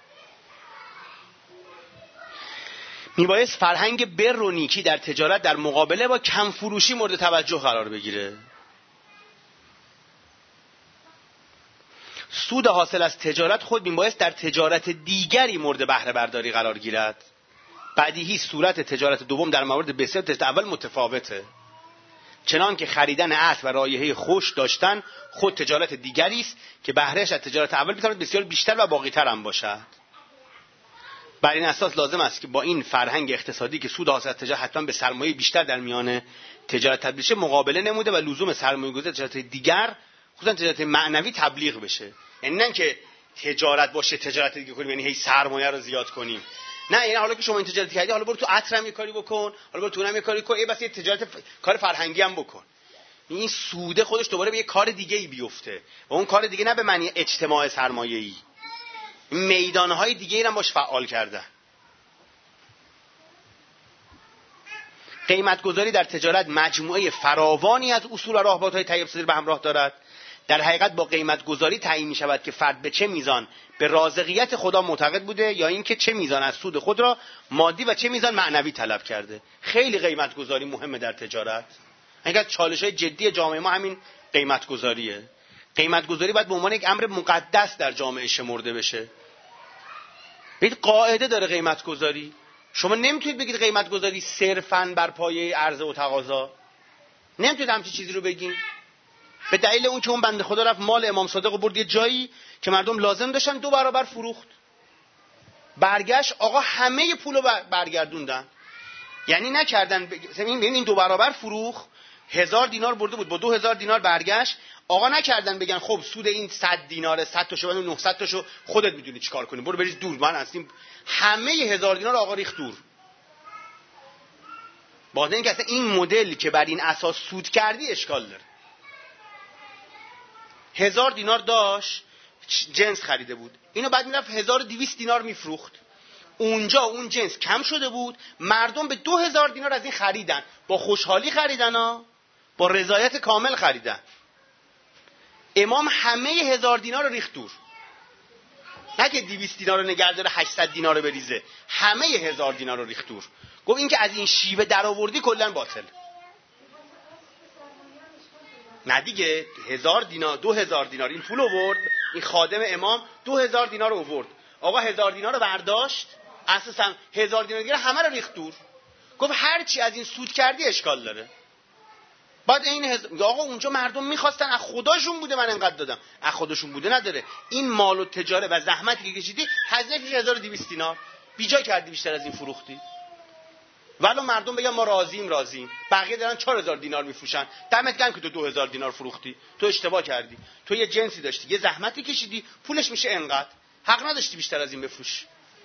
میبایست فرهنگ بر و نیکی در تجارت در مقابله با کم فروشی مورد توجه قرار بگیره. سود حاصل از تجارت خود میبایست در تجارت دیگری مورد بهره برداری قرار گیرد. بدیهی صورت تجارت دوم در مورد بسیار تجارت اول متفاوته. چنان که خریدن اسب و رایحه خوش داشتن خود تجارت دیگری است که بهرهش از تجارت اول میتواند بسیار بیشتر و باقی‌تر هم باشد. بر این اساس لازم است که با این فرهنگ اقتصادی که سود حاصل از تجارت حتما به سرمایه بیشتر در میان تجارت تبدیل شه مقابله نموده و لزوم سرمایه‌گذاری تجارت دیگر خصوصا تجارت معنوی تبلیغ بشه. یعنی نه که تجارت باشه تجارت دیگه کنیم، یعنی هی سرمایه رو زیاد کنیم. نه، یعنی حالا که شما این تجارت کردی حالا برو تو عطرم یه کاری بکن، حالا برو تو اونم یه کاری کن، بس یه تجارت کار فرهنگی هم بکن. این سوده خودش دوباره به یه کار دیگه ای بیفته و اون کار دیگه نه به معنی اجتماع سرمایه‌ای، میدانهای دیگه ای هم باش فعال کردن. قیمت‌گذاری در تجارت مجموعه فراوانی از اصول و راهبردهای تهیه پذیر به همراه دارد. در حقیقت با قیمت‌گذاری تعیین می‌شود که فرد به چه میزان به رازقیت خدا معتقد بوده یا اینکه چه میزان از سود خود را مادی و چه میزان معنوی طلب کرده. خیلی قیمت‌گذاری مهمه در تجارت. اگر چالش‌های جدی جامعه ما همین قیمت‌گذاریه. قیمت‌گذاری باید به عنوان یک امر مقدس در جامعه شمرده بشه. ببین قاعده داره قیمت‌گذاری. شما نمیتونید بگید قیمت‌گذاری صرفاً بر پایه عرضه و تقاضا. نمیتونید همچین چیزی رو بگین. به دلیل اون که اون بنده خدا رفت مال امام صادق رو برد یه جایی که مردم لازم داشتن 2 برابر فروخت. برگشت آقا همه پولو برگردوندن. یعنی نکردن این 2 برابر فروخت، 1000 دینار برده بود با 2000 دینار برگشت. آقا نکردن بگن خب سود این 100 دیناره، 100 تاشو و 900 تاشو خودت میدونی چیکار کنی، برو بریز دور، من هستیم. همه 1000 دینار آقا ریخت دور. باز اینکه اصلا این مدل که بر این اساس سود کردی اشکال داره. 1000 دینار داشت جنس خریده بود، اینو بعد میرفت 1200 دینار میفروخت. اونجا اون جنس کم شده بود، مردم به 2000 دینار از این خریدن، با خوشحالی خریدن ها، با رضایت کامل خریدن. امام همه 1000 دینار رو ریخت دور، نه که 200 دینار رو نگه داره 800 دینار رو بریزه، همه 1000 دینار رو ریخت دور. گفت این که از این شیوه در آوردی کلا باطل. نه دیگه 1000 دینار 2000 دینار این پول آورد، این خادم امام 2000 دینار رو آورد. آقا 1000 دینار رو برداشت، اساسا 1000 دینار دیگه همه رو ریخت دور. گفت هر چی از این سود کردی اشکال داره. بعد این آقا اونجا مردم میخواستن، از خداشون بوده من انقدر دادم، از خودشون بوده نداره. این مال و تجاره و زحمتی که کشیدی هزینه‌اش 1200 دینار، بیجا کردی بیشتر از این فروختی. ولو مردم بگن ما راضیم، بقیه دارن 4000 دینار میفروشن، دمت گرم که تو 2000 دینار فروختی، تو اشتباه کردی، تو یه جنسی داشتی، یه زحمتی کشیدی، پولش میشه انقدر، حق نداشتی بیشتر از این بفروش.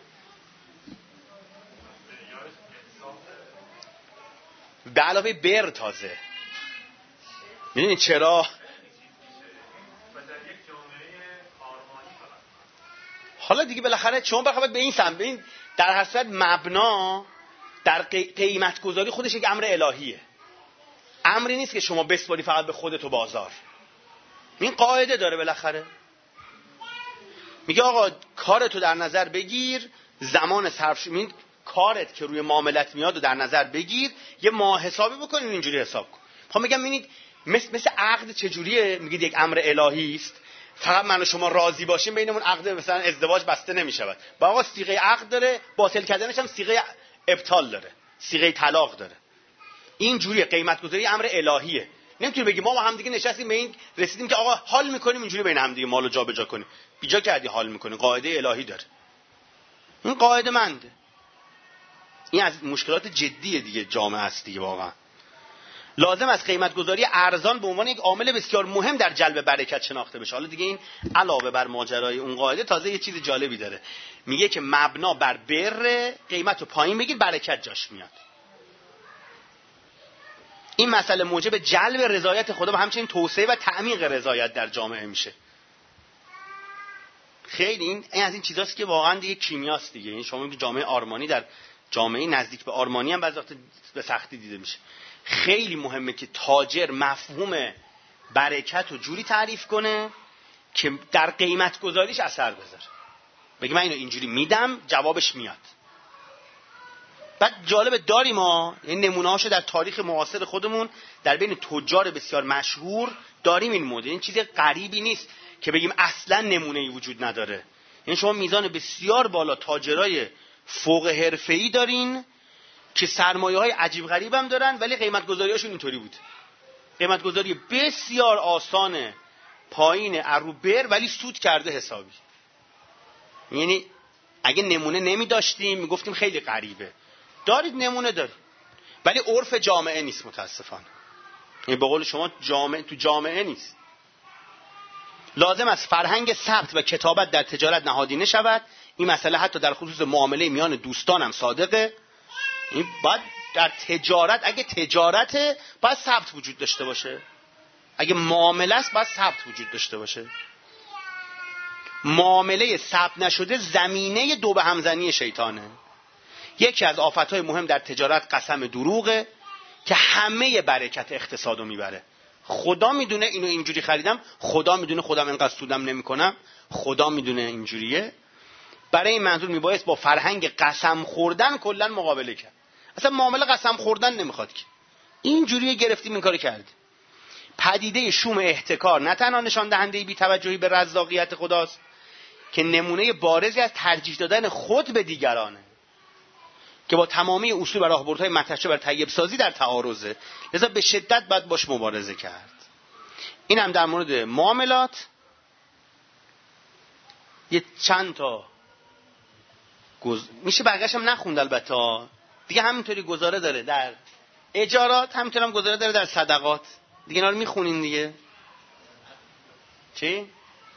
به علاوه بر تازه میدونید چرا؟ حالا دیگه بالاخره شما بخواید به این سمت ببین، در هر صورت مبنا در قیمت گذاری خودش یک امر الهیه. امری نیست که شما بسپاری فقط به خودت و بازار. این قاعده داره بالاخره. میگه آقا کارتو در نظر بگیر، زمان صرف این کارت که روی معاملت میاد و در نظر بگیر، یه ماه حسابی بکنین اینجوری حساب کن. خب میگم ببینید مثل عقد چجوریه؟ میگید یک امر الهی است، فقط من و شما راضی باشیم بینمون عقد مثلا ازدواج بسته نمیشود. با آقا صیغه عقد داره، باطل کردنش هم صیغه ابطال داره، صیغه طلاق داره. این جوریه، قیمت گذاری امر الهیه. نمیتونی بگی ما با هم دیگه نشستیم به این رسیدیم که آقا حال میکنیم اینجوری بین هم دیگه مالو جابجا کنیم. بیجا کردی حال میکنی، قاعده الهی داره. این قاعده منده. این از مشکلات جدی دیگه جامعه است دیگه. واقعا لازم است قیمت گذاری ارزان به عنوان یک عامل بسیار مهم در جلب برکت شناخته بشه. حالا دیگه این علاوه بر ماجرای اون قاعده تازه یه چیز جالبی داره. میگه که مبنا بر بر، قیمتو پایین بگیر برکت جاش میاد. این مسئله موجب جلب رضایت خدا و همچنین توسعه و تعمیق رضایت در جامعه میشه. خیلی این از این چیزاست که واقعا دیگه کیمیاست دیگه. این شما میگید جامعه آرمانی در جامعه نزدیک به آرمانی هم بعضی وقت به سختی دیده میشه. خیلی مهمه که تاجر مفهوم برکت رو جوری تعریف کنه که در قیمت گذاریش اثر بذاره. بگه من اینو اینجوری میدم جوابش میاد. بعد جالب داریم ما این نمونه‌هاشو در تاریخ معاصر خودمون در بین تجار بسیار مشهور داریم. این مدل این چیز غریبی نیست که بگیم اصلا نمونه‌ای وجود نداره. یعنی شما میزان بسیار بالا تاجرای فوق حرفه‌ای دارین که سرمایه‌های عجیب غریب هم دارن، ولی قیمت گذاری‌هاشون اینطوری بود. قیمت گذاری بسیار آسان، پایین اروبر، ولی سود کرده حسابی. یعنی اگه نمونه نمی داشتیم میگفتیم خیلی غریبه. دارید نمونه دارید، ولی عرف جامعه نیست متاسفانه. یعنی به قول شما جامعه تو جامعه نیست. لازم است فرهنگ ثبت و کتابت در تجارت نهادینه شود. این مسئله حتی در خصوص معامله میان دوستان هم صادقه. این باید در تجارت، اگه تجارته باید ثبت وجود داشته باشه، اگه معامله است باید ثبت وجود داشته باشه. معامله ثبت نشده زمینه دو به همزنی شیطانه. یکی از آفتهای مهم در تجارت قسم دروغه که همه برکت اقتصادو میبره. خدا میدونه اینو اینجوری خریدم، خدا میدونه خودم اینقدر سودم نمیکنم، خدا میدونه اینجوریه. برای این منظور میبایست با فرهنگ قسم خوردن کلا مقابله کرد. اصلا معامله قسم خوردن نمیخواد که. اینجوریه گرفتیم این کارو کردیم. پدیده شوم احتکار نه تنها نشان دهنده بی‌توجهی به رزاقیت خداست که نمونه بارزی از ترجیح دادن خود به دیگرانه که با تمامی اصول و راهبردهای مطرح شده بر طیب سازی در تعارضه. لذا به شدت باید باش مبارزه کرد. این هم در مورد معاملات. یه چند تا میشه بقیه‌اش هم نخوند البته دیگه. همینطوری گزاره داره در اجارات، همینطوری هم گزاره داره در صدقات دیگه. اینا رو میخونین دیگه. چی؟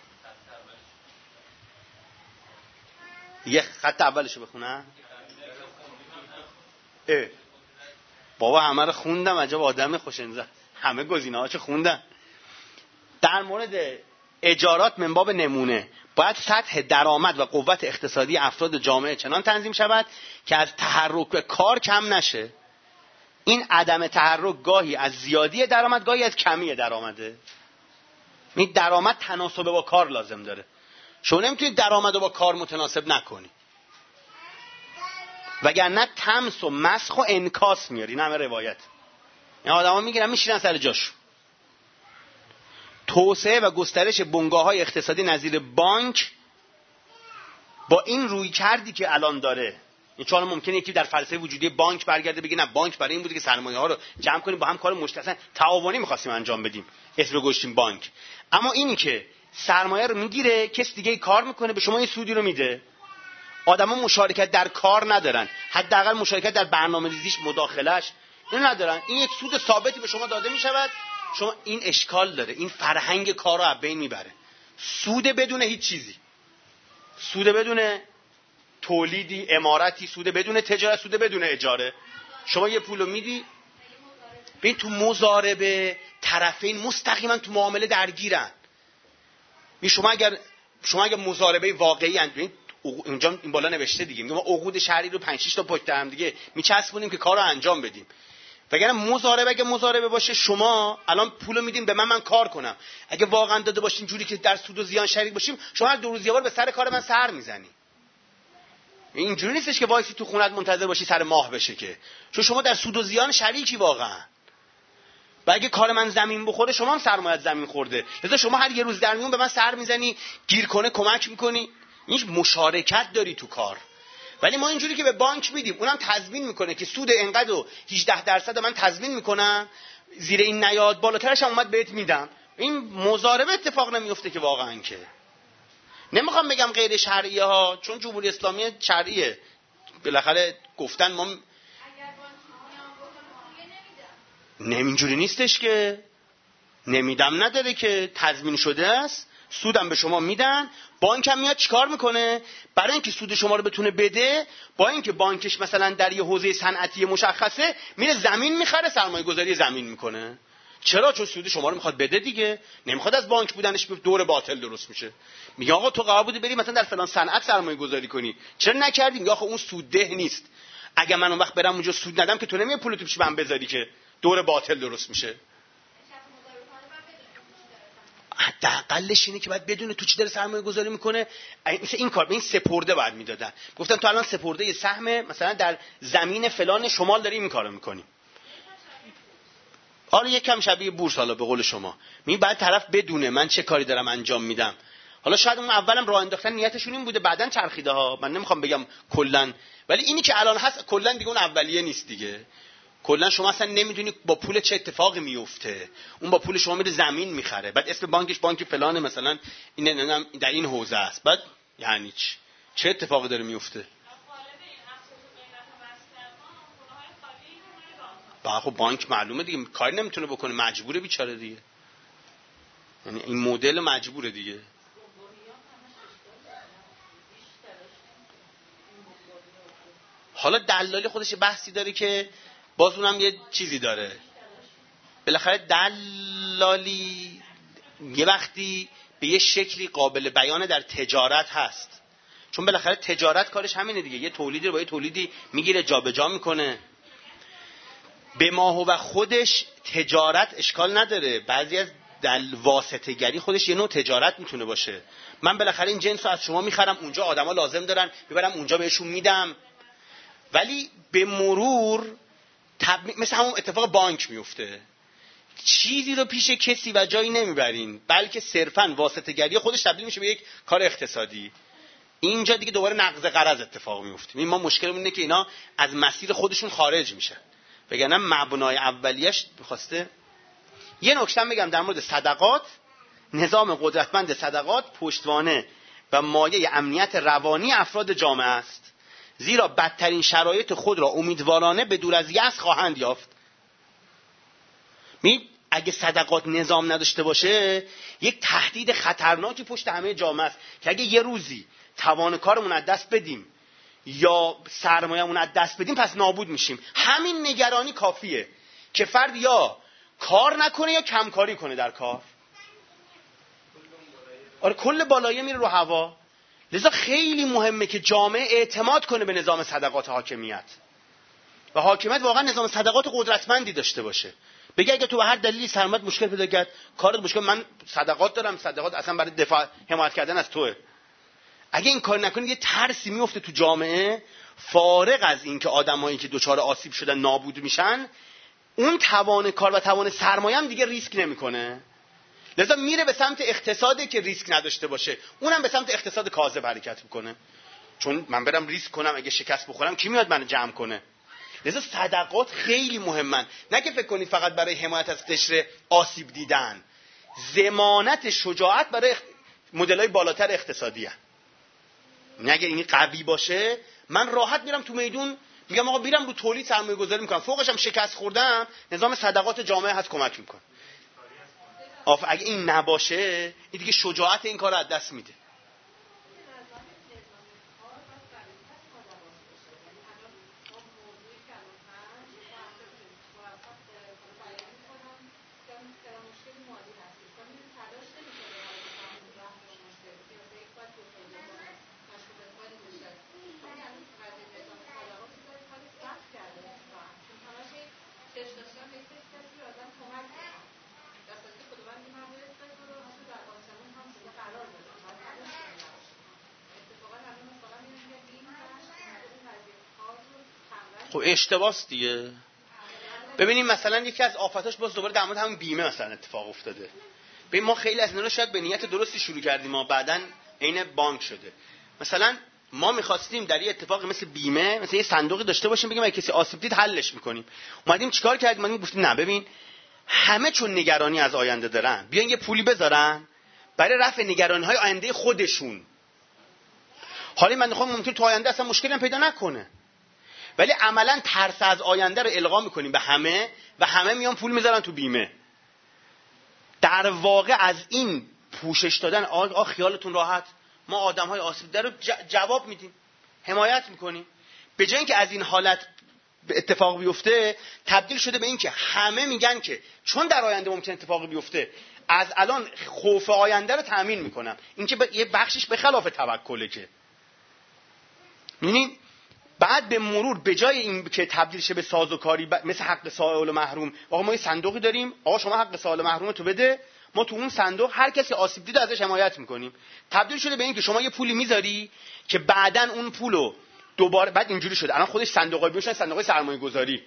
یه خط اولشو بخونم. بابا همه رو خوندم، عجب آدم خوشنزه. همه گزینه‌هاشو خوندم. در مورد اجارات من باب نمونه باید سطح درآمد و قوت اقتصادی افراد جامعه چنان تنظیم شود که از تحرک کار کم نشه. این عدم تحرک گاهی از زیادی درآمد، گاهی از کمی درآمده. این درآمد تناسب با کار لازم داره. شما نمیتونید درآمد رو با کار متناسب نکنی، وگرنه تمس و مسخ و انکاس میاری. این همه روایت. این آدما میگیرن میشینن سر جاشون. توسعه و گسترش بنگاه‌های اقتصادی نظیر بانک با این روی کردی که الان داره، چون ممکنه یکی در فلسفه وجودی بانک برگرده بگه نه بانک برای این بوده که سرمایه‌ها رو جمع کنیم با هم کار مشترک تعاونی می‌خواستیم انجام بدیم، اسم رو گذاشتیم بانک. اما اینی که سرمایه رو میگیره کس دیگه کار میکنه به شما یه سودی رو میده. آدما مشارکت در کار ندارن، حداقل مشارکت در برنامه‌ریزیش، مداخلهش اینو ندارن. این یک سود ثابتی به شما داده میشود. شما این اشکال داره، این فرهنگ کار رو از بین میبره. سود بدون هیچ چیزی، سود بدون تولیدی، امارتی، سود بدون تجارت، سود بدون اجاره. شما یه پولو میدی، ببین تو مضاربه طرفین مستقیما تو معامله درگیرن. شما اگر مضاربه واقعی انجام، اینجا این بالا نوشته دیگه، میگم ما عقود شهری رو 5 6 تا پشت هم دیگه میچسبونیم که کارو انجام بدیم. وگرنه مضاربه باشه، شما الان پولو میدین به من کار کنم. اگه واقعا داده باشین جوری که در سود و زیان شریک باشیم، شما هر 2 روز یه بار به سر کار من سر میزنی. اینجوری نیستش که وایسی تو خونت منتظر باشی سر ماه بشه که، چون شما در سود و زیان شریکی واقعا. و اگه کار من زمین بخوره، شما هم سرمایه‌ات زمین خورده، لذا شما هر یه روز در میون به من سر میزنی، گیر کنه کمک میکنی. این مشارکت داری تو کار. ولی ما اینجوری که به بانک میدیم، اونم تضمین میکنه که سود اینقدر و 18% من تضمین میکنم، زیر این نیاد، بالاترش هم اومد بهت میدم. این مضاربه اتفاق نمیفته که واقعا. که نمیخوام بگم غیر شرعیه ها، چون جمهوری اسلامی شرعیه، بالاخره گفتن ما اینجوری نیستش که نمیدم نداره که تضمین شده است. سودم به شما میدن، بانک هم میاد چیکار میکنه؟ برای اینکه سود شما رو بتونه بده، با اینکه بانکش مثلا در یه حوزه صنعتی مشخصه میره زمین میخره، سرمایه گذاری زمین میکنه. چرا؟ چون سود شما رو میخواد بده دیگه، نمیخواد از بانک بودنش به دور باطل درست میشه. میگه آقا تو قرار بودی بری مثلا در فلان صنعت سرمایه گذاری کنی، چرا نکردی؟ میگه آخه اون سودده نیست. اگه من اون وقت برم اونجا سود ندم که تو نمیای پول تو پیش من بذاری که دور باطل درست میشه. حداقلش اینه که باید بدونه تو چی داره سرمایه گذاری میکنه. مثل این کار به این سپرده باید میدادن، گفتن تو الان سپرده یه سهم مثلا در زمین فلان شمال داری این کارو میکنی. آره یکم شبیه بورس. حالا به قول شما بعد طرف بدونه من چه کاری دارم انجام میدم. حالا شاید اون اولم راه انداختن نیتشون این بوده، بعدن چرخیده ها، من نمیخوام بگم کلا، ولی اینی که الان هست کلا دیگه اون اولیه نیست دیگه. کلا شما اصلا نمیدونی با پول چه اتفاقی میفته. اون با پول شما میره زمین میخره، بعد اسم بانکش بانک فلانه، مثلا این در این حوزه است، بعد یعنی چه اتفاقی داره میفته؟ خب بانک معلومه دیگه کاری نمیتونه بکنه، مجبوره بیچاره دیگه. یعنی این مدل مجبوره دیگه. حالا دلالی خودش بحثی داره که باز اونم یه چیزی داره. بالاخره دلالی یه وقتی به یه شکلی قابل بیانه در تجارت هست، چون بالاخره تجارت کارش همینه دیگه، یه تولیدی رو با یه تولیدی میگیره جابجا میکنه. به ما و خودش تجارت اشکال نداره، بعضی از واسطه گری خودش یه نوع تجارت میتونه باشه. من بالاخره این جنس رو از شما میخرم، اونجا آدما لازم دارن، میبرم اونجا بهشون میدم، ولی به مرور مثل همون اتفاق بانک میفته، چیزی رو پیش کسی و جایی نمیبرین، بلکه صرفاً واسطه گری خودش تبدیل میشه به یک کار اقتصادی. اینجا دیگه دوباره نقض قرض اتفاق میفته. ما مشکلمون اینه که اینا از مسیر خودشون خارج میشن، بگن مبنای اولیش میخواسته. یه نکته بگم در مورد صدقات. نظام قدرتمند صدقات پشتوانه و مایه امنیت روانی افراد جامعه است، زیرا بدترین شرایط خود را امیدوارانه به دور از یأس خواهند یافت. اگه صدقات نظام نداشته باشه یک تهدید خطرناکی پشت همه جامعه است که اگه یه روزی توان کارمون از دست بدیم یا سرمایه‌مون از دست بدیم پس نابود میشیم. همین نگرانی کافیه که فرد یا کار نکنه یا کمکاری کنه در کار. آره کل بالایه میره رو هوا. لذا خیلی مهمه که جامعه اعتماد کنه به نظام صدقات حاکمیت و حاکمیت واقعا نظام صدقات قدرتمندی داشته باشه. بگه اگه تو به هر دلیلی سرمایه‌ات مشکل پیدا کرد، کارت مشکل، من صدقات دارم، صدقات اصلا برای دفاع حمایت کردن از توئه. اگه این کار نکنی یه ترسی میفته تو جامعه، فارغ از این که آدمایی که دچار آسیب شدن نابود میشن، اون توان کار و توان سرمایه هم دیگه ریسک نمیکنه. لذا میره به سمت اقتصادی که ریسک نداشته باشه، اونم به سمت اقتصاد کاذب حرکت میکنه. چون من برم ریسک کنم اگه شکست بخورم کی میاد منو جمع کنه؟ لذا صدقات خیلی مهمن. نه که فکر کنید فقط برای حمایت از قشر آسیب دیدن، ضمانت شجاعت برای مدل‌های بالاتر اقتصادی هست. اگه این قوی باشه من راحت میرم تو میدون، میگم آقا میرم رو تولید سرمایه گذاری میکنم، فوقش هم شکست خوردم نظام صدقات جامعه هست کمک میکنه. اگه این نباشه این دیگه شجاعت این کار رو از دست میده. خب اشتباهست دیگه. ببینیم مثلا یکی از آفاتاش باز دوباره در مورد همون بیمه مثلا اتفاق افتاده. ببین ما خیلی از اینا رو شاید به نیت درستی شروع کردیم، ما بعدن عین بانک شده. مثلا ما می‌خواستیم در یه اتفاقی مثل بیمه مثلا یه صندوقی داشته باشیم، بگیم اگه کسی آسیب دید حلش می‌کنیم. اومدیم چیکار کردیم؟ اومدیم گفتیم نه ببین همه چون نگرانی از آینده دارن بیان یه پولی بذارن برای رفع نگرانی‌های آینده خودشون. حالا من می‌خوام ممکن تو آینده اصلا مشکلی هم پیدا نکنه، ولی عملاً ترس از آینده رو القا میکنیم به همه و همه میان پول میذارن تو بیمه. در واقع از این پوشش دادن خیالتون راحت، ما آدم‌های آسیب دیده رو جواب میدیم، حمایت میکنیم، به جای اینکه از این حالت اتفاق بیفته تبدیل شده به این که همه میگن که چون در آینده ممکن اتفاقی بیفته از الان خوف آینده رو تامین میکنم. این که یه بخشش به خلاف توکله که می‌بینید. بعد به مرور به جای این که تبدیل شه به سازوکاری مثل حق سائل و محروم، آقا ما یه صندوقی داریم، آقا شما حق سائل و محروم تو بده، ما تو اون صندوق هر کسی آسیب دیده ازش حمایت میکنیم. تبدیل شده به این که شما یه پولی میذاری که بعدن اون پولو دوباره، بعد اینجوری شده الان خودش صندوقای بیمه، صندوقای سرمایه گذاری،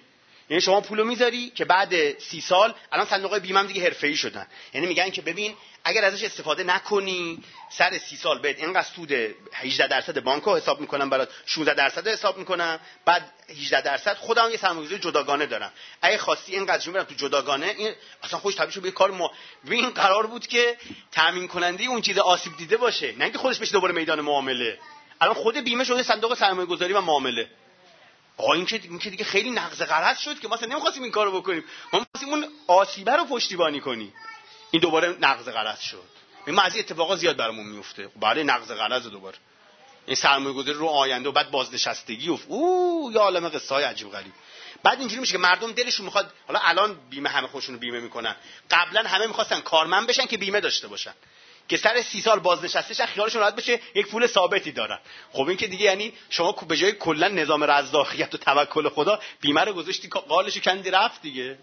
یعنی شما پولو میذاری که بعد 30 سال الان صندوق بیمه هم دیگه حرفه‌ای شدن، یعنی میگن که ببین اگر ازش استفاده نکنی سر 30 سال بهت اینقدر سود 18% بانک‌ها حساب میکنم برات، 16% حساب میکنم، بعد 18% خودم یه سرمایه‌گذاری جداگانه دارم، اگه خواستی اینقدرشو برم تو جداگانه. این اصلا خودش طبیعیش به کار ما این قرار بود که تامین کننده اون چیز آسیب دیده باشه، نه اینکه خودش بشه دوباره میدان معامله. الان خود بیمه شده صندوق سرمایه‌گذاری و معامله. آقا این که دیگه خیلی نقض قرارداد شد که ما اصلا نمی‌خواستیم این کارو بکنیم، ما می‌خواستیم اون آسیبه رو پشتیبانی کنیم. این دوباره نقض قرارداد شد. این از اتفاقا زیاد برامون میفته. برای نقض قرارداد دوباره این سرمایه‌گذاری رو آینده و بعد بازنشستگی و یا عالمه قصه‌های عجیب غریب. بعد اینجوری میشه که مردم دلشون میخواد، حالا الان بیمه همه خودشونو بیمه میکنن، قبلا همه می‌خواستن کارمند بشن که بیمه داشته باشن که سر 30 سال بازنشسته شن خیالشون راحت بشه یک پول ثابتی دارن. خب این که دیگه یعنی شما به جای کلا نظام رزاقیت و توکل خدا بیمه رو گذاشتی قالشو کندی رفت دیگه.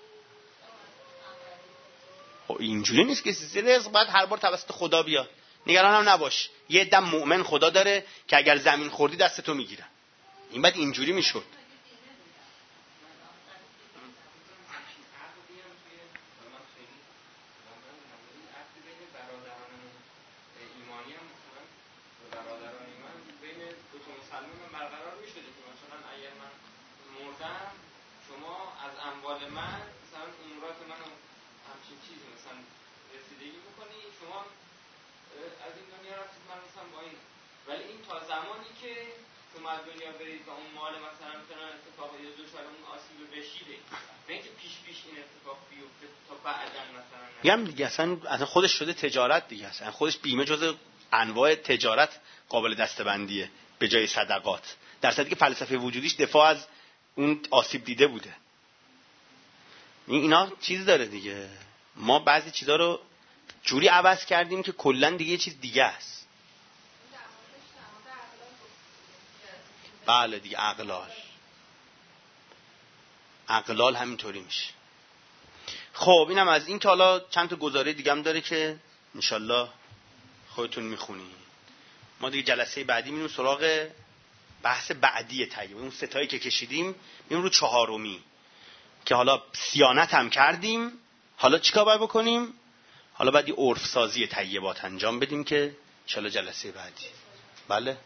خب اینجوری نیست که رزق باید هر بار توسط خدا بیاد. نگران هم نباش، یه دم مؤمن خدا داره که اگر زمین خوردی دست تو میگیرن. این بعد اینجوری میشد. ولی این تا زمانی که شما از دنیا برید و اون مال مثلا میتونن اتفاق یا دچار اون آسیب بشیده، نه اینکه پیش این اتفاق بیفته تا بعداً مثلا میگم دیگه اصلا خودش شده تجارت دیگه، اصلا خودش بیمه جزء انواع تجارت قابل دسته‌بندیه به جای صدقات، در صورتی که فلسفه وجودیش دفاع از اون آسیب دیده بوده. اینا چیز داره دیگه، ما بعضی چیزا رو جوری عوض کردیم که کلا دیگه یه چیز دیگه است. بله دیگه اقلال همینطوری میشه. خب اینم از این که حالا چند تا گزاره دیگه هم داره که انشالله خودتون میخونید. ما دیگه جلسه بعدی میریم سراغ بحث بعدی طیبه، اون ستایی که کشیدیم میریم رو 4می که حالا صیانت هم کردیم، حالا چیکار باید بکنیم؟ حالا بعد یه عرف سازی طیبات انجام بدیم که انشالله جلسه بعدی. بله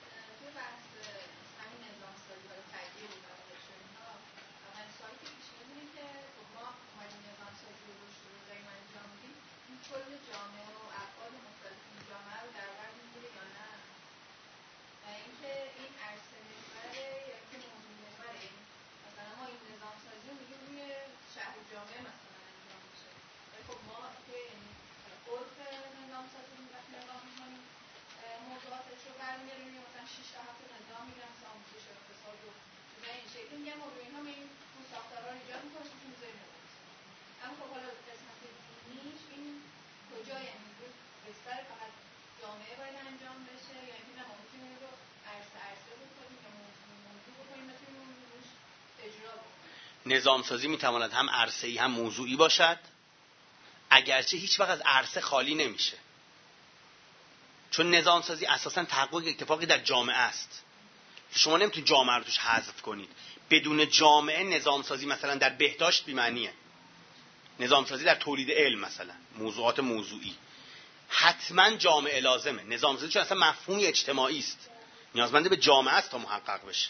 نظام سازی میتواند هم عرصه‌ای هم موضوعی باشد، اگرچه هیچ وقت از عرصه خالی نمیشه، چون نظام سازی اساساً تحقق اتفاقی در جامعه است. شما نمیتونید جامعه رو توش حذف کنید. بدون جامعه نظام سازی مثلا در بهداشت بی‌معنیه، نظام سازی در تولید علم مثلا موضوعات موضوعی حتما جامعه لازمه. نظام سازی چون اصلا مفهومی اجتماعی است، نیازمنده به جامعه است تا محقق بشه.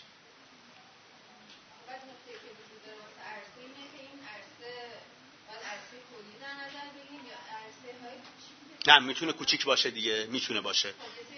نه میتونه کوچیک باشه دیگه، میتونه باشه.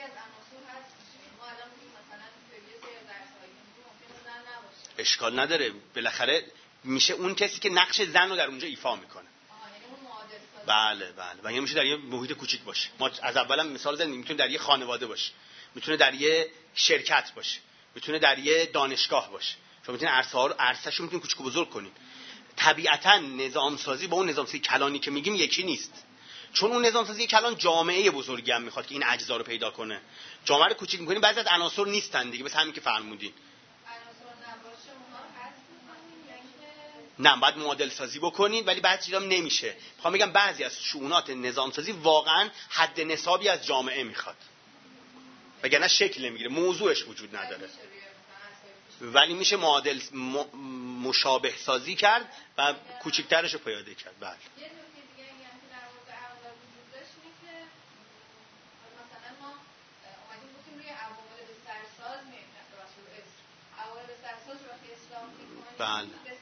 اشکال نداره، بالاخره میشه اون کسی که نقش زن رو در اونجا ایفا میکنه. بله و یه میشه در یه محیط کوچیک باشه. ما از اولم مثال زدیم، میتونه در یه خانواده باشه، میتونه در یه شرکت باشه، میتونه در یه دانشگاه باشه. شما میتونید عرصه‌شو میتونید کوچیک و بزرگ کنید. طبیعتا نظام سازی با اون نظام سازی کلانی که میگیم یکی نیست، چون اون نظام سازی کلان جامعه بزرگی هم میخواد که این اجزا رو پیدا کنه. جامعه رو کوچیک می‌کنیم، بعضی از عناصر نیستن دیگه، مثل همین که فرمودین. نه باید معادل سازی بکنید، ولی بعضی چیزا نمیشه. میخوام بگم بعضی از شؤونات نظام سازی واقعا حد نصابی از جامعه میخواد، وگرنه شکل نمیگیره، موضوعش وجود نداره. ولی میشه معادل مشابه سازی کرد و کوچکترش رو پیاده کرد. بله. بله.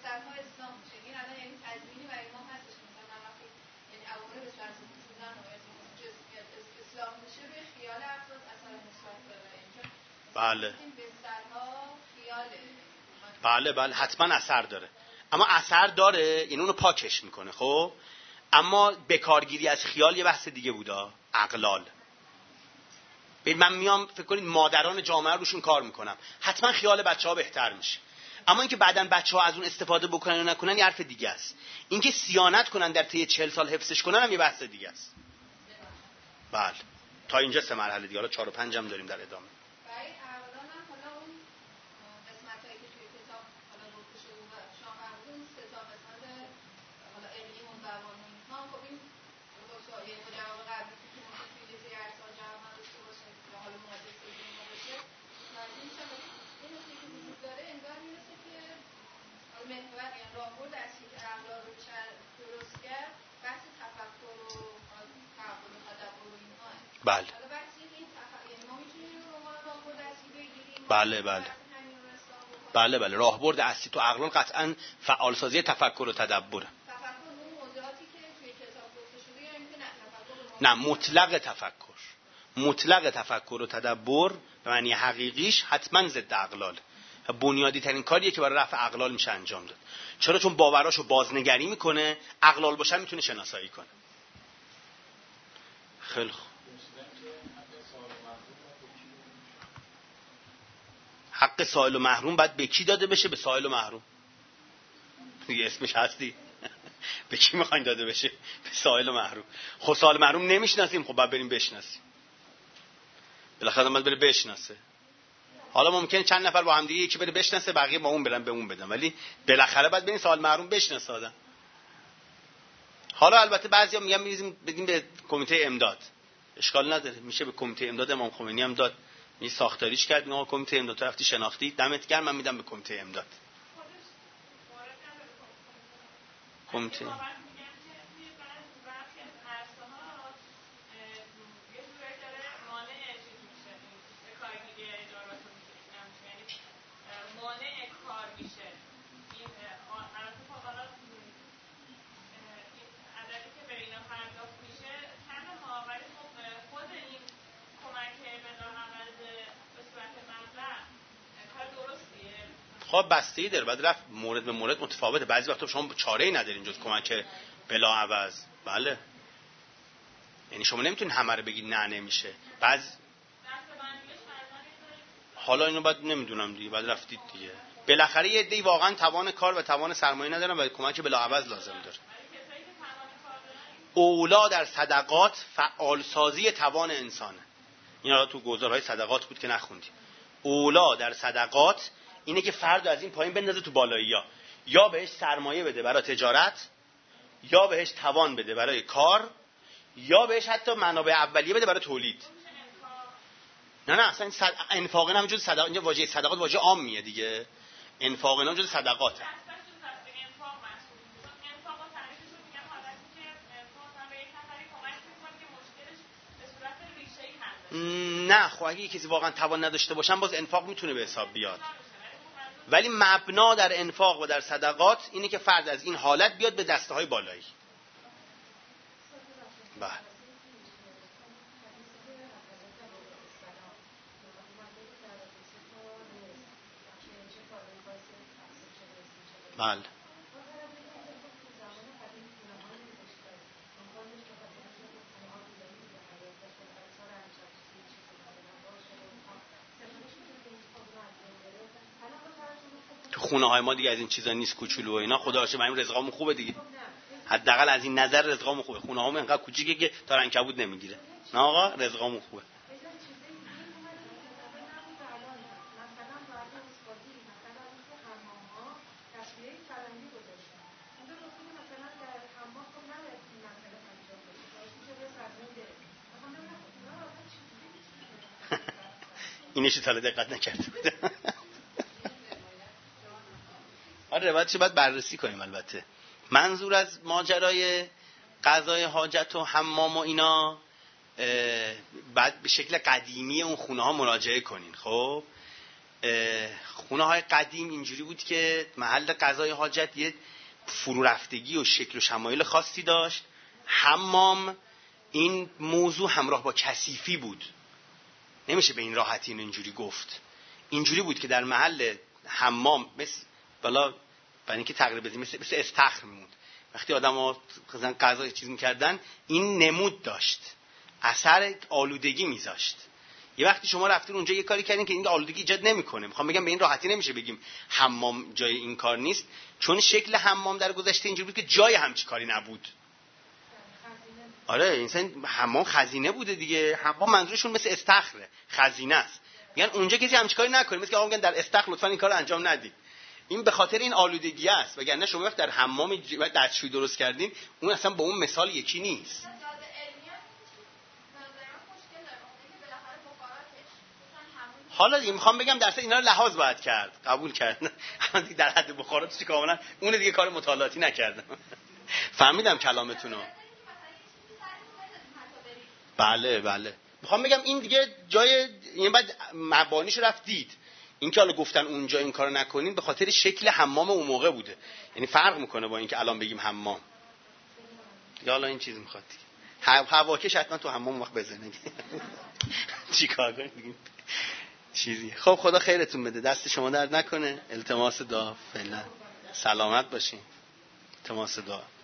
بله. بله بله حتما اثر داره، اما اثر داره یعنی اونو پاکش میکنه. خب اما بکارگیری از خیال یه بحث دیگه بوده. اقلال، ببین من میام فکر کنید مادران جامعه روشون کار میکنم، حتما خیال بچه‌ها بهتر میشه، اما اینکه بعداً بچه‌ها از اون استفاده بکنن یا نکنن یه حرف دیگه است. اینکه صیانت کنن در طی 40 سال حفظش کنن هم یه بحث دیگه است. بله تا اینجا 3 مرحله دیگه، حالا 4 و 5 هم داریم در ادامه. بله بله بله بله بله راهبرد اصلی تو اقلال قطعا فعالسازی تفکر و تدبره. نه مطلق تفکر و تدبر به معنی حقیقیش حتما ضد اقلال. بنیادی ترین کاریه که برای رفع اقلال میشه انجام داد. چرا؟ چون باوراشو بازنگری میکنه، اقلال باشه میتونه شناسایی کنه. خیلی خوب. حق سائل و محروم باید به کی داده بشه؟ به سائل و محروم. دیگه اسمش هستی. به کی میخواین داده بشه؟ به سائل و محروم. خب سائل و محروم نمیشناسیم، خب باید بریم بشناسیم. بالاخره باید بره بشناسه. حالا ممکنه چند نفر با هم دیگه یکی بره بشناسه، بقیه با اون برن به اون بدن، ولی بالاخره باید بریم سائل محروم بشناسه آدم. حالا البته بعضیا میگن بدیم به کمیته امداد. اشکال نداره، میشه به کمیته امداد امام خمینی هم داد. می ساختاریش کرد، میگه کمیته امداد رفتی شناختی دمت گرم، من میدم به کمیته امداد. کمیته خب بسته‌ای داره، بعد رفت مورد به مورد متفاوته. بعضی وقتا شما چاره‌ای ندارین جز کمک بلا عوض. بله یعنی شما نمیتونین همه رو بگید نه نمیشه. حالا اینو بعد نمیدونم دیگه، بعد رفتید دیگه. بالاخره یه عده‌ای واقعا توان کار و توان سرمایه ندارن و کمک بلا عوض لازم داره. اولا در صدقات فعال سازی توان انسانه. این حالا تو گزارهای صدقات بود که نخوندیم. اولا در صدقات اینه که فرد از این پایین بندازه تو بالایی‌ها، یا بهش سرمایه بده برای تجارت، یا بهش توان بده برای کار، یا بهش حتی منابع اولیه بده برای تولید. نه اصلا انفاق هم جز صدقات. اینجا واژه صدقات واژه عامیه دیگه. انفاق هم جز صدقاته. نه خب اگه کسی واقعا توان نداشته باشن باز انفاق میتونه به حساب بیاد، ولی مبنا در انفاق و در صدقات اینه که فرد از این حالت بیاد به دسته های بالایی. بله تو خونه های ما دیگه از این چیزا نیست، کوچولو و اینا. خدا رو شکر من رزقامون خوبه دیگه، حداقل از این نظر رزقامون خوبه. خونه هامون انقدر کوچیکه که تا عنکبوت نمیگیره. نه آقا رزقامون خوبه. اینش تا دقت نکرده بود. آره روایتش باید بررسی کنیم. البته منظور از ماجرای قضای حاجت و حمام و اینا بعد به شکل قدیمی اون خونه ها مراجعه کنین. خب خونه های قدیم اینجوری بود که محل قضای حاجت یه فرو رفتگی و شکل و شمایل خاصی داشت. حمام این موضوع همراه با کثیفی بود، نمیشه به این راحتی اینجوری گفت. اینجوری بود که در محل حمام مثل بالا برای اینکه تقریبا مثل استخر میموند. وقتی آدم‌ها مثلا غذا چیز می‌کردن این نمود داشت، اثر آلودگی میذاشت. یه وقتی شما رفتین اونجا یه کاری کردین که این آلودگی ایجاد نمیکنه. میخوام بگم به این راحتی نمیشه بگیم حمام جای این کار نیست، چون شکل حمام در گذشته اینجوری بود که جای همچین کاری نبود. آره انسان حمام خزینه بوده دیگه. حمام منظورشون مثل استخره، خزینه است. میگن اونجا کسی همچین کاری نکنه، مثل که آقا میگن در استخر لطفا این کارو انجام ندید. این به خاطر این آلودگی است. وگرنه شما وقت در حمام دستشویی درست کردین اون اصلا با اون مثال یکی نیست. حالا دیگه میخوام بگم درست اینا رو لحاظ باید کرد، قبول کردن در حد بخارات کاملا اون دیگه کار مطالعاتی نکردم. فهمیدم کلامتون رو. بله میخوام بگم این دیگه جای این بعد مبانیشو رفت دید. این که حالا گفتن اونجا این کارو نکنین به خاطر شکل حمام اون موقع بوده. یعنی فرق میکنه با اینکه الان بگیم حمام. یا حالا این چیز میخواد هواکش حتما تو حمام وقت بزنه. چیکار کنیم چیزی. خب خدا خیرتون بده، دست شما درد نکنه. التماس دعا فعلا. سلامت باشین. التماس دعا.